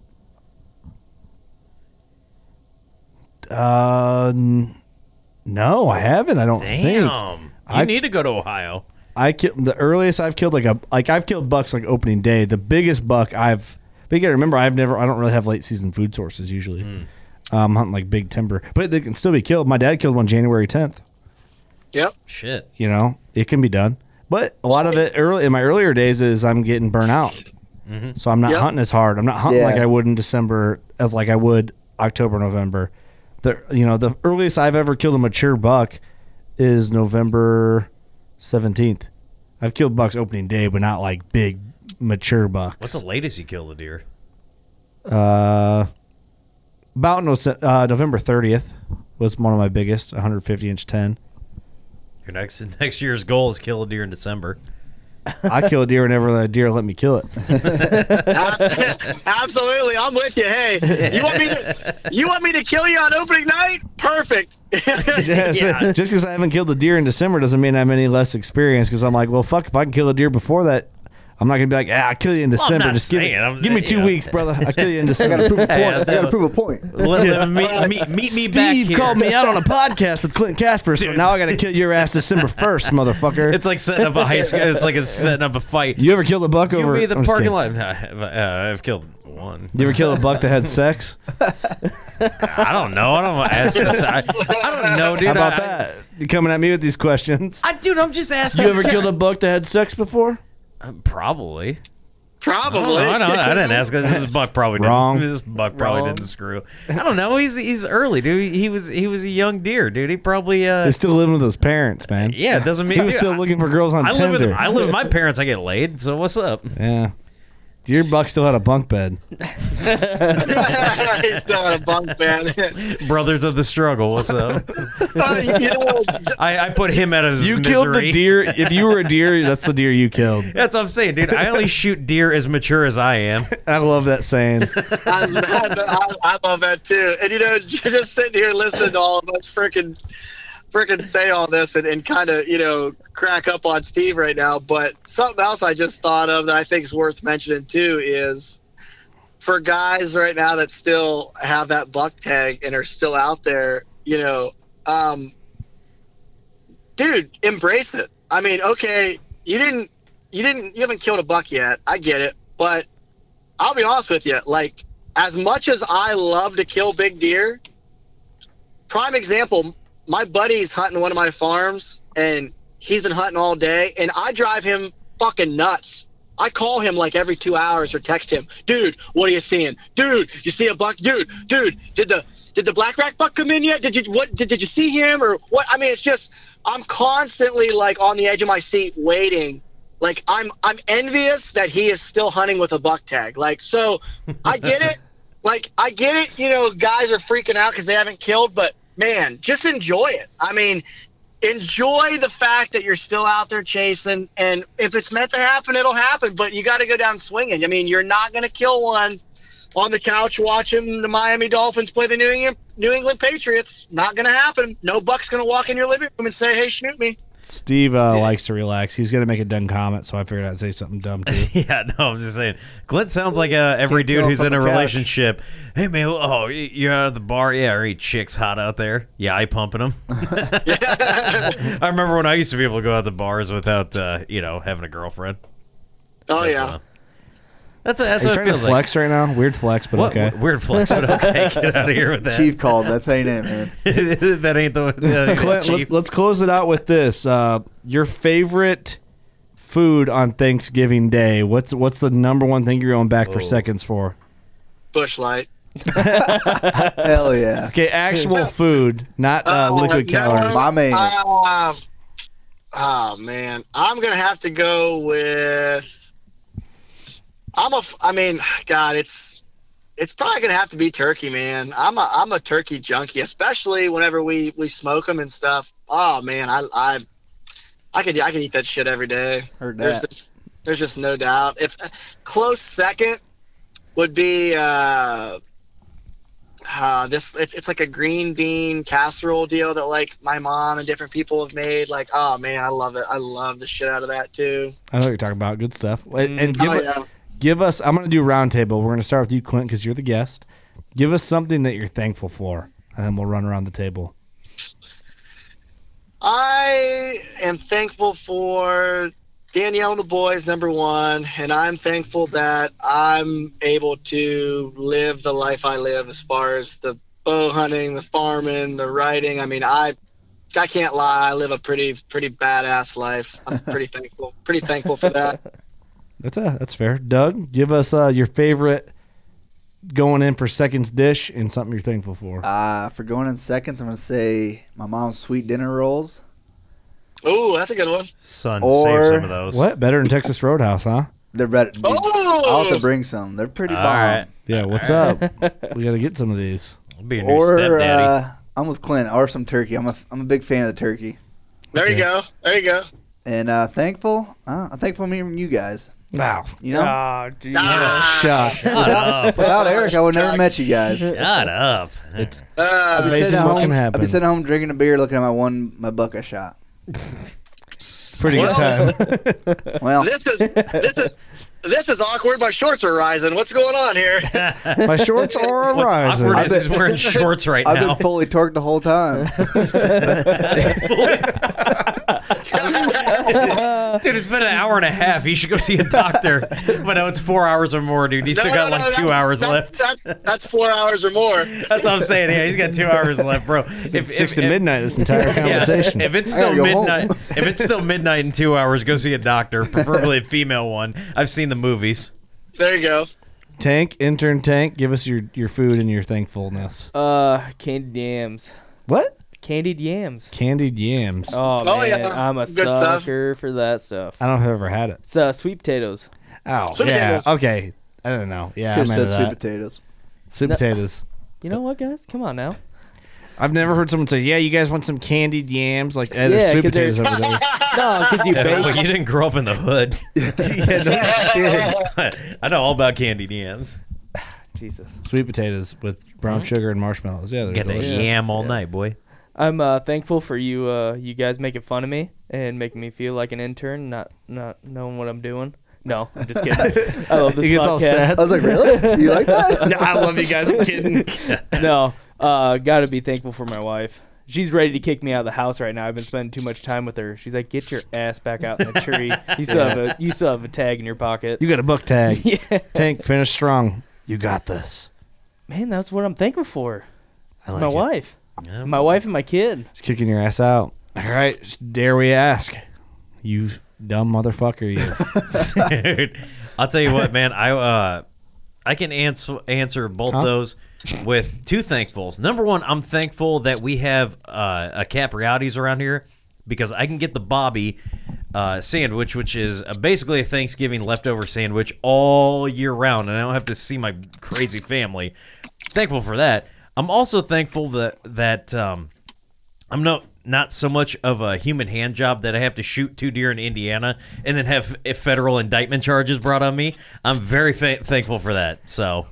Speaker 1: uh, n- no, I haven't. I don't think.
Speaker 3: Damn. You
Speaker 1: I-
Speaker 3: need to go to Ohio.
Speaker 1: I killed the earliest I've killed like a like I've killed bucks like opening day. The biggest buck I've but you gotta remember I've never I don't really have late season food sources usually.
Speaker 3: Mm.
Speaker 1: Um, hunting like big timber, but they can still be killed. My dad killed one January tenth.
Speaker 9: yep.
Speaker 3: Shit.
Speaker 1: You know, it can be done, but a lot of it early in my earlier days is I'm getting burnt out,
Speaker 3: Mm-hmm.
Speaker 1: so I'm not
Speaker 9: Yep.
Speaker 1: hunting as hard. I'm not hunting
Speaker 4: Yeah.
Speaker 1: like I would in December as like I would October, November. The you know the earliest I've ever killed a mature buck is November seventeenth. I've killed bucks opening day, but not like big mature bucks.
Speaker 3: What's the latest you killed a deer?
Speaker 1: Uh, about no, uh, November thirtieth was one of my biggest, one hundred fifty inch ten.
Speaker 3: Your next next year's goal is kill a deer in December.
Speaker 1: I kill a deer whenever a deer let me kill it.
Speaker 9: Absolutely, I'm with you. Hey, you want me to you want me to kill you on opening night? Perfect.
Speaker 1: Yeah, so
Speaker 3: Yeah.
Speaker 1: just because I haven't killed a deer in December doesn't mean I'm any less experienced. Because I'm like, well, fuck, if I can kill a deer before that, I'm not gonna be like, ah, I'll kill you in
Speaker 3: Well, I'm
Speaker 1: December.
Speaker 3: not
Speaker 1: Just give,
Speaker 3: saying, I'm-
Speaker 1: me, give me two
Speaker 3: you know.
Speaker 1: weeks, brother. I'll kill you in
Speaker 4: I
Speaker 1: December.
Speaker 4: gotta prove a point.
Speaker 3: Yeah,
Speaker 4: I gotta prove a point.
Speaker 3: Let, let me, meet, meet me back
Speaker 1: Steve
Speaker 3: here.
Speaker 1: called me out on a podcast with Clint Casper, so now I got to kill your ass December first, motherfucker.
Speaker 3: It's like setting up a high school. It's like a setting up a fight.
Speaker 1: You ever killed a buck
Speaker 3: You
Speaker 1: over?
Speaker 3: be the
Speaker 1: I'm just
Speaker 3: parking
Speaker 1: kidding.
Speaker 3: lot. Uh, I've killed one.
Speaker 1: You ever killed a buck that had sex?
Speaker 3: I don't know. I don't ask. I, I don't know, dude.
Speaker 1: How about
Speaker 3: I,
Speaker 1: that? You coming at me with these questions?
Speaker 3: I, dude, I'm just asking.
Speaker 1: You ever killed a buck that had sex before?
Speaker 3: Uh, probably.
Speaker 9: Probably.
Speaker 3: I don't know. I didn't ask. This buck probably didn't.
Speaker 1: Wrong.
Speaker 3: This buck probably
Speaker 2: Wrong.
Speaker 3: didn't screw. I don't know. He's he's early, dude. He was he was a young deer, dude. He probably uh.
Speaker 1: He's still living with his parents, man.
Speaker 3: Yeah, it doesn't mean
Speaker 1: He was
Speaker 3: dude,
Speaker 1: still
Speaker 3: I-
Speaker 1: looking for girls on
Speaker 3: I live
Speaker 1: Tinder.
Speaker 3: with I live with my parents. I get laid. So what's up?
Speaker 1: Yeah. Your buck still had a bunk bed.
Speaker 9: He's still in a bunk bed.
Speaker 3: Brothers of the struggle. What's up?
Speaker 9: Uh, you know,
Speaker 3: I, I put him out of his
Speaker 1: You
Speaker 3: misery.
Speaker 1: killed the deer. If you were a deer, that's the deer you killed.
Speaker 3: That's what I'm saying, dude. I only shoot deer as mature as I am.
Speaker 1: I love that saying.
Speaker 9: I, I, I love that too. And you know, just sitting here listening to all of us freaking, freaking say all this and, and kind of you know crack up on Steve right now. But something else I just thought of that I think is worth mentioning too is for guys right now that still have that buck tag and are still out there. You know, um, dude, embrace it. I mean, okay, you didn't, you didn't, you haven't killed a buck yet. I get it, but I'll be honest with you. Like, as much as I love to kill big deer, prime example, my buddy's hunting one of my farms, and he's been hunting all day, and I drive him fucking nuts. I call him like every two hours or text him, dude, what are you seeing? Dude, you see a buck? Dude, dude, did the did the black rack buck come in yet? Did you what? Did, did you see him or what? I mean, it's just I'm constantly like on the edge of my seat waiting like I'm I'm envious that he is still hunting with a buck tag. Like, so I get it. Like, I get it. You know, guys are freaking out because they haven't killed, but man, just enjoy it. I mean, enjoy the fact that you're still out there chasing, and if it's meant to happen, it'll happen. But you got to go down swinging. I mean, you're not going to kill one on the couch watching the Miami Dolphins play the New England New England Patriots. Not going to happen. No buck's going to walk in your living room and say, "Hey, shoot me."
Speaker 1: Steve uh, likes to relax. He's going to make a dumb comment, so I figured I'd say something dumb too.
Speaker 3: Yeah, no, I'm just saying. Clint sounds like uh, every
Speaker 4: Can't
Speaker 3: dude
Speaker 4: kill
Speaker 3: who's
Speaker 4: from
Speaker 3: in a
Speaker 4: the couch.
Speaker 3: relationship. Hey, man, oh, you're out of the bar? Yeah, or eight chicks hot out there? Yeah, I pumping them. I remember when I used to be able to go out to bars without, uh, you know, having a girlfriend.
Speaker 9: Oh
Speaker 3: That's,
Speaker 9: yeah.
Speaker 3: uh, that's a, that's
Speaker 1: Are you
Speaker 3: what it
Speaker 1: trying to
Speaker 3: feels like.
Speaker 1: flex right now? Weird flex, but
Speaker 3: What?
Speaker 1: okay.
Speaker 3: What- Weird flex, but okay. Get out of here with that.
Speaker 4: Chief called. That's ain't it, man.
Speaker 3: That ain't the, the
Speaker 1: Clint,
Speaker 3: chief.
Speaker 1: let, let's close it out with this. Uh, your favorite food on Thanksgiving Day. What's what's the number one thing you're going back for
Speaker 3: Oh.
Speaker 1: seconds for?
Speaker 9: Bush Light.
Speaker 4: Hell yeah.
Speaker 1: Okay, actual food, not uh,
Speaker 9: Oh,
Speaker 1: liquid
Speaker 9: no.
Speaker 1: calories.
Speaker 4: My man.
Speaker 9: Uh, oh man, I'm gonna have to go with. I'm a. f- I mean, God, it's it's probably gonna have to be turkey, man. I'm a I'm a turkey junkie, especially whenever we we smoke them and stuff. Oh man, I I I could I could eat that shit every day.
Speaker 4: Heard
Speaker 9: There's
Speaker 4: that.
Speaker 9: just, there's just no doubt. If close second would be uh, uh this it's it's like a green bean casserole deal that like my mom and different people have made. Like, oh man, I love it. I love the shit out of that too.
Speaker 1: I know what you're talking about. Good stuff. And, and give,
Speaker 9: Oh
Speaker 1: it-
Speaker 9: yeah.
Speaker 1: give us. I'm going to do round table. We're going to start with you, Clint, because you're the guest. Give us something that you're thankful for, and then we'll run around the table.
Speaker 9: I am thankful for Danielle and the boys, number one, and I'm thankful that I'm able to live the life I live as far as the bow hunting, the farming, the writing. I mean, I I can't lie. I live a pretty pretty badass life. I'm pretty thankful. Pretty thankful for that.
Speaker 1: That's a, that's fair. Doug, give us uh, your favorite going in for seconds dish and something you're thankful for.
Speaker 4: Uh, for going in seconds, I'm going to say my mom's sweet dinner rolls.
Speaker 9: Ooh, that's a good one.
Speaker 3: Son,
Speaker 4: Or-
Speaker 3: save some of those.
Speaker 1: What? Better than Texas Roadhouse, huh?
Speaker 4: They're better.
Speaker 9: Oh!
Speaker 4: I'll have to bring some. They're pretty
Speaker 3: All
Speaker 4: bomb.
Speaker 3: right.
Speaker 1: Yeah, what's up? We got to get some of these.
Speaker 3: I'll be your new
Speaker 4: Or
Speaker 3: stepdaddy.
Speaker 4: uh, I'm with Clint. Or some turkey. I'm a I'm a big fan of the turkey.
Speaker 9: There you
Speaker 1: Okay.
Speaker 9: go. There you go.
Speaker 4: And uh, thankful. Uh, I'm thankful for meeting you guys.
Speaker 1: Wow.
Speaker 4: You know,
Speaker 8: Oh, geez.
Speaker 9: Ah,
Speaker 1: Shot.
Speaker 3: Shut up.
Speaker 4: without Eric, I would never met you guys.
Speaker 3: Shut up.
Speaker 1: It's
Speaker 9: uh,
Speaker 1: amazing
Speaker 4: Sitting at
Speaker 1: what
Speaker 4: home-
Speaker 1: can
Speaker 4: I'd
Speaker 1: happen.
Speaker 4: be sitting at home drinking a beer, looking at my one my buck I shot.
Speaker 1: Pretty good
Speaker 9: Well-
Speaker 1: time.
Speaker 4: Well,
Speaker 9: this is this is this is awkward. My shorts are rising. What's going on here?
Speaker 1: My shorts are
Speaker 3: What's
Speaker 1: rising.
Speaker 3: awkward
Speaker 4: I've
Speaker 3: is he's
Speaker 4: been-
Speaker 3: wearing shorts right
Speaker 4: I've
Speaker 3: now.
Speaker 4: been fully torqued the whole time.
Speaker 3: Dude, it's been an hour and a half. You should go see a doctor. But no, it's four hours or more, dude. He's
Speaker 9: No,
Speaker 3: still got
Speaker 9: no,
Speaker 3: like
Speaker 9: no,
Speaker 3: two
Speaker 9: that-
Speaker 3: hours
Speaker 9: that-
Speaker 3: left.
Speaker 9: that- that's four hours or more.
Speaker 3: That's what I'm saying. Yeah, he's got two hours left, bro. If,
Speaker 1: Six
Speaker 3: if,
Speaker 1: to
Speaker 3: if-
Speaker 1: midnight this entire
Speaker 3: Yeah,
Speaker 1: conversation.
Speaker 3: if it's
Speaker 4: I gotta
Speaker 3: still
Speaker 4: go home.
Speaker 3: midnight, if it's still midnight in two hours, go see a doctor, preferably a female one. I've seen the movies.
Speaker 9: There you go.
Speaker 1: Tank, intern Tank, give us your, your food and your thankfulness.
Speaker 8: Uh, candied yams.
Speaker 1: What?
Speaker 8: Candied yams.
Speaker 1: Candied yams.
Speaker 8: Oh,
Speaker 9: Oh,
Speaker 8: man,
Speaker 9: yeah.
Speaker 8: I'm a
Speaker 9: Good stuff.
Speaker 8: sucker for that stuff.
Speaker 1: I don't know if I've ever had it.
Speaker 8: It's uh, sweet potatoes.
Speaker 1: Oh,
Speaker 9: Sweet
Speaker 1: yeah.
Speaker 9: potatoes.
Speaker 1: Okay. I don't know. Yeah,
Speaker 4: Could
Speaker 1: I'm
Speaker 4: have
Speaker 1: into
Speaker 4: said sweet
Speaker 1: that.
Speaker 4: potatoes.
Speaker 1: Sweet
Speaker 8: No.
Speaker 1: potatoes.
Speaker 8: You know what, guys? Come on now.
Speaker 1: I've never heard someone say, yeah, you guys want some candied yams? Like, eh, there's
Speaker 8: Yeah,
Speaker 1: sweet
Speaker 8: 'cause
Speaker 1: potatoes
Speaker 8: they're-
Speaker 1: over there.
Speaker 8: No, because you
Speaker 3: Yeah,
Speaker 8: bake.
Speaker 3: well, you didn't grow up in the hood.
Speaker 1: Yeah, no shit.
Speaker 3: I know all about candied yams.
Speaker 8: Jesus.
Speaker 1: Sweet potatoes with brown sugar and marshmallows. Yeah, they're
Speaker 3: Get the
Speaker 1: delicious.
Speaker 3: yam all
Speaker 8: Yeah.
Speaker 3: night, boy.
Speaker 8: I'm uh, thankful for you, uh, you guys making fun of me and making me feel like an intern, not not knowing what I'm doing. No, I'm just kidding. I love this
Speaker 1: He gets all
Speaker 8: podcast.
Speaker 1: sad.
Speaker 4: I was like, really? You like that?
Speaker 1: No, I love you guys. I'm kidding.
Speaker 8: No, uh, gotta be thankful for my wife. She's ready to kick me out of the house right now. I've been spending too much time with her. She's like, "Get your ass back out in the tree. You still have a you still have a tag in your pocket."
Speaker 1: You got a book tag.
Speaker 8: Yeah,
Speaker 1: Tank, finish strong. You got this.
Speaker 8: man, that's what I'm thankful for.
Speaker 1: I like
Speaker 8: my
Speaker 1: it.
Speaker 8: wife,
Speaker 3: Yeah.
Speaker 8: my wife, and my kid.
Speaker 1: Just kicking your ass out. All right. Dare we ask? You dumb motherfucker, you.
Speaker 3: Dude, I'll tell you what, man. I uh, I can answer answer both
Speaker 1: Huh?
Speaker 3: those with two thankfuls. Number one, I'm thankful that we have uh, a Capriati's around here because I can get the Bobby uh, sandwich, which is uh, basically a Thanksgiving leftover sandwich all year round, and I don't have to see my crazy family. Thankful for that. I'm also thankful that that um, I'm not not so much of a human hand job that I have to shoot two deer in Indiana and then have federal indictment charges brought on me. I'm very fa- thankful for that. So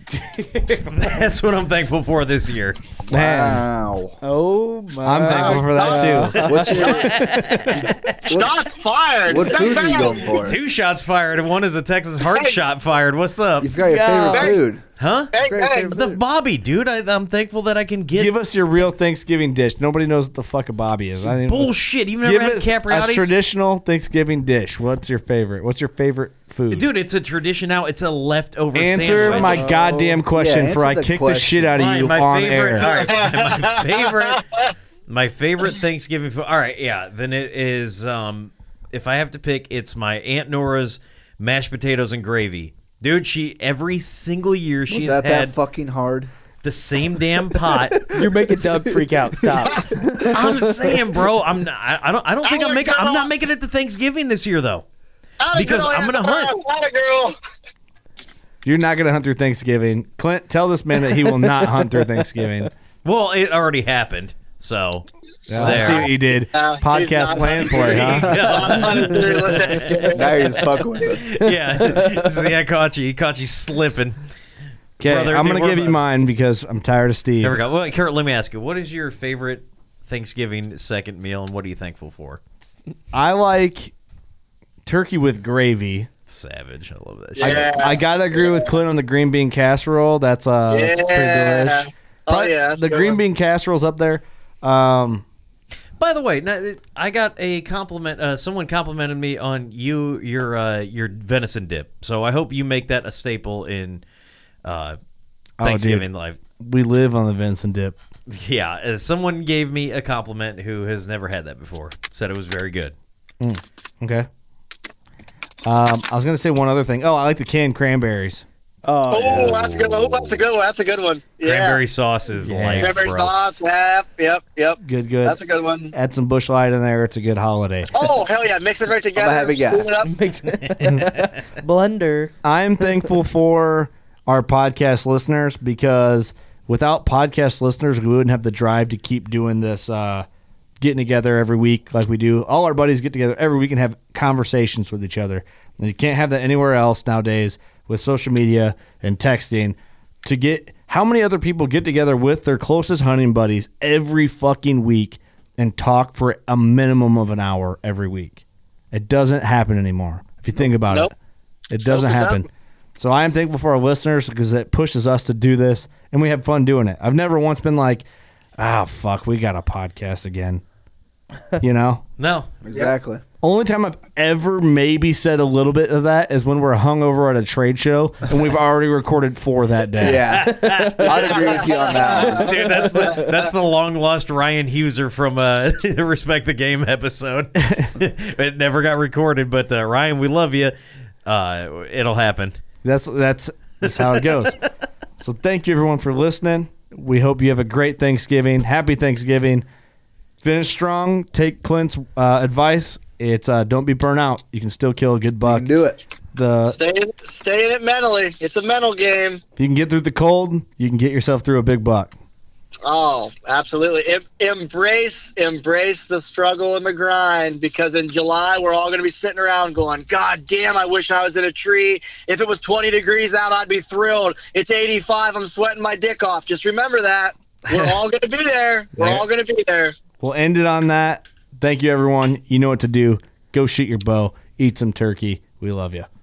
Speaker 3: that's what I'm thankful for this year.
Speaker 4: Wow.
Speaker 8: Oh my!
Speaker 1: I'm thankful for that too.
Speaker 4: What's your,
Speaker 9: Shots fired.
Speaker 4: what food are you going for?
Speaker 3: Two shots fired, and one is a Texas heart shot fired. What's up?
Speaker 4: You forgot your
Speaker 9: Bang.
Speaker 4: favorite food.
Speaker 3: Huh?
Speaker 9: Bang,
Speaker 4: Forgot your
Speaker 9: bang.
Speaker 4: favorite
Speaker 3: The
Speaker 4: food.
Speaker 3: Bobby, dude. I, I'm thankful that I can get
Speaker 1: Give us your real Thanksgiving dish. Nobody knows what the fuck a Bobby is. I didn't
Speaker 3: bullshit. You've never
Speaker 1: Give
Speaker 3: had
Speaker 1: us
Speaker 3: Capriati's?
Speaker 1: a traditional Thanksgiving dish. What's your favorite? What's your favorite food?
Speaker 3: Dude, it's a tradition now. It's a leftover
Speaker 1: Answer
Speaker 3: sandwich.
Speaker 1: my goddamn question
Speaker 4: Yeah,
Speaker 1: before I
Speaker 4: answer the
Speaker 1: kick the
Speaker 4: question.
Speaker 1: shit out of
Speaker 3: Fine,
Speaker 1: you
Speaker 3: my
Speaker 1: on
Speaker 3: favorite,
Speaker 1: air.
Speaker 3: All right, my favorite, my favorite Thanksgiving food. All right, yeah. Then it is. Um, if I have to pick, it's my Aunt Nora's mashed potatoes and gravy. Dude, she every single year
Speaker 4: Was
Speaker 3: she's
Speaker 4: that
Speaker 3: had
Speaker 4: that fucking hard?
Speaker 3: the same damn pot.
Speaker 8: You're making Doug freak out. Stop.
Speaker 3: I'm saying, bro, I'm not, I I don't I don't think I'm
Speaker 9: Atta
Speaker 3: making I'm
Speaker 9: girl.
Speaker 3: not making it to Thanksgiving this year though.
Speaker 9: Atta
Speaker 3: Because
Speaker 9: girl,
Speaker 3: I'm gonna
Speaker 9: atta
Speaker 3: hunt.
Speaker 9: girl, atta girl.
Speaker 1: You're not going to hunt through Thanksgiving. Clint, tell this man that he will not hunt through Thanksgiving.
Speaker 3: Well, it already happened. So
Speaker 1: Yeah, I
Speaker 3: There.
Speaker 1: see what you did.
Speaker 9: Uh, he's
Speaker 1: Podcast
Speaker 9: not
Speaker 1: land
Speaker 9: hunting.
Speaker 1: play, huh?
Speaker 9: I'm hunting through Thanksgiving.
Speaker 4: Now you're just fucking with us.
Speaker 3: yeah. See, I caught you. He caught you slipping.
Speaker 1: Okay,
Speaker 3: Brother,
Speaker 1: I'm
Speaker 3: dude,
Speaker 1: going to
Speaker 3: we're
Speaker 1: give you
Speaker 3: about-
Speaker 1: mine because I'm tired of Steve.
Speaker 3: There we go. Well, Kurt, let me ask you, what is your favorite Thanksgiving second meal, and what are you thankful for?
Speaker 1: I like turkey with gravy.
Speaker 3: Savage. I love that
Speaker 9: Yeah.
Speaker 3: shit.
Speaker 1: I gotta agree with Clint on the green bean casserole. That's uh, that's pretty
Speaker 9: Yeah.
Speaker 1: delish.
Speaker 9: Oh,
Speaker 1: Probably-
Speaker 9: yeah, that's a
Speaker 1: the
Speaker 9: good
Speaker 1: green
Speaker 9: one.
Speaker 1: bean casserole's up there. Um,
Speaker 3: By the way, now, I got a compliment. Uh, someone complimented me on you, your uh, your venison dip. So I hope you make that a staple in uh,
Speaker 1: Oh,
Speaker 3: Thanksgiving
Speaker 1: dude.
Speaker 3: life.
Speaker 1: we live on the venison dip.
Speaker 3: Yeah, uh, someone gave me a compliment who has never had that before. Said it was very good.
Speaker 1: Okay. Um, I was gonna say one other thing. Oh, I like the canned cranberries.
Speaker 8: Oh,
Speaker 9: Oh, that's a good one. Oh, that's a good one. That's a good one. Yeah.
Speaker 3: Cranberry sauce is
Speaker 1: Yeah.
Speaker 3: life,
Speaker 9: Cranberry
Speaker 3: bro.
Speaker 9: sauce. Yep, yep, yep.
Speaker 1: Good, good.
Speaker 9: That's a good one.
Speaker 1: Add some Busch Light in there. It's a good holiday.
Speaker 9: Oh, hell yeah. Mix it right together.
Speaker 4: I'm a happy guy.
Speaker 9: spoon it up.
Speaker 8: blender.
Speaker 1: I'm thankful for our podcast listeners because without podcast listeners, we wouldn't have the drive to keep doing this, uh, getting together every week like we do. All our buddies get together every week and have conversations with each other. And you can't have that anywhere else nowadays with social media and texting. To get how many other people get together with their closest hunting buddies every fucking week and talk for a minimum of an hour every week? It doesn't happen anymore. If you think about
Speaker 9: Nope.
Speaker 1: it, it doesn't
Speaker 9: Nope, it
Speaker 1: happen.
Speaker 9: doesn't.
Speaker 1: So I am thankful for our listeners because it pushes us to do this and we have fun doing it. I've never once been like, ah, fuck, we got a podcast again. You know?
Speaker 3: No.
Speaker 4: Exactly.
Speaker 1: Only time I've ever maybe said a little bit of that is when we're hungover at a trade show and we've already recorded four that day.
Speaker 4: Yeah. I'd agree with you on that one.
Speaker 3: Dude, that's the that's the long lost Ryan Huser from uh, Respect the Game episode. It never got recorded, but uh, Ryan, we love you. Uh, it'll happen.
Speaker 1: That's that's that's how it goes. So thank you everyone for listening. We hope you have a great Thanksgiving. Happy Thanksgiving. Finish strong. Take Clint's uh, advice. It's uh, don't be burnt out. You can still kill a good
Speaker 4: You
Speaker 1: buck.
Speaker 4: can do it.
Speaker 1: The
Speaker 9: Stay in, stay in it mentally. It's a mental game.
Speaker 1: if you can get through the cold, you can get yourself through a big buck.
Speaker 9: Oh, absolutely. Em- embrace, embrace the struggle and the grind because in July we're all going to be sitting around going, God damn, I wish I was in a tree. If it was twenty degrees out, I'd be thrilled. It's eighty-five. I'm sweating my dick off. Just remember that. We're all going to be there. We're
Speaker 1: Yeah.
Speaker 9: all going to be there.
Speaker 1: We'll end it on that. Thank you, everyone. You know what to do. Go shoot your bow. Eat some turkey. We love you.